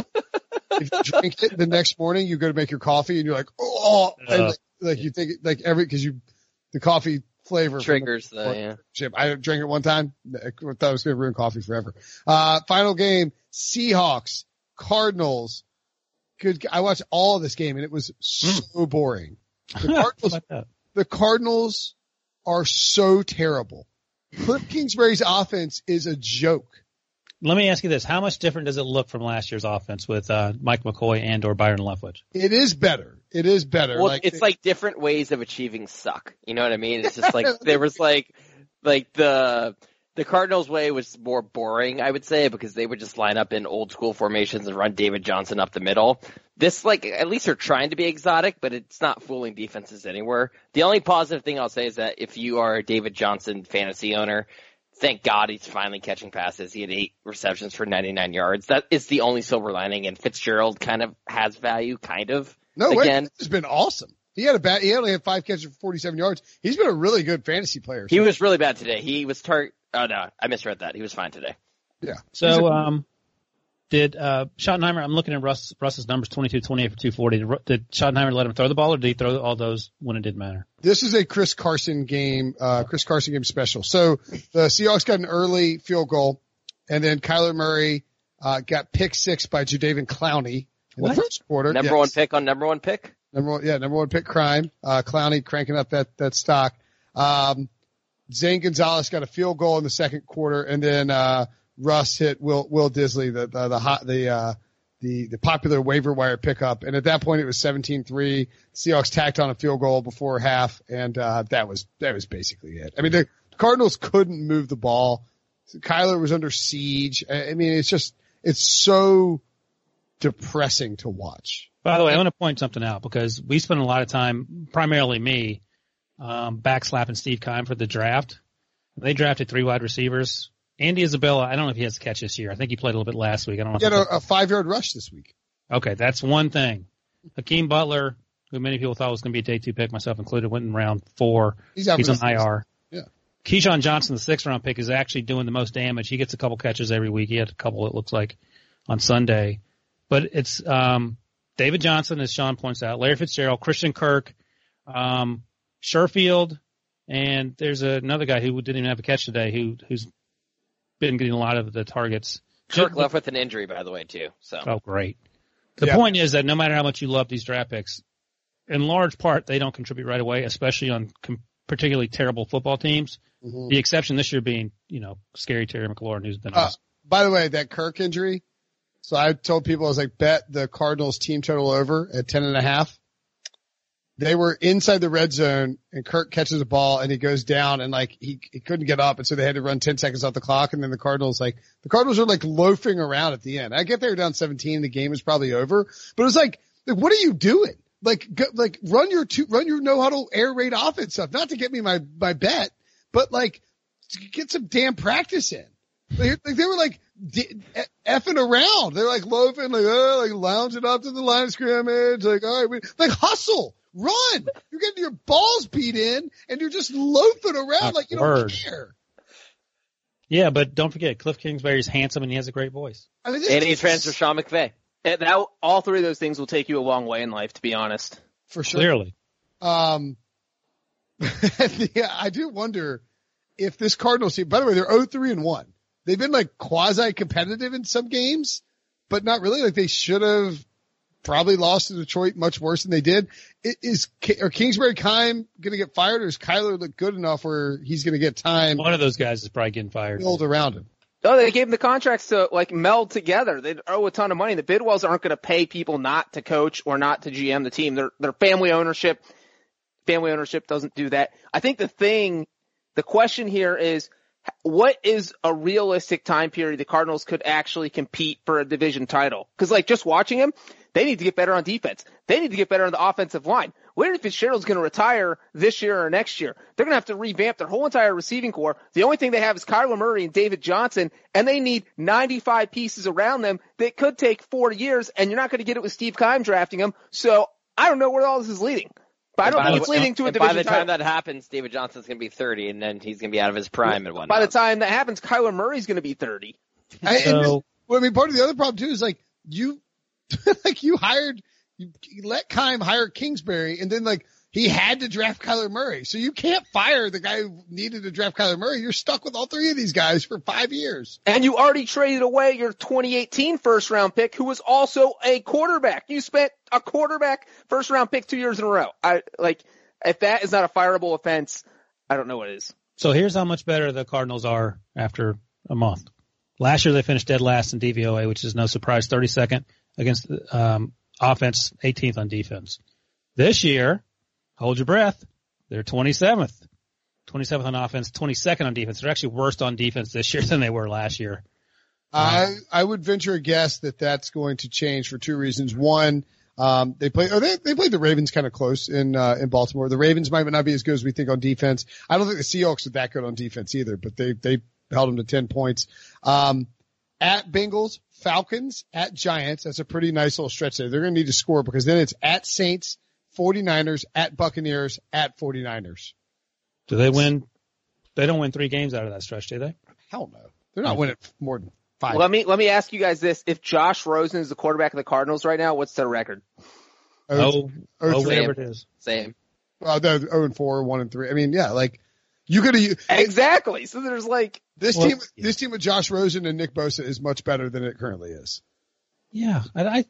If you drink it the next morning, you go to make your coffee and you're like, oh, uh, and like, like you think, like every, cause you, the coffee flavor triggers the, yeah. Chip. I drank it one time. I thought it was going to ruin coffee forever. Uh, final game, Seahawks, Cardinals. Good. I watched all of this game and it was so boring. The Cardinals, the Cardinals are so terrible. Cliff Kingsbury's offense is a joke. Let me ask you this. How much different does it look from last year's offense with, uh, Mike McCoy and or Byron Leftwich? It is better. It is better. Well, like, it's it, like different ways of achieving suck. You know what I mean? It's just like, there was like, like the, the Cardinals way was more boring, I would say, because they would just line up in old school formations and run David Johnson up the middle. This, like, at least they're trying to be exotic, but it's not fooling defenses anywhere. The only positive thing I'll say is that if you are a David Johnson fantasy owner, thank God he's finally catching passes. He had eight receptions for ninety-nine yards. That is the only silver lining, and Fitzgerald kind of has value, kind of. No, again. wait, this has been awesome. He had a bad, he only had five catches for forty-seven yards. He's been a really good fantasy player. So. He was really bad today. He was tar- oh no, I misread that. He was fine today. Yeah. So, um, did, uh, Schottenheimer, I'm looking at Russ, Russ's numbers, twenty-two twenty-eight for two forty. Did, did Schottenheimer let him throw the ball, or did he throw all those when it didn't matter? This is a Chris Carson game, uh, Chris Carson game special. So the Seahawks got an early field goal, and then Kyler Murray, uh, got pick six by Jadeveon Clowney in What? the first quarter. Number yes. one pick on number one pick? Number one, yeah, number one pick crime. Uh, Clowney cranking up that, that stock. Um, Zane Gonzalez got a field goal in the second quarter, and then, uh, Russ hit Will, Will Disley, the, the, the hot, the, uh, the, the popular waiver wire pickup. And at that point it was seventeen three. Seahawks tacked on a field goal before half, and, uh, that was, that was basically it. I mean, the Cardinals couldn't move the ball. Kyler was under siege. I mean, it's just, it's so depressing to watch. By the way, I want to point something out because we spent a lot of time, primarily me, um, backslapping Steve Keim for the draft. They drafted three wide receivers. Andy Isabella, I don't know if he has a catch this year. I think he played a little bit last week. I don't know. He had a, a five-yard rush this week. Okay, that's one thing. Hakeem Butler, who many people thought was going to be a day two pick, myself included, went in round four. He's, out He's on I R. Yeah. Keyshawn Johnson, the sixth-round pick, is actually doing the most damage. He gets a couple catches every week. He had a couple, it looks like, on Sunday. But it's um, David Johnson, as Sean points out, Larry Fitzgerald, Christian Kirk, um, Sherfield, and there's another guy who didn't even have a catch today who who's been getting a lot of the targets. Kirk left with an injury, by the way, too. So. Oh, great. The yeah. point is that no matter how much you love these draft picks, in large part, they don't contribute right away, especially on com- particularly terrible football teams. Mm-hmm. The exception this year being, you know, scary Terry McLaurin, who's been uh, awesome. By the way, that Kirk injury, so I told people, I was like, bet the Cardinals team total over at ten and a half. They were inside the red zone, and Kirk catches a ball, and he goes down, and like he he couldn't get up, and so they had to run ten seconds off the clock, and then the Cardinals like the Cardinals are like loafing around at the end. I get they were down seventeen, the game was probably over, but it was like, like what are you doing? Like go, like run your two, run your no huddle air raid offense stuff, not to get me my my bet, but like to get some damn practice in. Like, like they were like d- effing around. They're like loafing, like oh, like lounging up to the line of scrimmage, like all right, we, like hustle. Run! You're getting your balls beat in, and you're just loafing around That's like you word. don't care. Yeah, but don't forget, Cliff Kingsbury's handsome and he has a great voice. I mean, and he's friends with Sean McVay. And that, all three of those things will take you a long way in life, to be honest. For sure. Clearly. Um, yeah, I do wonder if this Cardinals team, by the way, they're oh three and one. They've been like quasi-competitive in some games, but not really. Like they should have probably lost to Detroit much worse than they did. Is are Kingsbury Keim going to get fired, or is Kyler look good enough where he's going to get time? One of those guys is probably getting fired. Build around him. Oh, they gave him the contracts to like meld together. They owe a ton of money. The Bidwells aren't going to pay people not to coach or not to G M the team. They're they're family ownership. family ownership doesn't do that. I think the thing, the question here is, what is a realistic time period the Cardinals could actually compete for a division title? Because, like, just watching him, they need to get better on defense. They need to get better on the offensive line. Larry Fitzgerald's going to retire this year or next year. They're going to have to revamp their whole entire receiving core. The only thing they have is Kyler Murray and David Johnson, and they need ninety-five pieces around them that could take four years, and you're not going to get it with Steve Keim drafting them. So I don't know where all this is leading. But I don't think it's leading to a division title. By the time title. that happens, David Johnson's going to be thirty, and then he's going to be out of his prime and whatnot. By the time that happens, Kyler Murray's going to be thirty. I, and this, well, I mean, part of the other problem, too, is, like, you like you hired – you let Keim hire Kingsbury, and then, like, he had to draft Kyler Murray. So you can't fire the guy who needed to draft Kyler Murray. You're stuck with all three of these guys for five years. And you already traded away your twenty eighteen first round pick, who was also a quarterback. You spent a quarterback first round pick two years in a row. I like, if that is not a fireable offense, I don't know what is. So here's how much better the Cardinals are after a month. Last year they finished dead last in D V O A, which is no surprise, thirty-second against um, offense, eighteenth on defense. This year, hold your breath, they're twenty-seventh. twenty-seventh on offense, twenty-second on defense. They're actually worse on defense this year than they were last year. I I would venture a guess that that's going to change for two reasons. One, um, they play, oh, they, they played the Ravens kind of close in, uh, in Baltimore. The Ravens might not be as good as we think on defense. I don't think the Seahawks are that good on defense either, but they, they held them to ten points. Um, at Bengals, Falcons, at Giants. That's a pretty nice little stretch there. They're going to need to score because then it's at Saints, forty-niners, at Buccaneers, at forty-niners. Do they win? They don't win three games out of that stretch, do they? Hell no. They're not winning more than five. Let me, let me ask you guys this. If Josh Rosen is the quarterback of the Cardinals right now, what's their record? Oh, oh, oh whatever it is. Same. Uh, they're oh and four, one and three. I mean, yeah, like you could have exactly. So there's like this well, team. This team with Josh Rosen and Nick Bosa is much better than it currently is. Yeah, I, I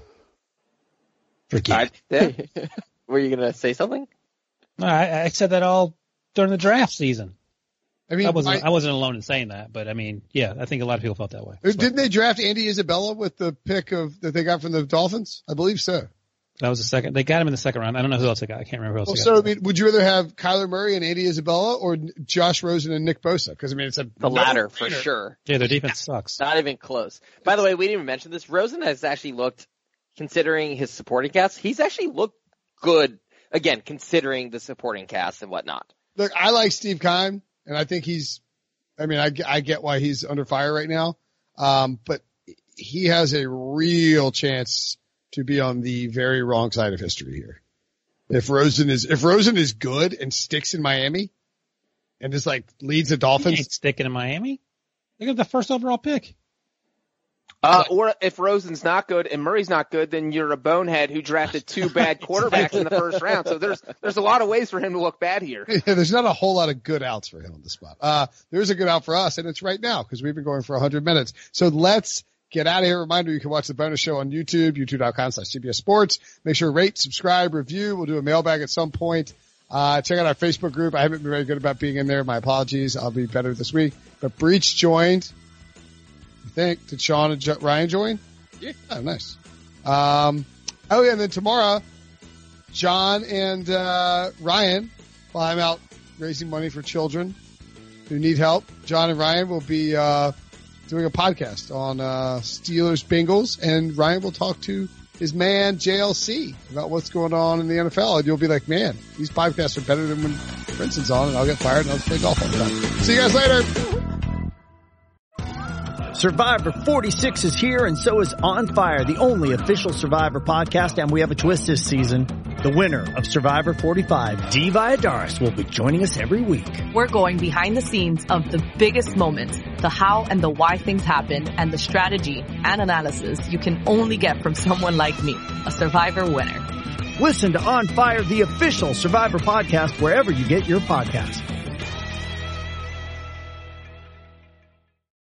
forget. I, yeah. Were you gonna say something? No, I, I said that all during the draft season. I mean, I wasn't. I, I wasn't alone in saying that, but I mean, yeah, I think a lot of people felt that way. Didn't they draft Andy Isabella with the pick of that they got from the Dolphins? I believe so. That was the second. They got him in the second round. I don't know who else they got. I can't remember who else Well, they so, got. I mean, would you rather have Kyler Murray and Andy Isabella or Josh Rosen and Nick Bosa? Because, I mean, it's a the latter for sure. Yeah, their defense sucks. Not even close. By the way, we didn't even mention this. Rosen has actually looked, considering his supporting cast, he's actually looked good, again, considering the supporting cast and whatnot. Look, I like Steve Keim, and I think he's, I mean, I, I get why he's under fire right now, um, but he has a real chance to be on the very wrong side of history here. If Rosen is, if Rosen is good and sticks in Miami and is like leads the Dolphins. He ain't sticking in Miami. They got the first overall pick. Uh, or if Rosen's not good and Murray's not good, then you're a bonehead who drafted two bad quarterbacks in the first round. So there's, there's a lot of ways for him to look bad here. Yeah, there's not a whole lot of good outs for him on the spot. Uh, there's a good out for us, and it's right now because we've been going for a hundred minutes. So let's get out of here. Reminder, you can watch the bonus show on YouTube, youtube.com slash CBS Sports. Make sure to rate, subscribe, review. We'll do a mailbag at some point. Uh, check out our Facebook group. I haven't been very good about being in there. My apologies. I'll be better this week. But Breach joined. I think. Did Sean and jo- Ryan join? Yeah. Oh, nice. Um, oh, yeah, and then tomorrow, John and uh, Ryan, while I'm out raising money for children who need help, John and Ryan will be uh, doing a podcast on uh, Steelers Bengals, and Ryan will talk to his man J L C about what's going on in the N F L, and you'll be like, man, these podcasts are better than when Princeton's on, and I'll get fired and I'll play golf all the time. See you guys later. Survivor forty-six is here, and so is On Fire, the only official Survivor podcast, and we have a twist this season. The winner of Survivor forty-five, Dee Valladares, will be joining us every week. We're going behind the scenes of the biggest moments, the how and the why things happen, and the strategy and analysis you can only get from someone like me, a Survivor winner. Listen to On Fire, the official Survivor podcast, wherever you get your podcasts.